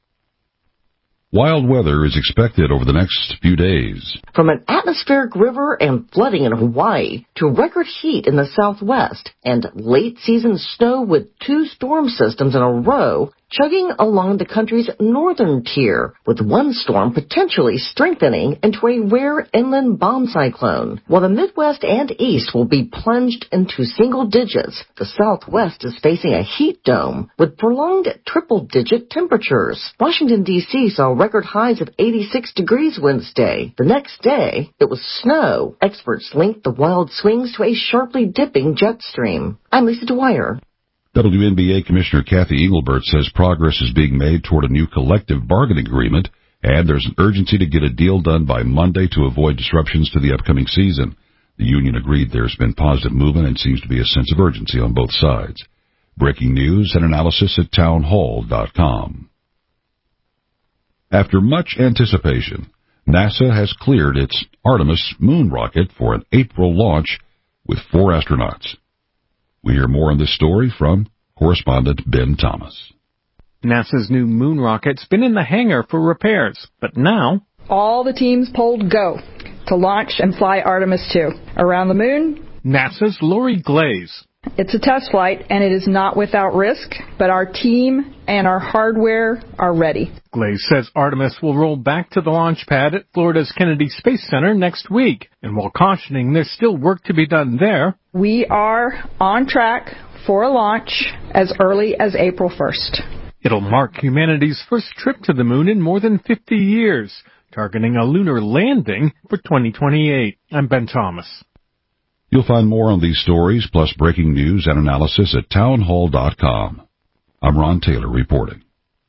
[SPEAKER 23] Wild weather is expected over the next few days.
[SPEAKER 11] From an atmospheric river and flooding in Hawaii to record heat in the Southwest and late-season snow with 2 storm systems in a row chugging along the country's northern tier, with one storm potentially strengthening into a rare inland bomb cyclone. While the Midwest and East will be plunged into single digits, the Southwest is facing a heat dome with prolonged triple-digit temperatures. Washington, D.C. saw record highs of 86 degrees Wednesday. The next day, it was snow. Experts linked the wild swings to a sharply dipping jet stream. I'm Lisa Dwyer.
[SPEAKER 23] WNBA Commissioner Kathy Engelbert says progress is being made toward a new collective bargaining agreement, and there's an urgency to get a deal done by Monday to avoid disruptions to the upcoming season. The union agreed there's been positive movement and seems to be a sense of urgency on both sides. Breaking news and analysis at townhall.com. After much anticipation, NASA has cleared its Artemis moon rocket for an April launch with 4 astronauts. We hear more on this story from correspondent Ben Thomas.
[SPEAKER 12] NASA's new moon rocket's been in the hangar for repairs, but now
[SPEAKER 15] all the teams polled go to launch and fly Artemis 2. Around the moon,
[SPEAKER 12] NASA's Lori Glaze.
[SPEAKER 15] It's a test flight, and it is not without risk, but our team and our hardware are ready.
[SPEAKER 12] Glaze says Artemis will roll back to the launch pad at Florida's Kennedy Space Center next week, and while cautioning there's still work to be done there,
[SPEAKER 15] we are on track for a launch as early as April 1st.
[SPEAKER 12] It'll mark humanity's first trip to the moon in more than 50 years, targeting a lunar landing for 2028. I'm Ben Thomas.
[SPEAKER 23] You'll find more on these stories, plus breaking news and analysis at townhall.com. I'm Ron Taylor reporting.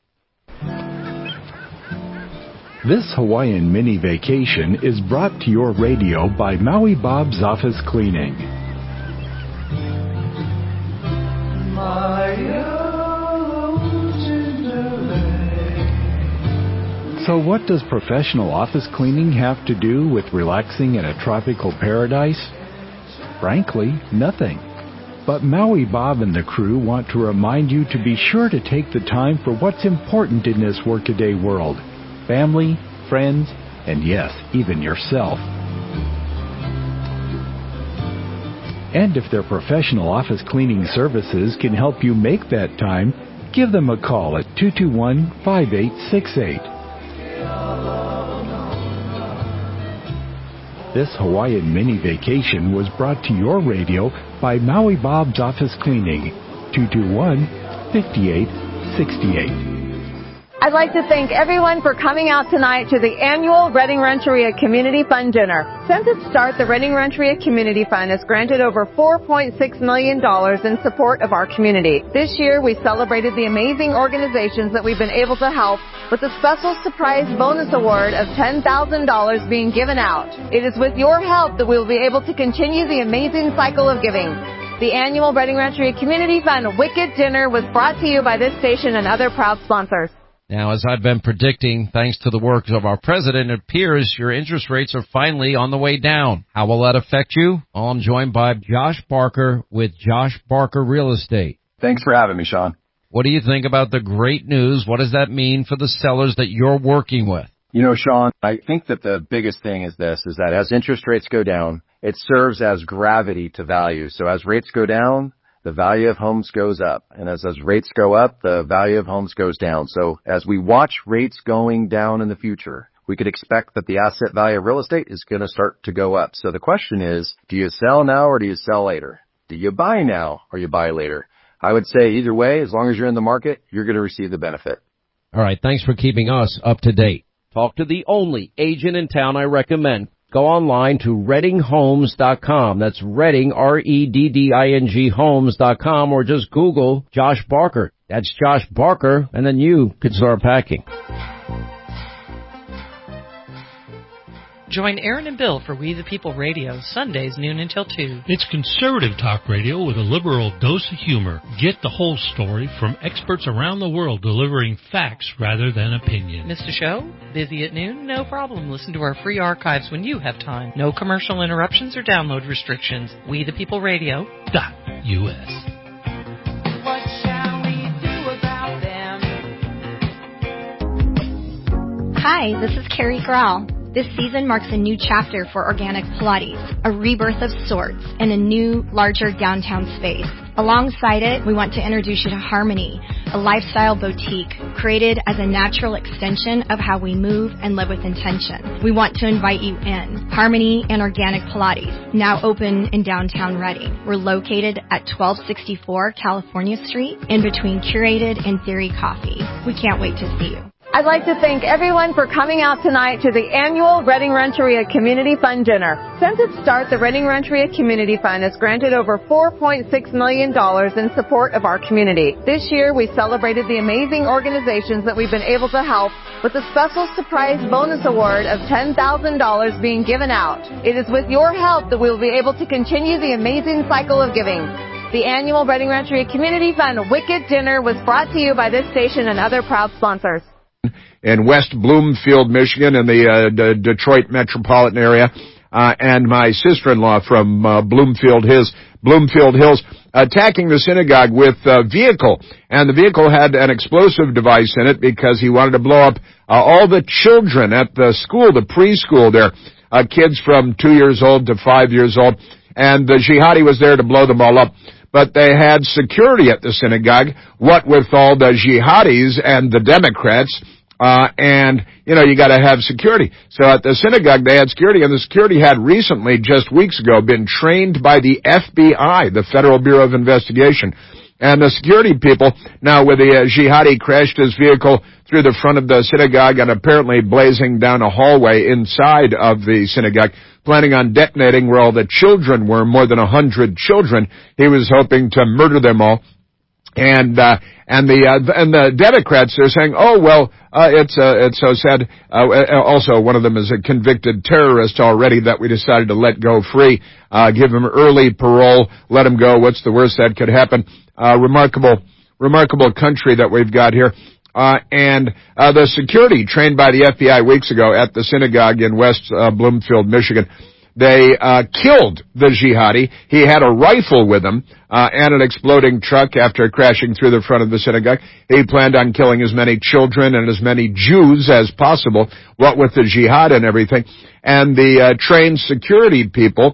[SPEAKER 25] This Hawaiian mini vacation is brought to your radio by Maui Bob's Office Cleaning. So what does professional office cleaning have to do with relaxing in a tropical paradise? Frankly, nothing. But Maui Bob and the crew want to remind you to be sure to take the time for what's important in this workaday world. Family, friends, and yes, even yourself. And if their professional office cleaning services can help you make that time, give them a call at 221-5868. This Hawaiian mini vacation was brought to your radio by Maui Bob's Office Cleaning, 221-5868. 68.
[SPEAKER 2] I'd like to thank everyone for coming out tonight to the annual Reading Renteria Community Fund Dinner. Since its start, the Reading Renteria Community Fund has granted over $4.6 million in support of our community. This year, we celebrated the amazing organizations that we've been able to help with a special surprise bonus award of $10,000 being given out. It is with your help that we will be able to continue the amazing cycle of giving. The annual Reading Renteria Community Fund Wicked Dinner was brought to you by this station and other proud sponsors.
[SPEAKER 4] Now, as I've been predicting, thanks to the work of our president, it appears your interest rates are finally on the way down. How will that affect you? Well, I'm joined by Josh Barker with Josh Barker Real Estate.
[SPEAKER 14] Thanks for having me, Sean.
[SPEAKER 4] What do you think about the great news? What does that mean for the sellers that you're working with?
[SPEAKER 14] You know, Sean, I think that the biggest thing is that as interest rates go down, it serves as gravity to value. So as rates go down, the value of homes goes up. And as rates go up, the value of homes goes down. So as we watch rates going down in the future, we could expect that the asset value of real estate is going to start to go up. So the question is, do you sell now or do you sell later? Do you buy now or you buy later? I would say either way, as long as you're in the market, you're going to receive the benefit.
[SPEAKER 4] All right. Thanks for keeping us up to date. Talk to the only agent in town I recommend. Go online to ReddingHomes.com. That's Redding, REDDING Homes.com, or just Google Josh Barker. That's Josh Barker, and then you can start packing.
[SPEAKER 3] Join Aaron and Bill for We the People Radio, Sundays noon until 2.
[SPEAKER 17] It's conservative talk radio with a liberal dose of humor. Get the whole story from experts around the world delivering facts rather than opinion.
[SPEAKER 3] Missed a show? Busy at noon? No problem. Listen to our free archives when you have time. No commercial interruptions or download restrictions. We the People Radio.us.
[SPEAKER 18] What shall we do about them?
[SPEAKER 19] Hi, this is Carrie Grau. This season marks a new chapter for Organic Pilates, a rebirth of sorts, in a new, larger downtown space. Alongside it, we want to introduce you to Harmony, a lifestyle boutique created as a natural extension of how we move and live with intention. We want to invite you in. Harmony and Organic Pilates, now open in downtown Reading. We're located at 1264 California Street, in between Curated and Theory Coffee. We can't wait to see you.
[SPEAKER 2] I'd like to thank everyone for coming out tonight to the annual Reading Renteria Community Fund Dinner. Since its start, the Reading Renteria Community Fund has granted over $4.6 million in support of our community. This year, we celebrated the amazing organizations that we've been able to help with a special surprise bonus award of $10,000 being given out. It is with your help that we will be able to continue the amazing cycle of giving. The annual Reading Renteria Community Fund Wicked Dinner was brought to you by this station and other proud sponsors.
[SPEAKER 26] In West Bloomfield, Michigan, in the Detroit metropolitan area, and my sister-in-law from Bloomfield Hills, attacking the synagogue with a vehicle. And the vehicle had an explosive device in it because he wanted to blow up all the children at the school, the preschool there, kids from 2 years old to 5 years old. And the jihadi was there to blow them all up. But they had security at the synagogue, what with all the jihadis and the Democrats, and, you know, you gotta have security. So at the synagogue they had security, and the security had recently, just weeks ago, been trained by the FBI, the Federal Bureau of Investigation. And the security people, now with the jihadi crashed his vehicle through the front of the synagogue and apparently blazing down a hallway inside of the synagogue, planning on detonating where all the children were, more than 100 children. He was hoping to murder them all. And the Democrats, they're saying, oh, well, it's so sad. Also, one of them is a convicted terrorist already that we decided to let go free, give him early parole, let him go. What's the worst that could happen? Remarkable country that we've got here. And the security trained by the FBI weeks ago at the synagogue in West Bloomfield, Michigan, they killed the jihadi. He had a rifle with him and an exploding truck after crashing through the front of the synagogue. He planned on killing as many children and as many Jews as possible, what with the jihad and everything. And the trained security people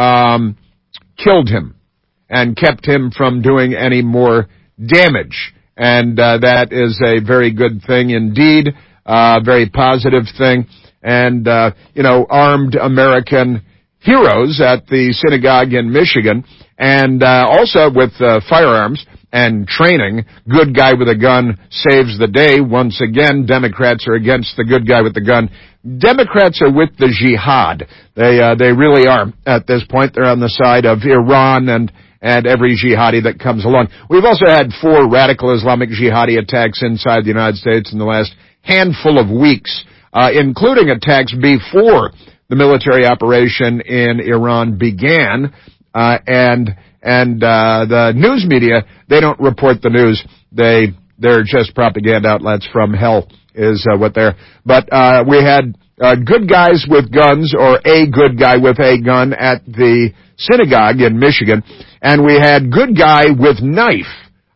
[SPEAKER 26] killed him and kept him from doing any more damage. And that is a very good thing indeed, very positive thing. And, armed American heroes at the synagogue in Michigan, and also with firearms, and training. Good guy with a gun saves the day. Once again, Democrats are against the good guy with the gun. Democrats are with the jihad. They really are at this point. They're on the side of Iran and every jihadi that comes along. We've also had 4 radical Islamic jihadi attacks inside the United States in the last handful of weeks, including attacks before the military operation in Iran began, and the news media, they don't report the news. They're just propaganda outlets from hell is what they're. But we had good guys with guns, or a good guy with a gun at the synagogue in Michigan, and we had good guy with knife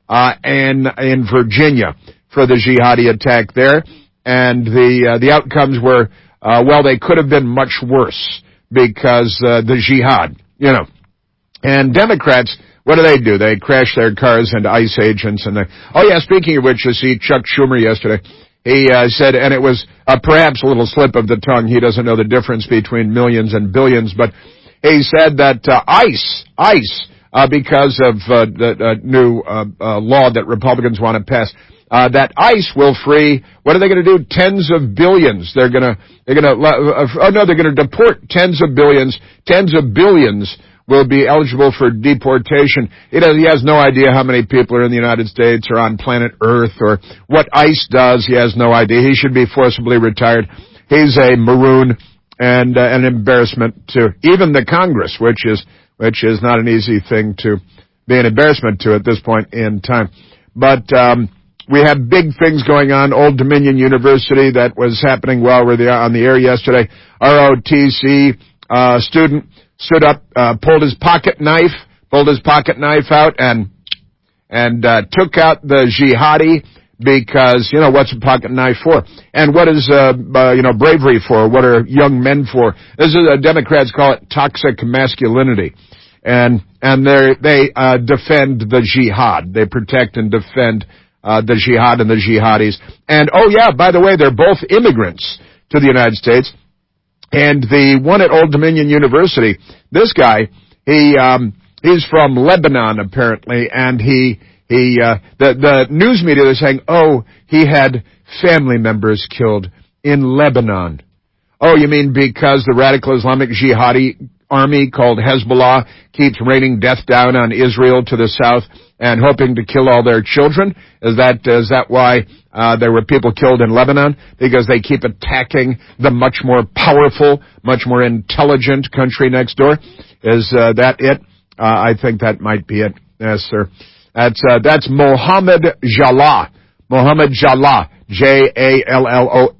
[SPEAKER 26] in Virginia for the jihadi attack there, and the outcomes were they could have been much worse because the jihad, And Democrats, what do? They crash their cars into ICE agents, and speaking of which, you see Chuck Schumer yesterday. He said, and it was perhaps a little slip of the tongue. He doesn't know the difference between millions and billions, but he said that ICE, because of the new law that Republicans want to pass, that ICE will free. What are they going to do? Tens of billions. They're going to deport tens of billions. Tens of billions will be eligible for deportation. He has no idea how many people are in the United States or on planet Earth or what ICE does. He has no idea. He should be forcibly retired. He's a maroon and an embarrassment to even the Congress, which is not an easy thing to be an embarrassment to at this point in time. But we have big things going on. Old Dominion University, that was happening while we were on the air yesterday. ROTC student stood up, pulled his pocket knife out and took out the jihadi because, what's a pocket knife for? And what is, bravery for? What are young men for? Democrats call it toxic masculinity. And they defend the jihad. They protect and defend the jihad and the jihadis. And, by the way, they're both immigrants to the United States. And the one at Old Dominion University, this guy, he's from Lebanon apparently, and the news media is saying, he had family members killed in Lebanon. Oh, you mean because the radical Islamic jihadi army called Hezbollah keeps raining death down on Israel to the south and hoping to kill all their children? Is that why there were people killed in Lebanon? Because they keep attacking the much more powerful, much more intelligent country next door? Is that it? I think that might be it. Yes, sir. That's Mohammed Jalloh. Mohammed Jalloh. Jalloh.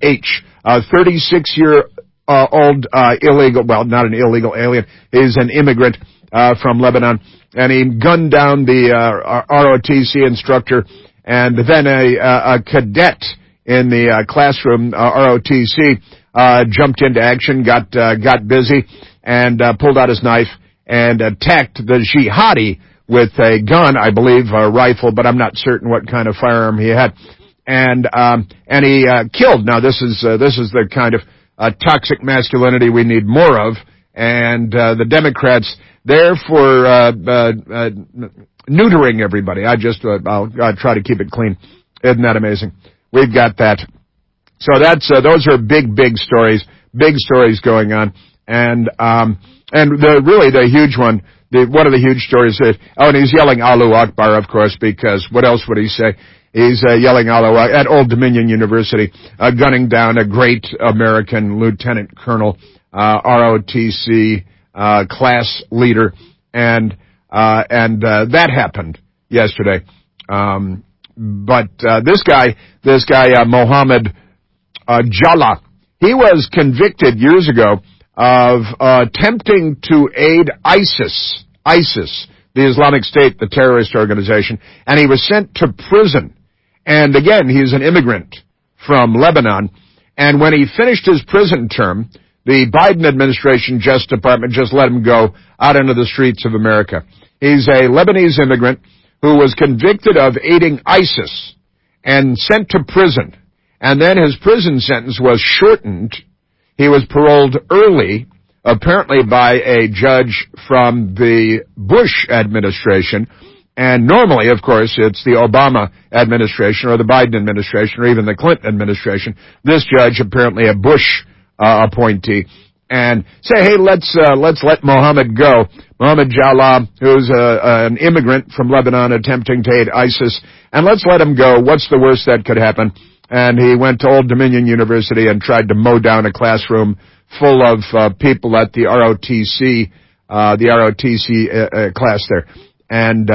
[SPEAKER 26] 36-year-old illegal, well, not an illegal alien. He's an immigrant from Lebanon. And he gunned down the ROTC instructor, and then a cadet in the classroom, ROTC, jumped into action, got busy, and pulled out his knife and attacked the jihadi with a gun, I believe, a rifle, but I'm not certain what kind of firearm he had. And he killed. Now this is the kind of toxic masculinity we need more of, and the Democrats, they're for neutering everybody. I'll try to keep it clean. Isn't that amazing? We've got that. So those are big stories going on, and the huge one. One of the huge stories is, and he's yelling Allahu Akbar, of course, because what else would he say? He's yelling Allahu Akbar at Old Dominion University, gunning down a great American lieutenant colonel, ROTC class leader, and that happened yesterday. But this guy, Mohammed Jalloh, he was convicted years ago of attempting to aid ISIS, the Islamic State, the terrorist organization, and he was sent to prison. And again, he's an immigrant from Lebanon, and when he finished his prison term, the Biden administration Justice Department just let him go out into the streets of America. He's a Lebanese immigrant who was convicted of aiding ISIS and sent to prison. And then his prison sentence was shortened. He was paroled early, apparently by a judge from the Bush administration, And normally, of course, it's the Obama administration or the Biden administration or even the Clinton administration. This judge, apparently a Bush appointee, and say, hey, let's let Mohammed go. Mohammed Jalal, who's an immigrant from Lebanon attempting to aid ISIS, and let's let him go. What's the worst that could happen? And he went to Old Dominion University and tried to mow down a classroom full of people at the ROTC class there. And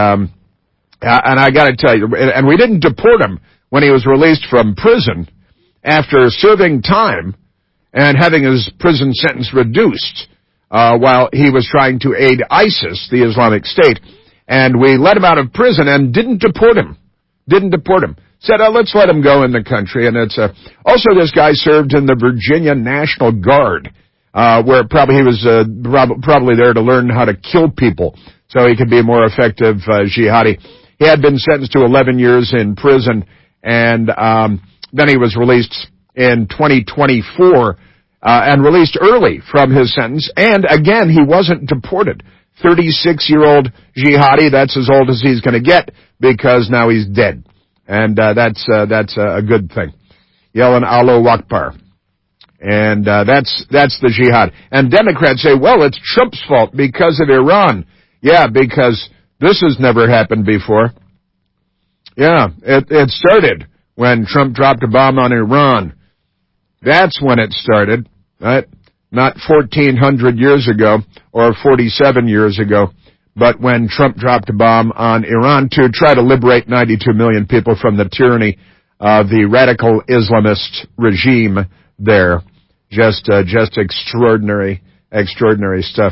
[SPEAKER 26] I got to tell you, and we didn't deport him when he was released from prison after serving time and having his prison sentence reduced while he was trying to aid ISIS, the Islamic State. And we let him out of prison and didn't deport him. Said, let's let him go in the country. And it's also this guy served in the Virginia National Guard, where probably he was probably there to learn how to kill people so he could be a more effective jihadi. He had been sentenced to 11 years in prison, and then he was released in 2024 and released early from his sentence. And again, he wasn't deported. 36-year-old jihadi, that's as old as he's going to get because now he's dead. And that's a good thing. Yelling Allahu Akbar. And that's the jihad. And Democrats say, well, it's Trump's fault because of Iran. Yeah, because this has never happened before. Yeah, it started when Trump dropped a bomb on Iran. That's when it started, right? Not 1,400 years ago or 47 years ago, but when Trump dropped a bomb on Iran to try to liberate 92 million people from the tyranny of the radical Islamist regime there. Just extraordinary stuff.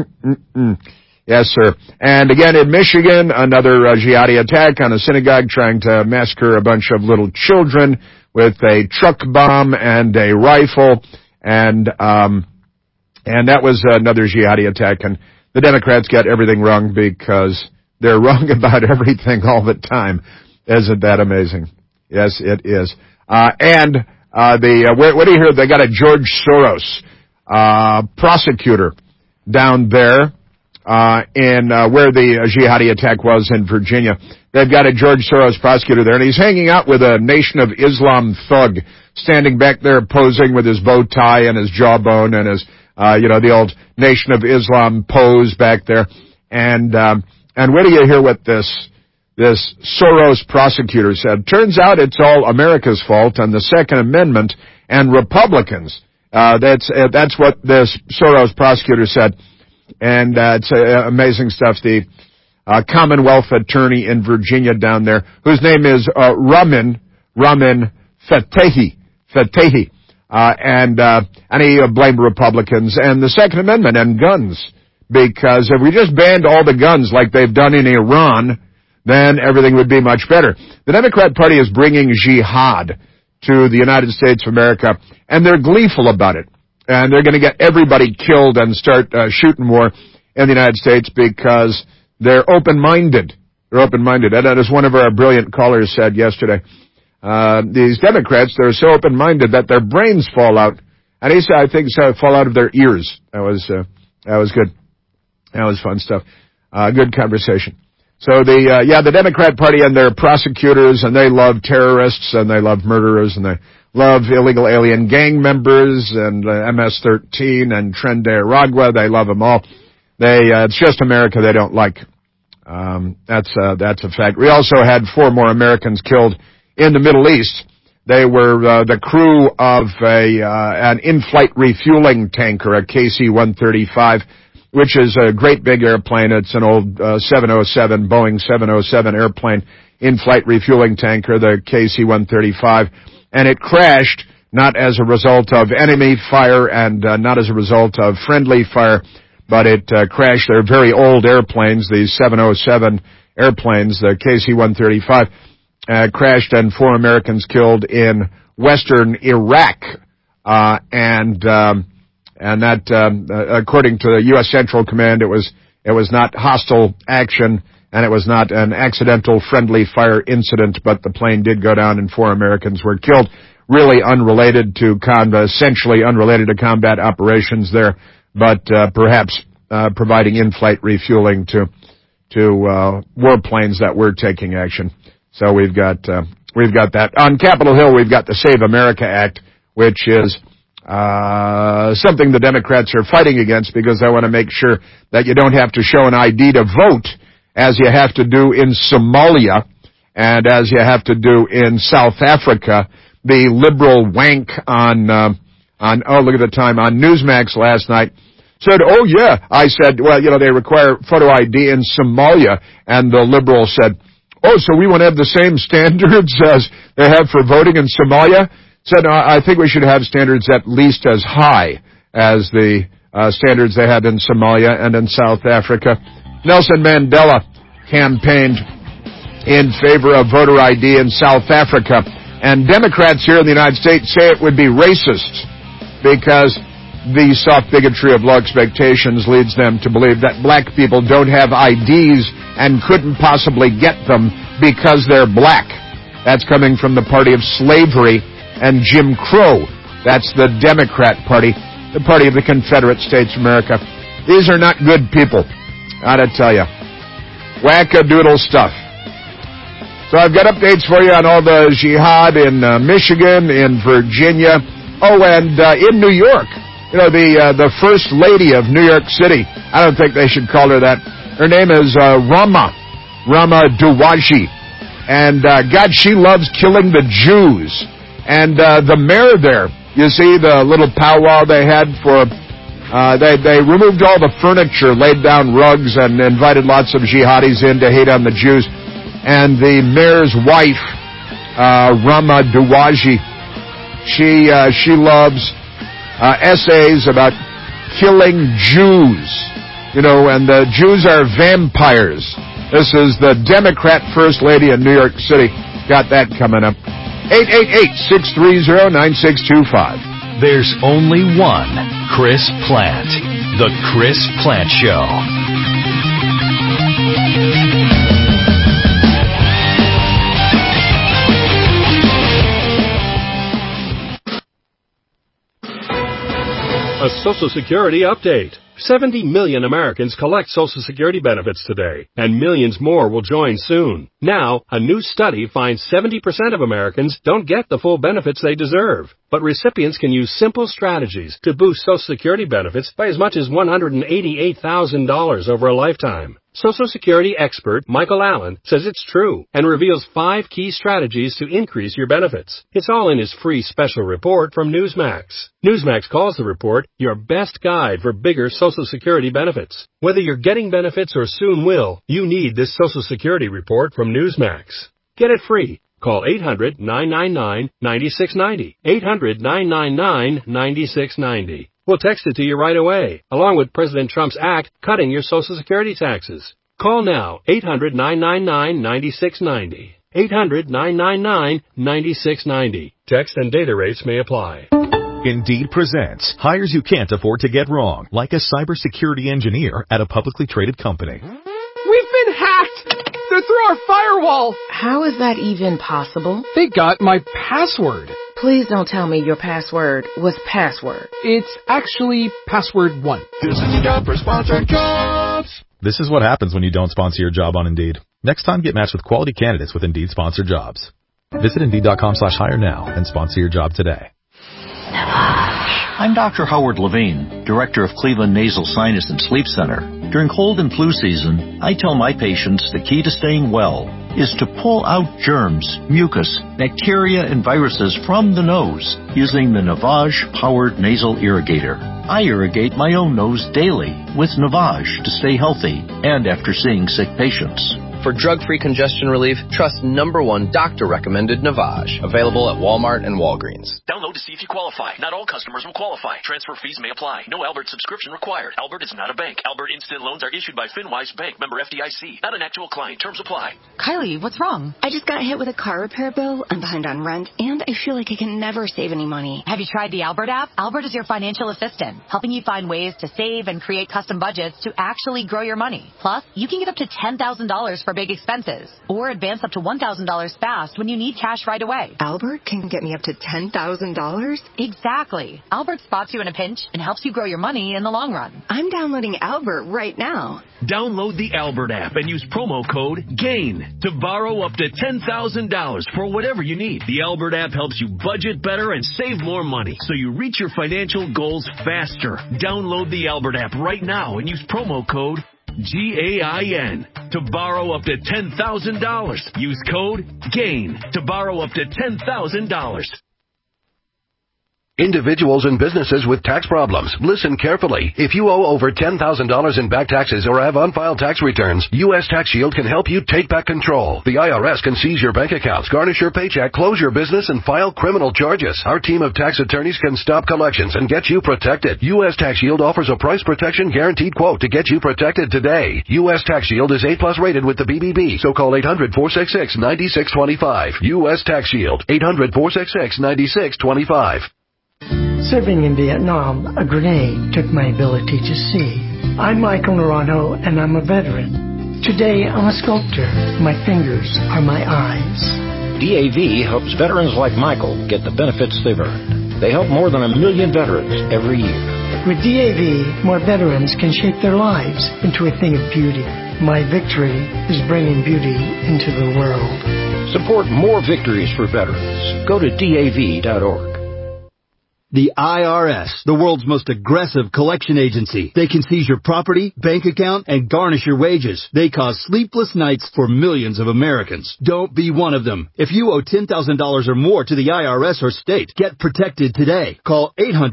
[SPEAKER 26] Yes, sir. And again, in Michigan, another jihadi attack on a synagogue trying to massacre a bunch of little children with a truck bomb and a rifle. And that was another jihadi attack. And the Democrats got everything wrong because they're wrong about everything all the time. Isn't that amazing? Yes, it is. What do you hear? They got a George Soros prosecutor down there in where the jihadi attack was in Virginia. They've got a George Soros prosecutor there, and he's hanging out with a Nation of Islam thug, standing back there posing with his bow tie and his jawbone and his, the old Nation of Islam pose back there. And where do you hear what this Soros prosecutor said? Turns out it's all America's fault and the Second Amendment and Republicans. That's what this Soros prosecutor said. And it's amazing stuff. The Commonwealth attorney in Virginia down there, whose name is Ramin Fatehi. And he blamed Republicans and the Second Amendment and guns, because if we just banned all the guns like they've done in Iran, then everything would be much better. The Democrat Party is bringing jihad to the United States of America, and they're gleeful about it. And they're going to get everybody killed and start shooting more in the United States because they're open-minded. They're open-minded. And as one of our brilliant callers said yesterday, these Democrats, they're so open-minded that their brains fall out. And he said, I think, fall out of their ears. That was good. That was fun stuff. Good conversation. So the Democrat Party and their prosecutors, and they love terrorists, and they love murderers, and they love illegal alien gang members, and MS-13, and Tren de Aragua. They love them all. It's just America they don't like. That's a fact. We also had 4 more Americans killed in the Middle East. They were the crew of an in-flight refueling tanker, a KC-135, which is a great big airplane. It's an old 707, Boeing 707 airplane, in-flight refueling tanker, the KC-135. And it crashed not as a result of enemy fire and not as a result of friendly fire, but it crashed. They're very old airplanes, these 707 airplanes, the KC-135. Crashed and 4 Americans killed in western Iraq. And that, according to the U.S. Central Command, it was not hostile action, and it was not an accidental friendly fire incident, but the plane did go down and 4 Americans were killed. Really essentially unrelated to combat operations there, but perhaps providing in-flight refueling to warplanes that were taking action. So we've got that. On Capitol Hill, we've got the Save America Act, which is something the Democrats are fighting against because they want to make sure that you don't have to show an ID to vote, as you have to do in Somalia and as you have to do in South Africa. The liberal wank on look at the time, on Newsmax last night said, oh yeah. I said, well, they require photo ID in Somalia, and the liberal said, oh, so we want to have the same standards as they have for voting in Somalia? Said, no, I think we should have standards at least as high as the standards they have in Somalia and in South Africa. Nelson Mandela campaigned in favor of voter ID in South Africa. And Democrats here in the United States say it would be racist because the soft bigotry of low expectations leads them to believe that black people don't have IDs and couldn't possibly get them because they're black. That's coming from the party of slavery and Jim Crow. That's the Democrat Party, the party of the Confederate States of America. These are not good people, I gotta tell you. Wackadoodle stuff. So I've got updates for you on all the jihad in Michigan, in Virginia, and in New York. The First Lady of New York City. I don't think they should call her that. Her name is Rama Duwaji. And, God, she loves killing the Jews. And the mayor there, you see the little powwow they had for... They removed all the furniture, laid down rugs, and invited lots of jihadis in to hate on the Jews. And the mayor's wife, Rama Duwaji, she loves essays about killing Jews. And the Jews are vampires. This is the Democrat First Lady in New York City. Got that coming up. 888-630-9625.
[SPEAKER 1] There's only one Chris Plant. The Chris Plant Show.
[SPEAKER 5] A Social Security update. 70 million Americans collect Social Security benefits today, and millions more will join soon. Now, a new study finds 70% of Americans don't get the full benefits they deserve. But recipients can use simple strategies to boost Social Security benefits by as much as $188,000 over a lifetime. Social Security expert Michael Allen says it's true and reveals 5 key strategies to increase your benefits. It's all in his free special report from Newsmax. Newsmax calls the report your best guide for bigger Social Security benefits. Whether you're getting benefits or soon will, you need this Social Security report from Newsmax. Get it free. Call 800-999-9690. 800-999-9690. We'll text it to you right away, along with President Trump's act cutting your Social Security taxes. Call now, 800-999-9690. 800-999-9690. Text and data rates may apply.
[SPEAKER 6] Indeed presents hires you can't afford to get wrong, like a cybersecurity engineer at a publicly traded company.
[SPEAKER 13] We've been hacked! They're through our firewall!
[SPEAKER 20] How is that even possible?
[SPEAKER 13] They got my password.
[SPEAKER 20] Please don't tell me your password was password.
[SPEAKER 13] It's actually password 1.
[SPEAKER 6] This is the job for sponsored jobs. This is what happens when you don't sponsor your job on Indeed. Next time, get matched with quality candidates with Indeed sponsored jobs. Visit Indeed.com/hire now and sponsor your job today.
[SPEAKER 21] I'm Dr. Howard Levine, Director of Cleveland Nasal Sinus and Sleep Center. During cold and flu season, I tell my patients the key to staying well is to pull out germs, mucus, bacteria, and viruses from the nose using the Navage-powered nasal irrigator. I irrigate my own nose daily with Navage to stay healthy and after seeing sick patients.
[SPEAKER 27] For drug-free congestion relief, trust #1 doctor-recommended Navage. Available at Walmart and Walgreens.
[SPEAKER 28] Download to see if you qualify. Not all customers will qualify. Transfer fees may apply. No Albert subscription required. Albert is not a bank. Albert Instant Loans are issued by FinWise Bank, member FDIC. Not an actual client. Terms apply.
[SPEAKER 29] Kylie, what's wrong? I just got hit with a car repair bill. I'm behind on rent, and I feel like I can never save any money.
[SPEAKER 30] Have you tried the Albert app? Albert is your financial assistant, helping you find ways to save and create custom budgets to actually grow your money. Plus, you can get up to $10,000 for big expenses. Or advance up to $1,000 fast when you need cash right away.
[SPEAKER 29] Albert can get me up to $10,000?
[SPEAKER 30] Exactly. Albert spots you in a pinch and helps you grow your money in the long run.
[SPEAKER 29] I'm downloading Albert right now.
[SPEAKER 28] Download the Albert app and use promo code GAIN to borrow up to $10,000 for whatever you need. The Albert app helps you budget better and save more money so you reach your financial goals faster. Download the Albert app right now and use promo code GAIN to borrow up to $10,000. Use code GAIN to borrow up to $10,000.
[SPEAKER 7] Individuals and businesses with tax problems, listen carefully. If you owe over $10,000 in back taxes or have unfiled tax returns, U.S. Tax Shield can help you take back control. The IRS can seize your bank accounts, garnish your paycheck, close your business, and file criminal charges. Our team of tax attorneys can stop collections and get you protected. U.S. Tax Shield offers a price protection guaranteed quote to get you protected today. U.S. Tax Shield is A+ rated with the BBB, so call 800-466-9625. U.S. Tax Shield, 800-466-9625.
[SPEAKER 8] Serving in Vietnam, a grenade took my ability to see. I'm Michael Naranjo, and I'm a veteran. Today, I'm a sculptor. My fingers are my eyes.
[SPEAKER 9] DAV helps veterans like Michael get the benefits they've earned. They help more than 1 million veterans every year.
[SPEAKER 8] With DAV, more veterans can shape their lives into a thing of beauty. My victory is bringing beauty into the world.
[SPEAKER 9] Support more victories for veterans. Go to DAV.org.
[SPEAKER 10] The IRS, the world's most aggressive collection agency. They can seize your property, bank account, and garnish your wages. They cause sleepless nights for millions of Americans. Don't be one of them. If you owe $10,000 or more to the IRS or state, get protected today. Call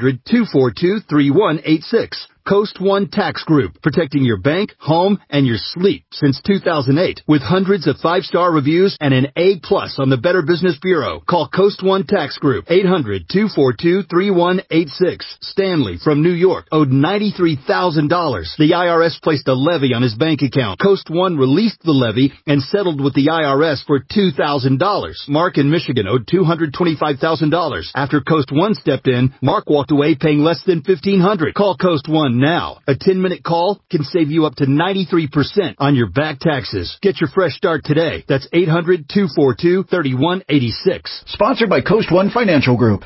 [SPEAKER 10] 800-242-3186. Coast One Tax Group, protecting your bank, home, and your sleep since 2008. With hundreds of 5-star reviews and an A+ on the Better Business Bureau. Call Coast One Tax Group, 800-242-3186. Stanley from New York owed $93,000. The IRS placed a levy on his bank account. Coast One released the levy and settled with the IRS for $2,000. Mark in Michigan owed $225,000. After Coast One stepped in, Mark walked away paying less than $1,500. Call Coast One now. A 10-minute call can save you up to 93% on your back taxes. Get your fresh start today. That's 800-242-3186.
[SPEAKER 11] Sponsored by Coast One Financial Group.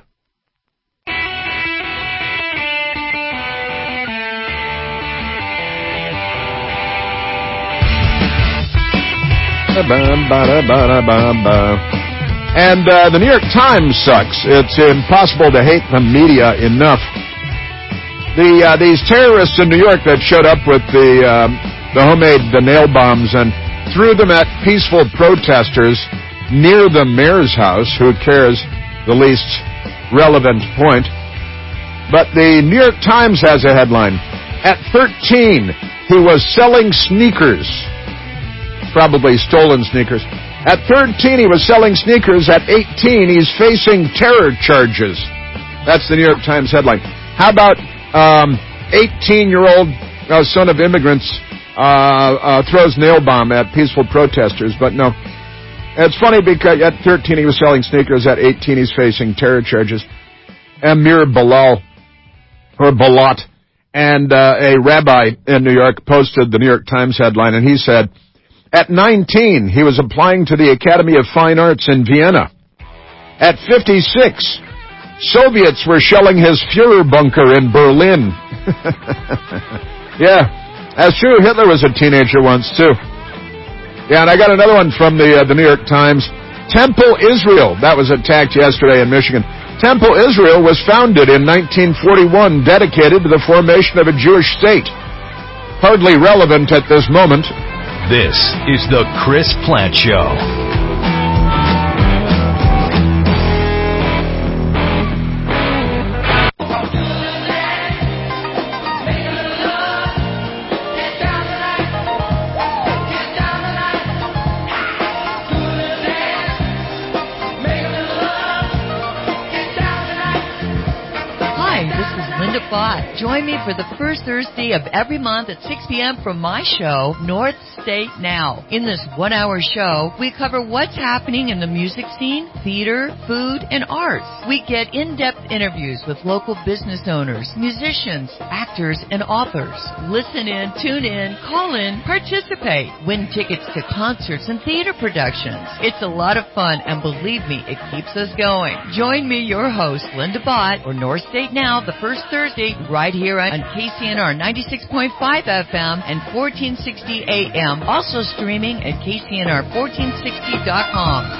[SPEAKER 26] And the New York Times sucks. It's impossible to hate the media enough. These terrorists in New York that showed up with the homemade nail bombs and threw them at peaceful protesters near the mayor's house, who cares, the least relevant point. But the New York Times has a headline. At 13, he was selling sneakers. Probably stolen sneakers. At 13, he was selling sneakers. At 18, he's facing terror charges. That's the New York Times headline. How about 18-year-old son of immigrants throws nail bomb at peaceful protesters? But no. It's funny because at 13 he was selling sneakers. At 18 he's facing terror charges. Amir Bilal, or Balat, and a rabbi in New York posted the New York Times headline, and he said, at 19 he was applying to the Academy of Fine Arts in Vienna. At 56... Soviets were shelling his Fuhrer bunker in Berlin. Yeah, that's true. Hitler was a teenager once, too. Yeah, and I got another one from the New York Times. Temple Israel, that was attacked yesterday in Michigan. Temple Israel was founded in 1941, dedicated to the formation of a Jewish state. Hardly relevant at this moment.
[SPEAKER 1] This is the Chris Plant Show.
[SPEAKER 4] spot. Join me for the first Thursday of every month at 6 p.m. from my show, North State Now. In this 1-hour show, we cover what's happening in the music scene, theater, food, and arts. We get in-depth interviews with local business owners, musicians, actors, and authors. Listen in, tune in, call in, participate. Win tickets to concerts and theater productions. It's a lot of fun, and believe me, it keeps us going. Join me, your host, Linda Bott, or North State Now, the first Thursday, right here on KCNR 96.5 FM and 1460 AM. Also streaming at KCNR1460.com.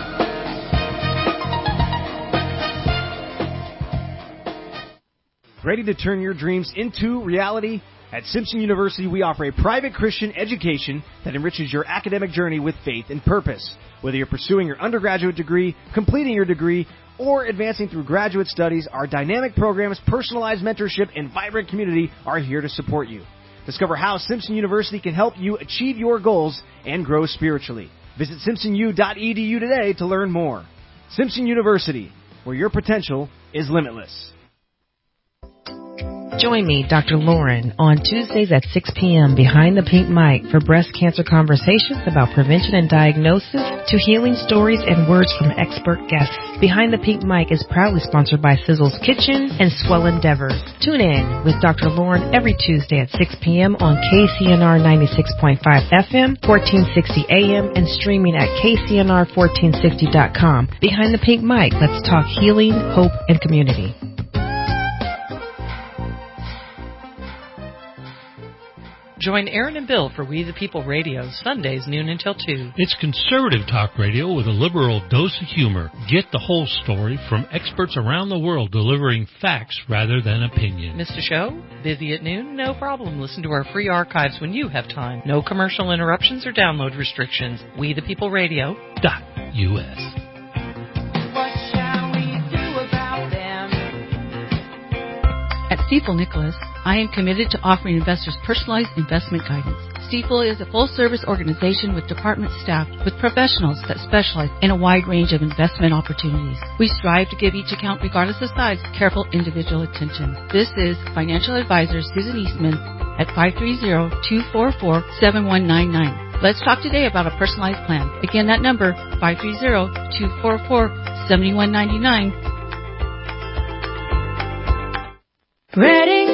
[SPEAKER 12] Ready to turn your dreams into reality? At Simpson University, we offer a private Christian education that enriches your academic journey with faith and purpose. Whether you're pursuing your undergraduate degree, completing your degree, or advancing through graduate studies, our dynamic programs, personalized mentorship, and vibrant community are here to support you. Discover how Simpson University can help you achieve your goals and grow spiritually. Visit simpsonu.edu today to learn more. Simpson University, where your potential is limitless.
[SPEAKER 14] Join me, Dr. Lauren, on Tuesdays at 6 p.m. behind the pink mic for breast cancer conversations about prevention and diagnosis to healing stories and words from expert guests. Behind the Pink Mic is proudly sponsored by Sizzle's Kitchen and Swell Endeavors. Tune in with Dr. Lauren every Tuesday at 6 p.m. on KCNR 96.5 FM, 1460 AM, and streaming at KCNR1460.com. Behind the Pink Mic, let's talk healing, hope, and community.
[SPEAKER 3] Join Aaron and Bill for We the People Radio, Sundays noon until 2.
[SPEAKER 15] It's conservative talk radio with a liberal dose of humor. Get the whole story from experts around the world delivering facts rather than opinion.
[SPEAKER 3] Missed a show? Busy at noon? No problem. Listen to our free archives when you have time. No commercial interruptions or download restrictions. WeThePeopleRadio.us.
[SPEAKER 16] At Stifel Nicholas, I am committed to offering investors personalized investment guidance. Stifel is a full-service organization with department staffed with professionals that specialize in a wide range of investment opportunities. We strive to give each account, regardless of size, careful individual attention. This is financial advisor Susan Eastman at 530-244-7199. Let's talk today about a personalized plan. Again, that number, 530-244-7199.
[SPEAKER 17] Reading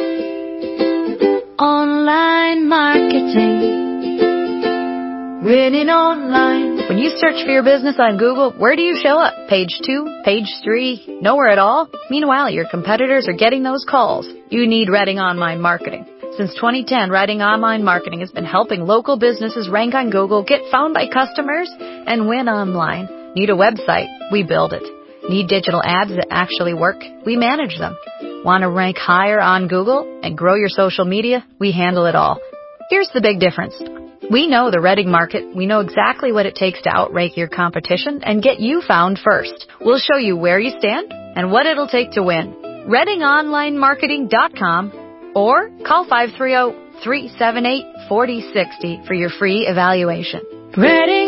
[SPEAKER 17] online marketing. Winning online.
[SPEAKER 2] When you search for your business on Google, where do you show up? Page 2? Page 3? Nowhere at all? Meanwhile, your competitors are getting those calls. You need Reading Online Marketing. Since 2010, Reading Online Marketing has been helping local businesses rank on Google, get found by customers, and win online. Need a website? We build it. Need digital ads that actually work? We manage them. Want to rank higher on Google and grow your social media? We handle it all. Here's the big difference. We know the Reading market. We know exactly what it takes to outrank your competition and get you found first. We'll show you where you stand and what it'll take to win. ReadingOnlineMarketing.com or call 530-378-4060 for your free evaluation.
[SPEAKER 17] Reading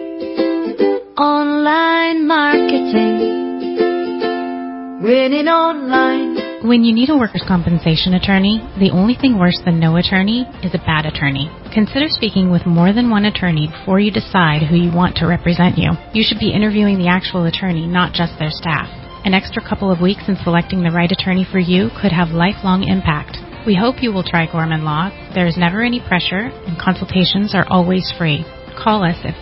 [SPEAKER 17] Online Marketing. Winning online.
[SPEAKER 22] When you need a workers' compensation attorney, the only thing worse than no attorney is a bad attorney. Consider speaking with more than one attorney before you decide who you want to represent you. You should be interviewing the actual attorney, not just their staff. An extra couple of weeks in selecting the right attorney for you could have lifelong impact. We hope you will try Gorman Law. There is never any pressure, and consultations are always free. Call us at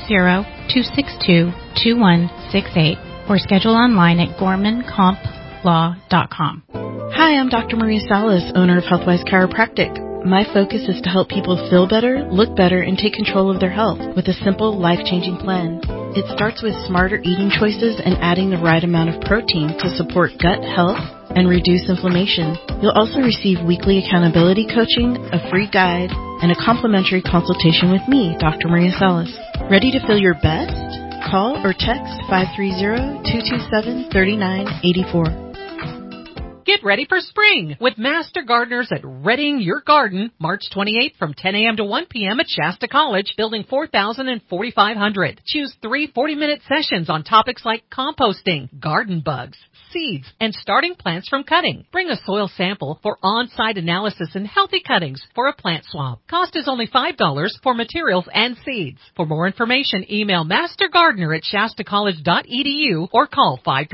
[SPEAKER 22] 530-262-2168 or schedule online at gormankomplaw.com.
[SPEAKER 23] Hi, I'm Dr. Maria Salas, owner of Healthwise Chiropractic. My focus is to help people feel better, look better, and take control of their health with a simple, life-changing plan. It starts with smarter eating choices and adding the right amount of protein to support gut health and reduce inflammation. You'll also receive weekly accountability coaching, a free guide, and a complimentary consultation with me, Dr. Maria Salas. Ready to feel your best? Call or text 530-227-3984.
[SPEAKER 3] Get ready for spring with Master Gardeners at Readying Your Garden, March 28th from 10 a.m. to 1 p.m. at Shasta College, Building 4000 and 4500. Choose 3 40-minute sessions on topics like composting, garden bugs, seeds, and starting plants from cutting. Bring a soil sample for on-site analysis and healthy cuttings for a plant swap. Cost is only $5 for materials and seeds. For more information, email mastergardener@shastacollege.edu or call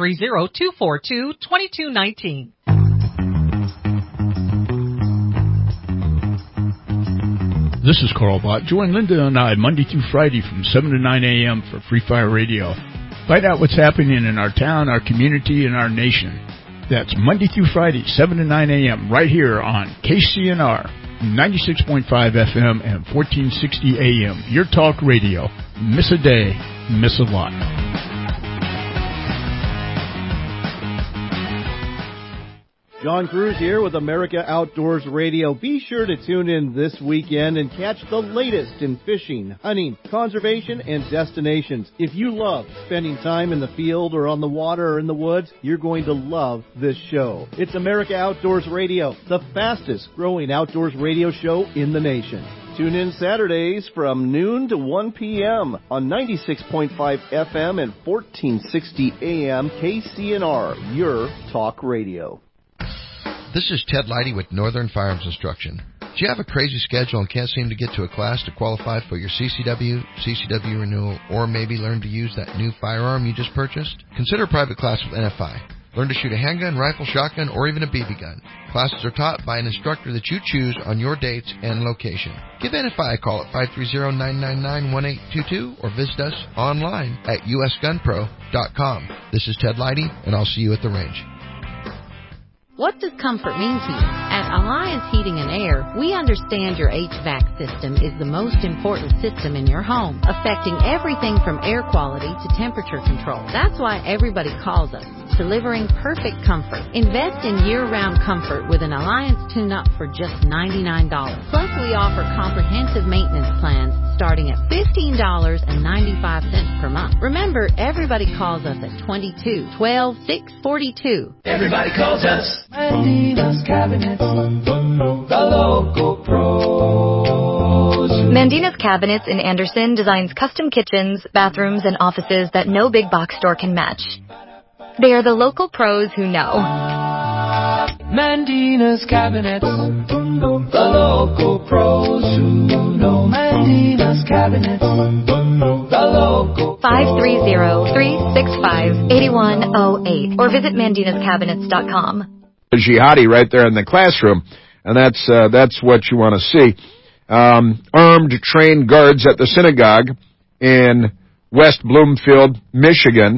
[SPEAKER 3] 530-242-2219.
[SPEAKER 5] This is Carl Bott. Join Linda and I Monday through Friday from 7 to 9 a.m. for Free Fire Radio. Find out what's happening in our town, our community, and our nation. That's Monday through Friday, 7 to 9 a.m. right here on KCNR, 96.5 FM and 1460 AM. Your talk radio. Miss a day, miss a lot.
[SPEAKER 6] John Cruz here with America Outdoors Radio. Be sure to tune in this weekend and catch the latest in fishing, hunting, conservation, and destinations. If you love spending time in the field or on the water or in the woods, you're going to love this show. It's America Outdoors Radio, the fastest growing outdoors radio show in the nation. Tune in Saturdays from noon to 1 p.m. on 96.5 FM and 1460 AM KCNR, your talk radio.
[SPEAKER 13] This is Ted Leidy with Northern Firearms Instruction. Do you have a crazy schedule and can't seem to get to a class to qualify for your CCW renewal, or maybe learn to use that new firearm you just purchased? Consider a private class with NFI. Learn to shoot a handgun, rifle, shotgun, or even a BB gun. Classes are taught by an instructor that you choose on your dates and location. Give NFI a call at 530-999-1822 or visit us online at usgunpro.com. This is Ted Leidy, and I'll see you at the range.
[SPEAKER 18] What does comfort mean to you? At Alliance Heating and Air, we understand your HVAC system is the most important system in your home, affecting everything from air quality to temperature control. That's why everybody calls us, delivering perfect comfort. Invest in year-round comfort with an Alliance tune-up for just $99. Plus, we offer comprehensive maintenance plans starting at $15.95 per month. Remember, everybody calls us at 22-12-642.
[SPEAKER 19] Everybody calls us. Mandina's Cabinets, the local pros.
[SPEAKER 20] Mandina's Cabinets in Anderson designs custom kitchens, bathrooms, and offices that no big box store can match. They are the local pros who know.
[SPEAKER 19] Mandina's Cabinets, the local pros who know. Mandina's Cabinets, the local
[SPEAKER 20] 530-365-8108 or visit mandinascabinets.com.
[SPEAKER 26] Jihadi right there in the classroom, and that's what you want to see. Armed, trained guards at the synagogue in West Bloomfield, Michigan.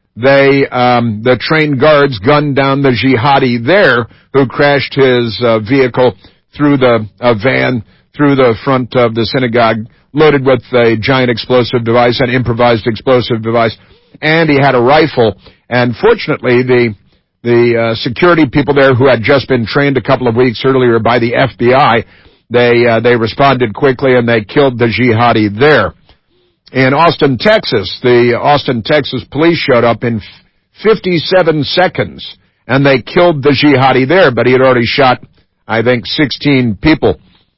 [SPEAKER 26] The trained guards gunned down the jihadi there who crashed his vehicle through the van through the front of the synagogue, loaded with a giant explosive device, an improvised explosive device, and he had a rifle. And fortunately, the security people there, who had just been trained a couple of weeks earlier by the FBI, they responded quickly and they killed the jihadi there. In Austin, Texas, the Austin, Texas police showed up in 57 seconds and they killed the jihadi there, but he had already shot, I think, 16 people.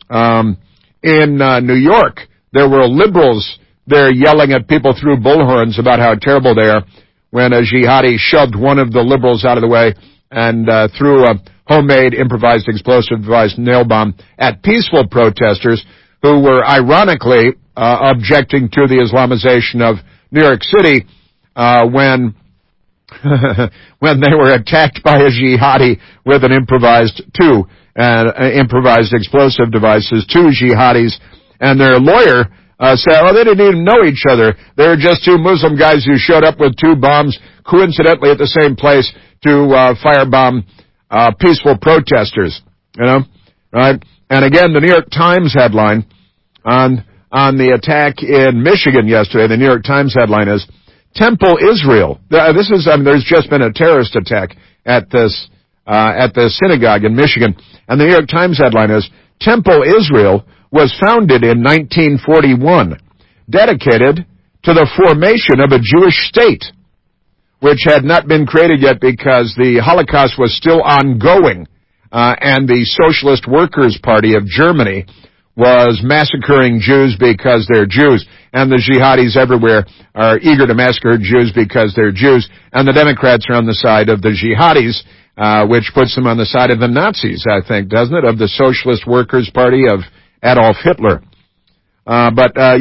[SPEAKER 26] In New York, there were liberals there yelling at people through bullhorns about how terrible they are, when a jihadi shoved one of the liberals out of the way and threw a homemade improvised explosive device nail bomb at peaceful protesters who were ironically objecting to the Islamization of New York City when they were attacked by a jihadi with an improvised explosive devices, two jihadis, and their lawyer said, they didn't even know each other. They were just two Muslim guys who showed up with two bombs, coincidentally at the same place, to firebomb peaceful protesters. Right? And again, the New York Times headline on the attack in Michigan yesterday, the New York Times headline is, Temple Israel. There's just been a terrorist attack at this synagogue in Michigan, and the New York Times headline is, Temple Israel was founded in 1941, dedicated to the formation of a Jewish state. which had not been created yet because the Holocaust was still ongoing, and the Socialist Workers' Party of Germany was massacring Jews because they're Jews, and the jihadis everywhere are eager to massacre Jews because they're Jews, and the Democrats are on the side of the jihadis, which puts them on the side of the Nazis, I think, doesn't it, of the Socialist Workers' Party of Adolf Hitler. Why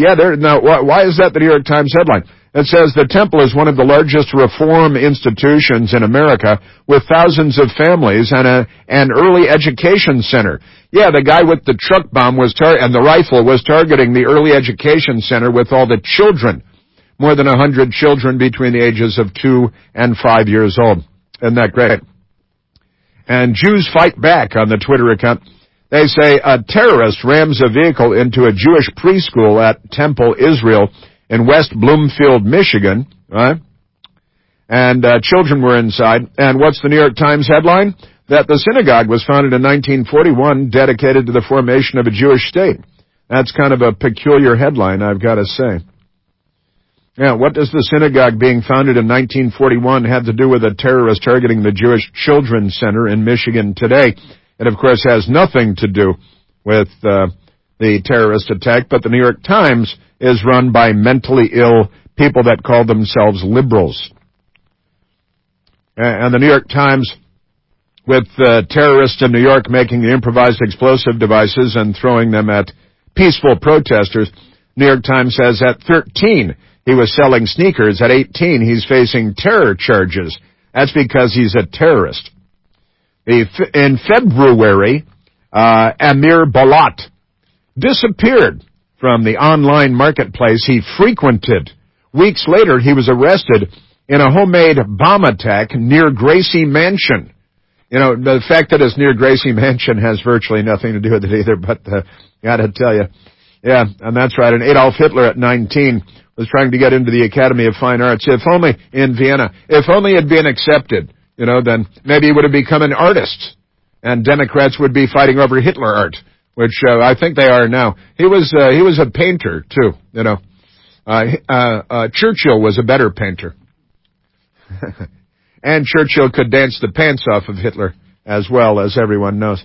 [SPEAKER 26] is that the New York Times headline? It says the temple is one of the largest reform institutions in America with thousands of families and an early education center. Yeah, the guy with the truck bomb and the rifle was targeting the early education center with all the children. More than 100 children between the ages of 2 and 5 years old. Isn't that great? And Jews fight back on the Twitter account. They say a terrorist rams a vehicle into a Jewish preschool at Temple, Israel, in West Bloomfield, Michigan, right? And children were inside. And what's the New York Times headline? That the synagogue was founded in 1941, dedicated to the formation of a Jewish state. That's kind of a peculiar headline, I've got to say. Yeah, what does the synagogue being founded in 1941 have to do with a terrorist targeting the Jewish Children's Center in Michigan today? It, of course, has nothing to do with the terrorist attack, but the New York Times is run by mentally ill people that call themselves liberals. And the New York Times, with terrorists in New York making the improvised explosive devices and throwing them at peaceful protesters, New York Times says at 13 he was selling sneakers. At 18 he's facing terror charges. That's because he's a terrorist. In February, Amir Balat disappeared from the online marketplace he frequented. Weeks later, he was arrested in a homemade bomb attack near Gracie Mansion. You know, the fact that it's near Gracie Mansion has virtually nothing to do with it either, but gotta tell you. Yeah, and that's right. And Adolf Hitler at 19 was trying to get into the Academy of Fine Arts, if only in Vienna. If only had been accepted, then maybe he would have become an artist, and Democrats would be fighting over Hitler art, which I think they are now. He was a painter too, Churchill was a better painter. And Churchill could dance the pants off of Hitler as well, as everyone knows.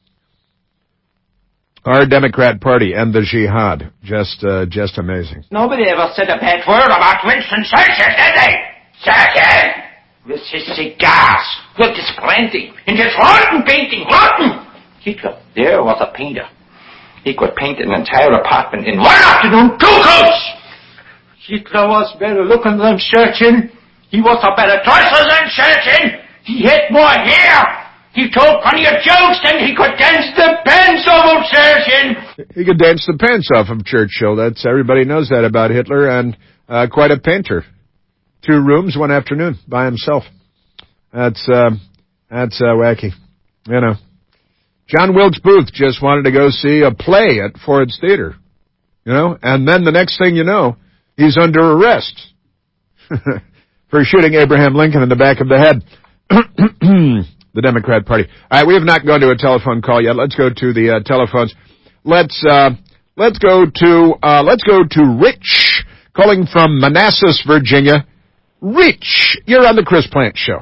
[SPEAKER 26] Our Democrat Party and the jihad, just amazing.
[SPEAKER 7] Nobody ever said a bad word about Winston Churchill, did they? Churchill! With his cigars, with his plenty, and his rotten painting, rotten! Hitler, there was a painter. He could paint an entire apartment in one afternoon, 2 coats! Hitler was better looking than Churchill. He was a better dresser than Churchill. He had more hair. He told funnier jokes than he could dance the pants off of Churchill.
[SPEAKER 26] He could dance the pants off of Churchill. That's everybody knows that about Hitler, and quite a painter. 2 rooms, 1 afternoon by himself. That's wacky. John Wilkes Booth just wanted to go see a play at Ford's Theater. And then the next thing you know, he's under arrest for shooting Abraham Lincoln in the back of the head. The Democrat Party. All right, we have not gone to a telephone call yet. Let's go to the telephones. Let's go to Rich calling from Manassas, Virginia. Rich, you're on the Chris Plante Show.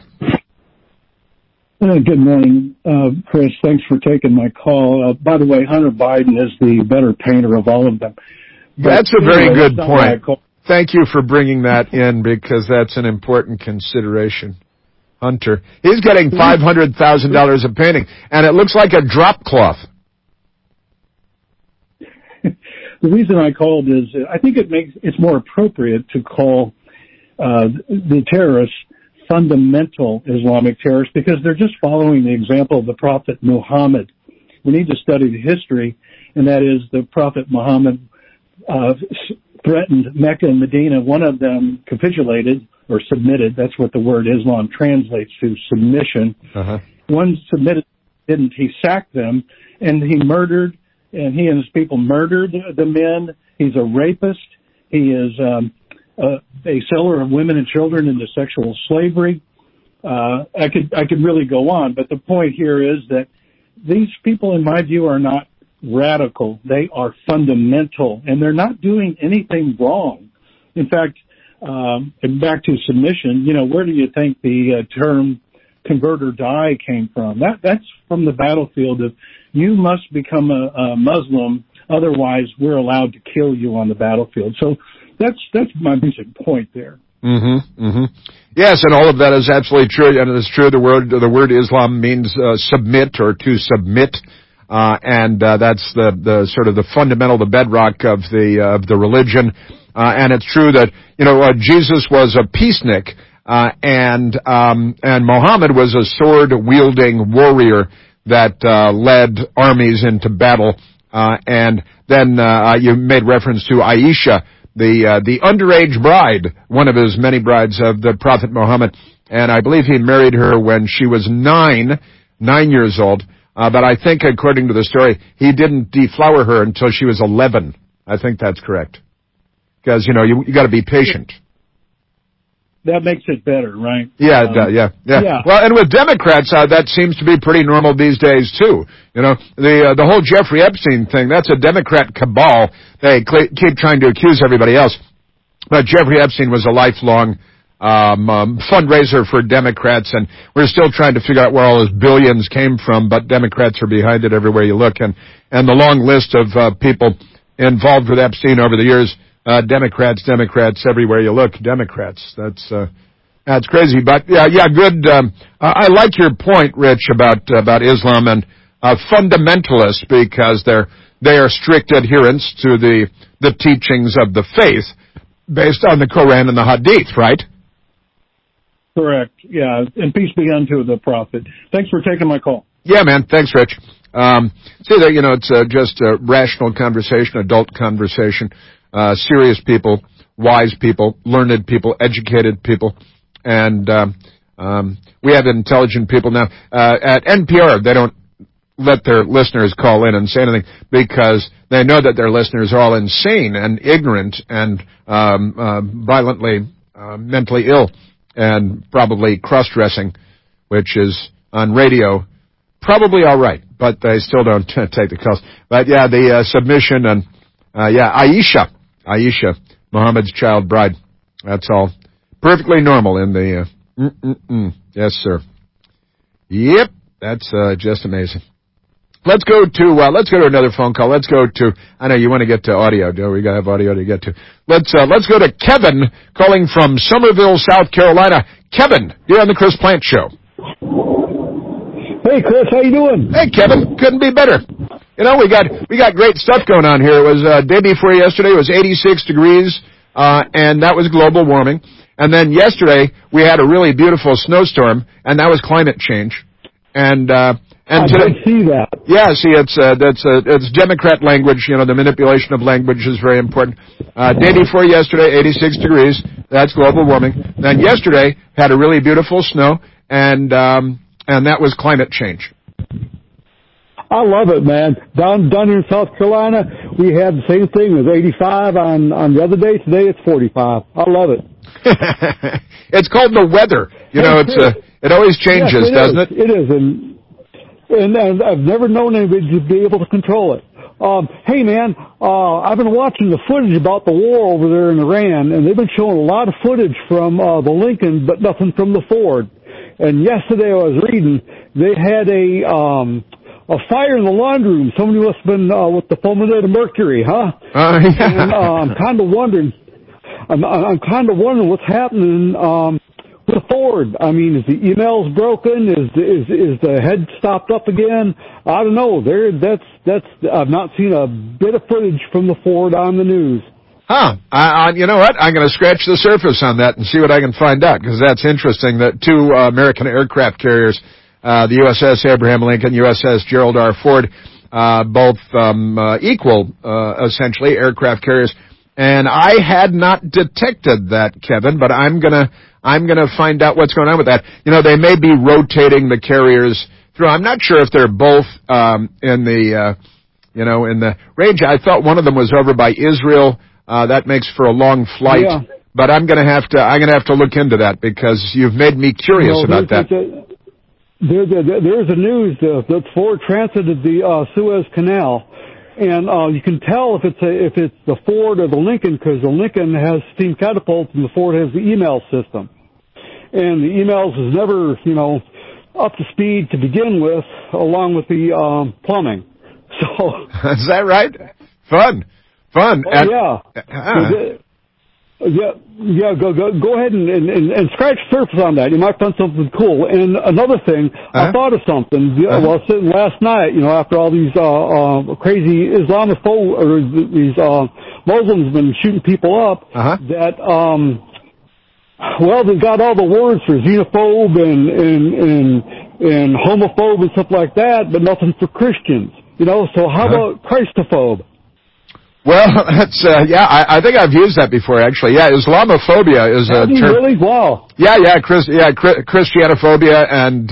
[SPEAKER 8] Good morning, Chris. Thanks for taking my call. By the way, Hunter Biden is the better painter of all of them.
[SPEAKER 26] That's a very good point. Thank you for bringing that in, because that's an important consideration. Hunter, he's getting $500,000 a painting, and it looks like a drop cloth.
[SPEAKER 8] The reason I called is I think it's more appropriate to call the terrorists fundamental Islamic terrorists, because they're just following the example of the Prophet Muhammad. We need to study the history, and that is the Prophet Muhammad threatened Mecca and Medina. One of them capitulated or submitted. That's what the word Islam translates to, submission. One submitted, didn't. He sacked them, and he murdered, and he and his people murdered the men. He's a rapist. He is a seller of women and children into sexual slavery. I could really go on, but the point here is that these people, in my view, are not radical. They are fundamental, and they're not doing anything wrong. In fact, And back to submission, where do you think the term convert or die came from? That's from the battlefield of you must become a Muslim, otherwise we're allowed to kill you on the battlefield. So that's my basic point there.
[SPEAKER 26] Yes, and all of that is absolutely true, and it is true. The word Islam means submit or to submit, and that's the sort of the fundamental, the bedrock of the religion. And it's true that Jesus was a peacenik, and Muhammad was a sword-wielding warrior that led armies into battle. And then you made reference to Aisha, the underage bride, one of his many brides of the Prophet Muhammad, and I believe he married her when she was 9 years old. But I think, according to the story, he didn't deflower her until she was 11. I think that's correct. Because, you got to be patient.
[SPEAKER 8] That makes it better, right?
[SPEAKER 26] Yeah. Well, and with Democrats, that seems to be pretty normal these days, too. The whole Jeffrey Epstein thing, that's a Democrat cabal. They keep trying to accuse everybody else. But Jeffrey Epstein was a lifelong fundraiser for Democrats, and we're still trying to figure out where all his billions came from, but Democrats are behind it everywhere you look. And the long list of people involved with Epstein over the years, Democrats, everywhere you look, Democrats. That's crazy. But yeah, good. I like your point, Rich, about Islam and fundamentalists, because they are strict adherents to the teachings of the faith based on the Quran and the Hadith, right?
[SPEAKER 8] Correct. Yeah, and peace be unto the Prophet. Thanks for taking my call.
[SPEAKER 26] Yeah, man. Thanks, Rich. See there, it's just a rational conversation, adult conversation. Serious people, wise people, learned people, educated people, and we have intelligent people now. At NPR, they don't let their listeners call in and say anything because they know that their listeners are all insane and ignorant and violently mentally ill and probably cross-dressing, which is on radio probably all right, but they still don't take the calls. But yeah, the submission and Aisha, Muhammad's child bride. That's all perfectly normal in the, yes, sir. Yep, that's just amazing. Let's go to another phone call. Let's go to, I know you want to get to audio. We gotta have audio to get to. Let's go to Kevin calling from Somerville, South Carolina. Kevin, you're on the Chris Plant Show.
[SPEAKER 9] Hey, Chris, how you doing?
[SPEAKER 26] Hey, Kevin, couldn't be better. We got great stuff going on here. It was day before yesterday. It was 86 degrees, and that was global warming. And then yesterday we had a really beautiful snowstorm, and that was climate change. And today,
[SPEAKER 9] I see that.
[SPEAKER 26] Yeah, see, it's Democrat language. The manipulation of language is very important. Day before yesterday, 86 degrees. That's global warming. Then yesterday had a really beautiful snow, and that was climate change.
[SPEAKER 9] I love it, man. Down in South Carolina, we had the same thing. It was 85 on the other day. Today it's 45. I love it.
[SPEAKER 26] It's called the weather. It always changes, doesn't it?
[SPEAKER 9] It is, and I've never known anybody to be able to control it. Hey, man, I've been watching the footage about the war over there in Iran, and they've been showing a lot of footage from the Lincoln, but nothing from the Ford. And yesterday I was reading, they had a fire in the laundry room. Somebody must have been with the fulminated mercury, huh?
[SPEAKER 26] Yeah.
[SPEAKER 9] And I'm kind of wondering. I'm kind of wondering what's happening with the Ford. I mean, is the emails broken? Is the head stopped up again? I don't know. That's I've not seen a bit of footage from the Ford on the news.
[SPEAKER 26] You know what? I'm going to scratch the surface on that and see what I can find out, because that's interesting that two American aircraft carriers, the USS Abraham Lincoln, USS Gerald R. Ford, both equal, essentially, aircraft carriers. And I had not detected that, Kevin, but I'm gonna find out what's going on with that. They may be rotating the carriers through. I'm not sure if they're both in the range. I thought one of them was over by Israel. That makes for a long flight.
[SPEAKER 9] Yeah.
[SPEAKER 26] But I'm gonna have to look into that, because you've made me curious about that.
[SPEAKER 9] There's a news that Ford transited the Suez Canal, and you can tell if it's the Ford or the Lincoln, because the Lincoln has steam catapults and the Ford has the email system. And the emails is never, up to speed to begin with, along with the plumbing. So
[SPEAKER 26] is that right? Fun.
[SPEAKER 9] Oh, yeah. Go ahead and scratch the surface on that. You might find something cool. And another thing, I thought of something. While sitting last night, after all these crazy Islamophobe or these Muslims have been shooting people up, that they've got all the words for xenophobe and homophobe and stuff like that, but nothing for Christians. So how about Christophobe?
[SPEAKER 26] Well, that's, I think I've used that before, actually. Yeah, Islamophobia is a term.
[SPEAKER 9] Really? Wow.
[SPEAKER 26] Christianophobia and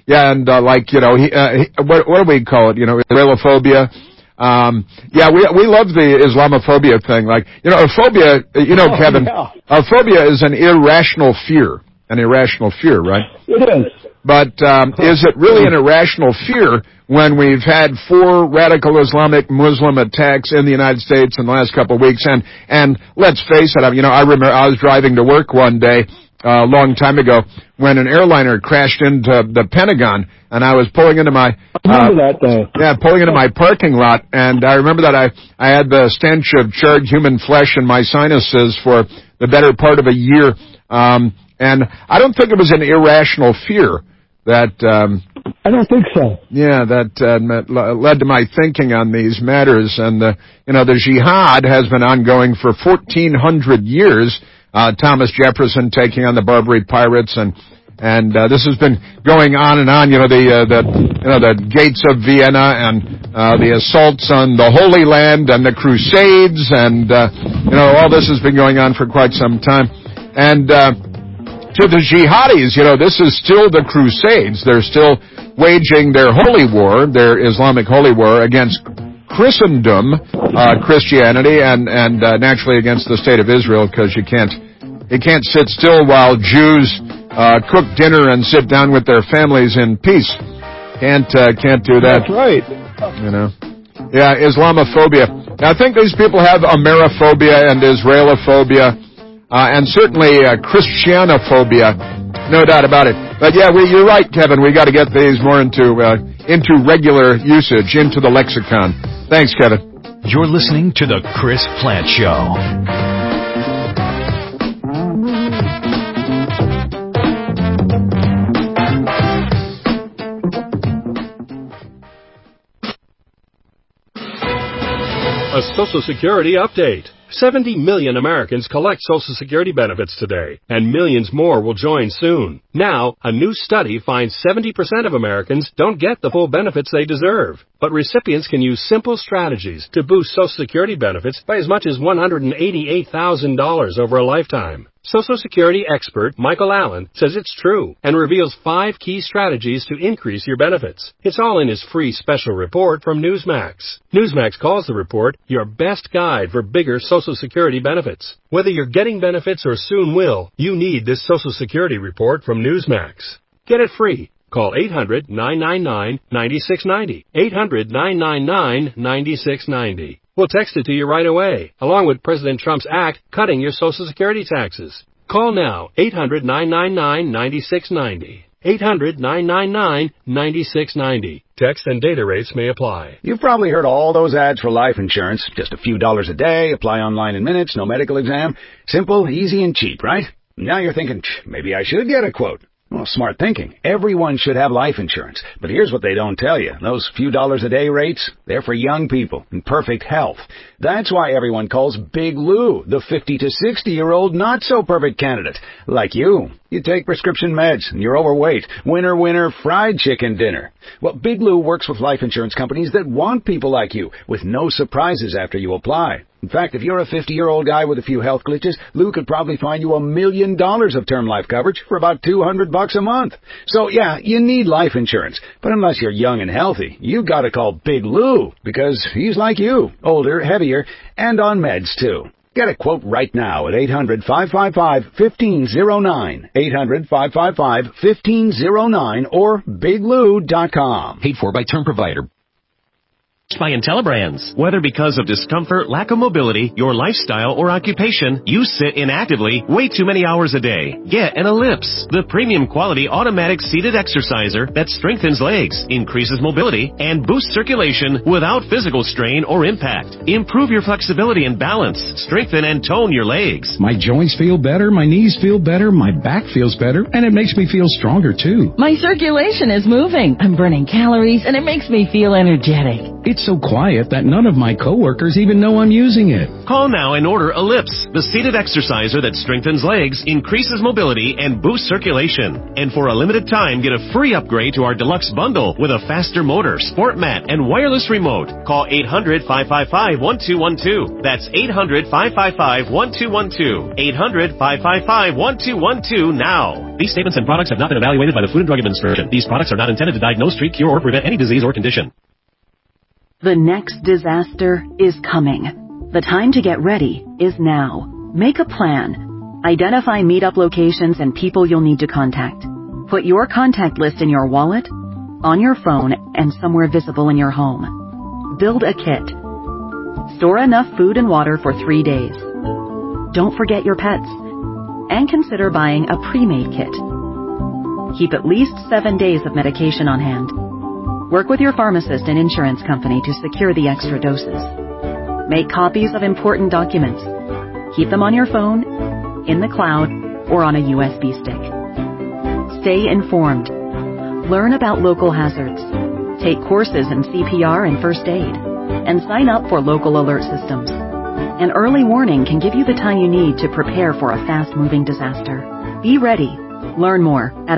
[SPEAKER 26] what do we call it? Israelophobia. We love the Islamophobia thing. Like, a phobia, Kevin, a phobia is an irrational fear. An irrational fear, right?
[SPEAKER 9] It is.
[SPEAKER 26] But is it really an irrational fear when we've had 4 radical Islamic Muslim attacks in the United States in the last couple of weeks? And let's face it, I remember I was driving to work one day a long time ago when an airliner crashed into the Pentagon, and I was pulling into my pulling into my parking lot, and I remember that I had the stench of charred human flesh in my sinuses for the better part of a year. And I don't think it was an irrational fear that
[SPEAKER 9] I don't think so.
[SPEAKER 26] Yeah, that led to my thinking on these matters. And the jihad has been ongoing for 1,400 years. Thomas Jefferson taking on the Barbary pirates, and this has been going on and on. The gates of Vienna and the assaults on the Holy Land and the Crusades, and all this has been going on for quite some time. And to the jihadis, this is still the Crusades. They're still waging their holy war, their Islamic holy war against Christendom, Christianity, and naturally against the state of Israel, because you can't sit still while Jews cook dinner and sit down with their families in peace. Can't do that.
[SPEAKER 9] That's right.
[SPEAKER 26] Yeah, Islamophobia. Now, I think these people have Ameriphobia and Israelophobia. And certainly Christianophobia, no doubt about it. But yeah, you're right, Kevin. We got to get these more into regular usage, into the lexicon. Thanks, Kevin.
[SPEAKER 1] You're listening to the Chris Plant Show.
[SPEAKER 10] A Social Security update. 70 million Americans collect Social Security benefits today, and millions more will join soon. Now, a new study finds 70% of Americans don't get the full benefits they deserve. But recipients can use simple strategies to boost Social Security benefits by as much as $188,000 over a lifetime. Social Security expert Michael Allen says it's true and reveals 5 key strategies to increase your benefits. It's all in his free special report from Newsmax. Newsmax calls the report your best guide for bigger Social Security benefits. Whether you're getting benefits or soon will, you need this Social Security report from Newsmax. Get it free. Call 800-999-9690. 800-999-9690. We'll text it to you right away, along with President Trump's act cutting your Social Security taxes. Call now, 800-999-9690. 800-999-9690. Text and data rates may apply.
[SPEAKER 11] You've probably heard all those ads for life insurance. Just a few dollars a day, apply online in minutes, no medical exam. Simple, easy, and cheap, right? Now you're thinking, maybe I should get a quote. Well, smart thinking. Everyone should have life insurance. But here's what they don't tell you. Those few dollars a day rates, they're for young people in perfect health. That's why everyone calls Big Lou the 50 to 60-year-old not-so-perfect candidate. Like you. You take prescription meds, and you're overweight. Winner, winner, fried chicken dinner. Well, Big Lou works with life insurance companies that want people like you, with no surprises after you apply. In fact, if you're a 50-year-old guy with a few health glitches, Lou could probably find you $1 million of term life coverage for about $200 a month. So, yeah, you need life insurance. But unless you're young and healthy, you gotta call Big Lou, because he's like you, older, heavier, and on meds, too. Get a quote right now at 800-555-1509, 800-555-1509, or biglou.com.
[SPEAKER 1] Paid for by Term Provider.
[SPEAKER 4] by IntelliBrands. Whether because of discomfort, lack of mobility, your lifestyle, or occupation, you sit inactively way too many hours a day. Get an Ellipse, the premium quality automatic seated exerciser that strengthens legs, increases mobility, and boosts circulation without physical strain or impact. Improve your flexibility and balance, strengthen and tone your legs.
[SPEAKER 12] My joints feel better, my knees feel better, my back feels better, and it makes me feel stronger too.
[SPEAKER 14] My circulation is moving. I'm burning calories, and it makes me feel energetic.
[SPEAKER 12] It's so quiet that none of my coworkers even know I'm using it.
[SPEAKER 4] Call now and order Ellipse, the seated exerciser that strengthens legs, increases mobility, and boosts circulation. And for a limited time, get a free upgrade to our deluxe bundle with a faster motor, sport mat, and wireless remote. Call 800-555-1212. That's 800-555-1212. 800-555-1212 now. These statements and products have not been evaluated by the Food and Drug Administration. These products are not intended to diagnose, treat, cure, or prevent any disease or condition.
[SPEAKER 21] The next disaster is coming. The time to get ready is now. Make a plan. Identify meetup locations and people you'll need to contact. Put your contact list in your wallet, on your phone, and somewhere visible in your home. Build a kit. Store enough food and water for 3 days. Don't forget your pets. And consider buying a pre-made kit. Keep at least 7 days of medication on hand. Work with your pharmacist and insurance company to secure the extra doses. Make copies of important documents. Keep them on your phone, in the cloud, or on a USB stick. Stay informed. Learn about local hazards. Take courses in CPR and first aid. And sign up for local alert systems. An early warning can give you the time you need to prepare for a fast-moving disaster. Be ready. Learn more at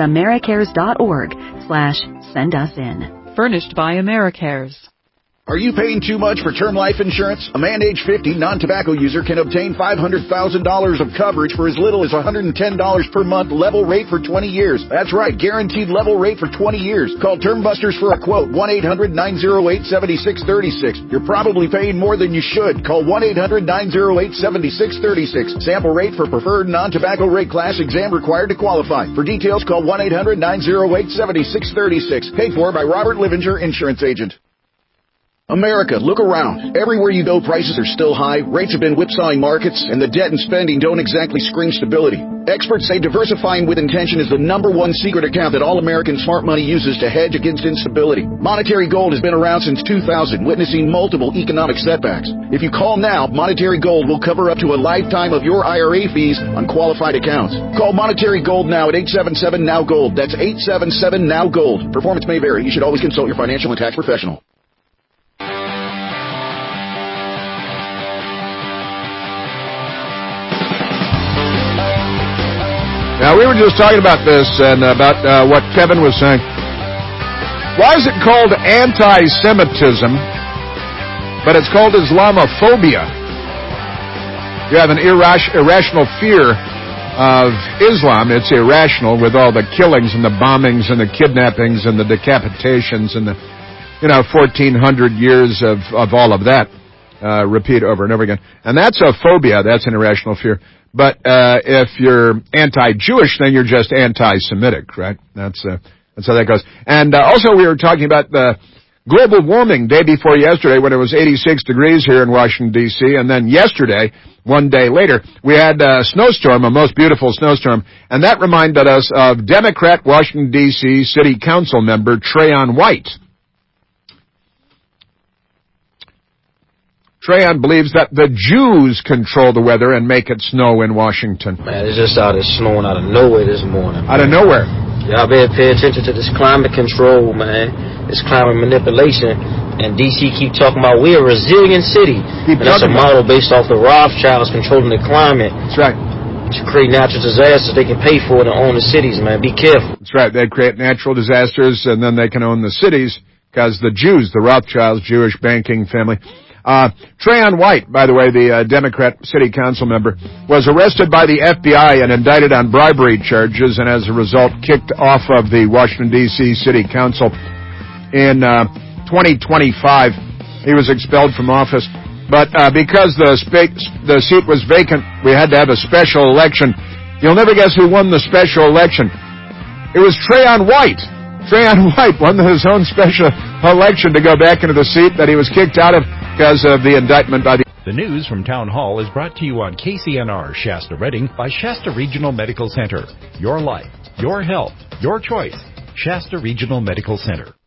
[SPEAKER 21] americares.org/send-us-in.
[SPEAKER 24] Furnished by AmeriCares.
[SPEAKER 11] Are you paying too much for term life insurance? A man age 50 non-tobacco user can obtain $500,000 of coverage for as little as $110 per month, level rate for 20 years. That's right, guaranteed level rate for 20 years. Call Term Busters for a quote, 1-800-908-7636. You're probably paying more than you should. Call 1-800-908-7636. Sample rate for preferred non-tobacco rate class, exam required to qualify. For details, call 1-800-908-7636. Paid for by Robert Livinger, Insurance Agent. America, look around. Everywhere you go, prices are still high, rates have been whipsawing markets, and the debt and spending don't exactly scream stability. Experts say diversifying with intention is the #1 secret account that all American smart money uses to hedge against instability. Monetary Gold has been around since 2000, witnessing multiple economic setbacks. If you call now, Monetary Gold will cover up to a lifetime of your IRA fees on qualified accounts. Call Monetary Gold now at 877-NOW-GOLD. That's 877-NOW-GOLD. Performance may vary. You should always consult your financial and tax professional.
[SPEAKER 26] Now, we were just talking about this and about what Kevin was saying. Why is it called anti-Semitism, but it's called Islamophobia? You have an irrational fear of Islam. It's irrational with all the killings and the bombings and the kidnappings and the decapitations and the, 1,400 years of all of that. Repeat over and over again. And that's a phobia. That's an irrational fear. But if you're anti-Jewish, then you're just anti-Semitic, right? That's how that goes. And also we were talking about the global warming day before yesterday when it was 86 degrees here in Washington, D.C. And then yesterday, one day later, we had a snowstorm, a most beautiful snowstorm. And that reminded us of Democrat Washington, D.C. City Council member Trayon White. Trayon believes that the Jews control the weather and make it snow in Washington.
[SPEAKER 25] Man, it's just started snowing out of nowhere this morning.
[SPEAKER 26] Out of nowhere?
[SPEAKER 25] Y'all better pay attention to this climate control, man. This climate manipulation. And D.C. keep talking about we're a resilient city. And that's a model based off the Rothschilds controlling the climate.
[SPEAKER 26] That's right.
[SPEAKER 25] To create natural disasters they can pay for it and own the cities, man. Be careful.
[SPEAKER 26] That's right. They create natural disasters and then they can own the cities because the Jews, the Rothschilds, Jewish banking family. Trayon White, by the way, the Democrat city council member, was arrested by the FBI and indicted on bribery charges and as a result kicked off of the Washington, D.C. City Council in 2025. He was expelled from office. But because the seat was vacant, we had to have a special election. You'll never guess who won the special election. It was Trayon White. Trayon White won his own special election to go back into the seat that he was kicked out of because of the indictment by the...
[SPEAKER 2] The news from Town Hall is brought to you on KCNR Shasta Redding by Shasta Regional Medical Center. Your life, your health, your choice. Shasta Regional Medical Center.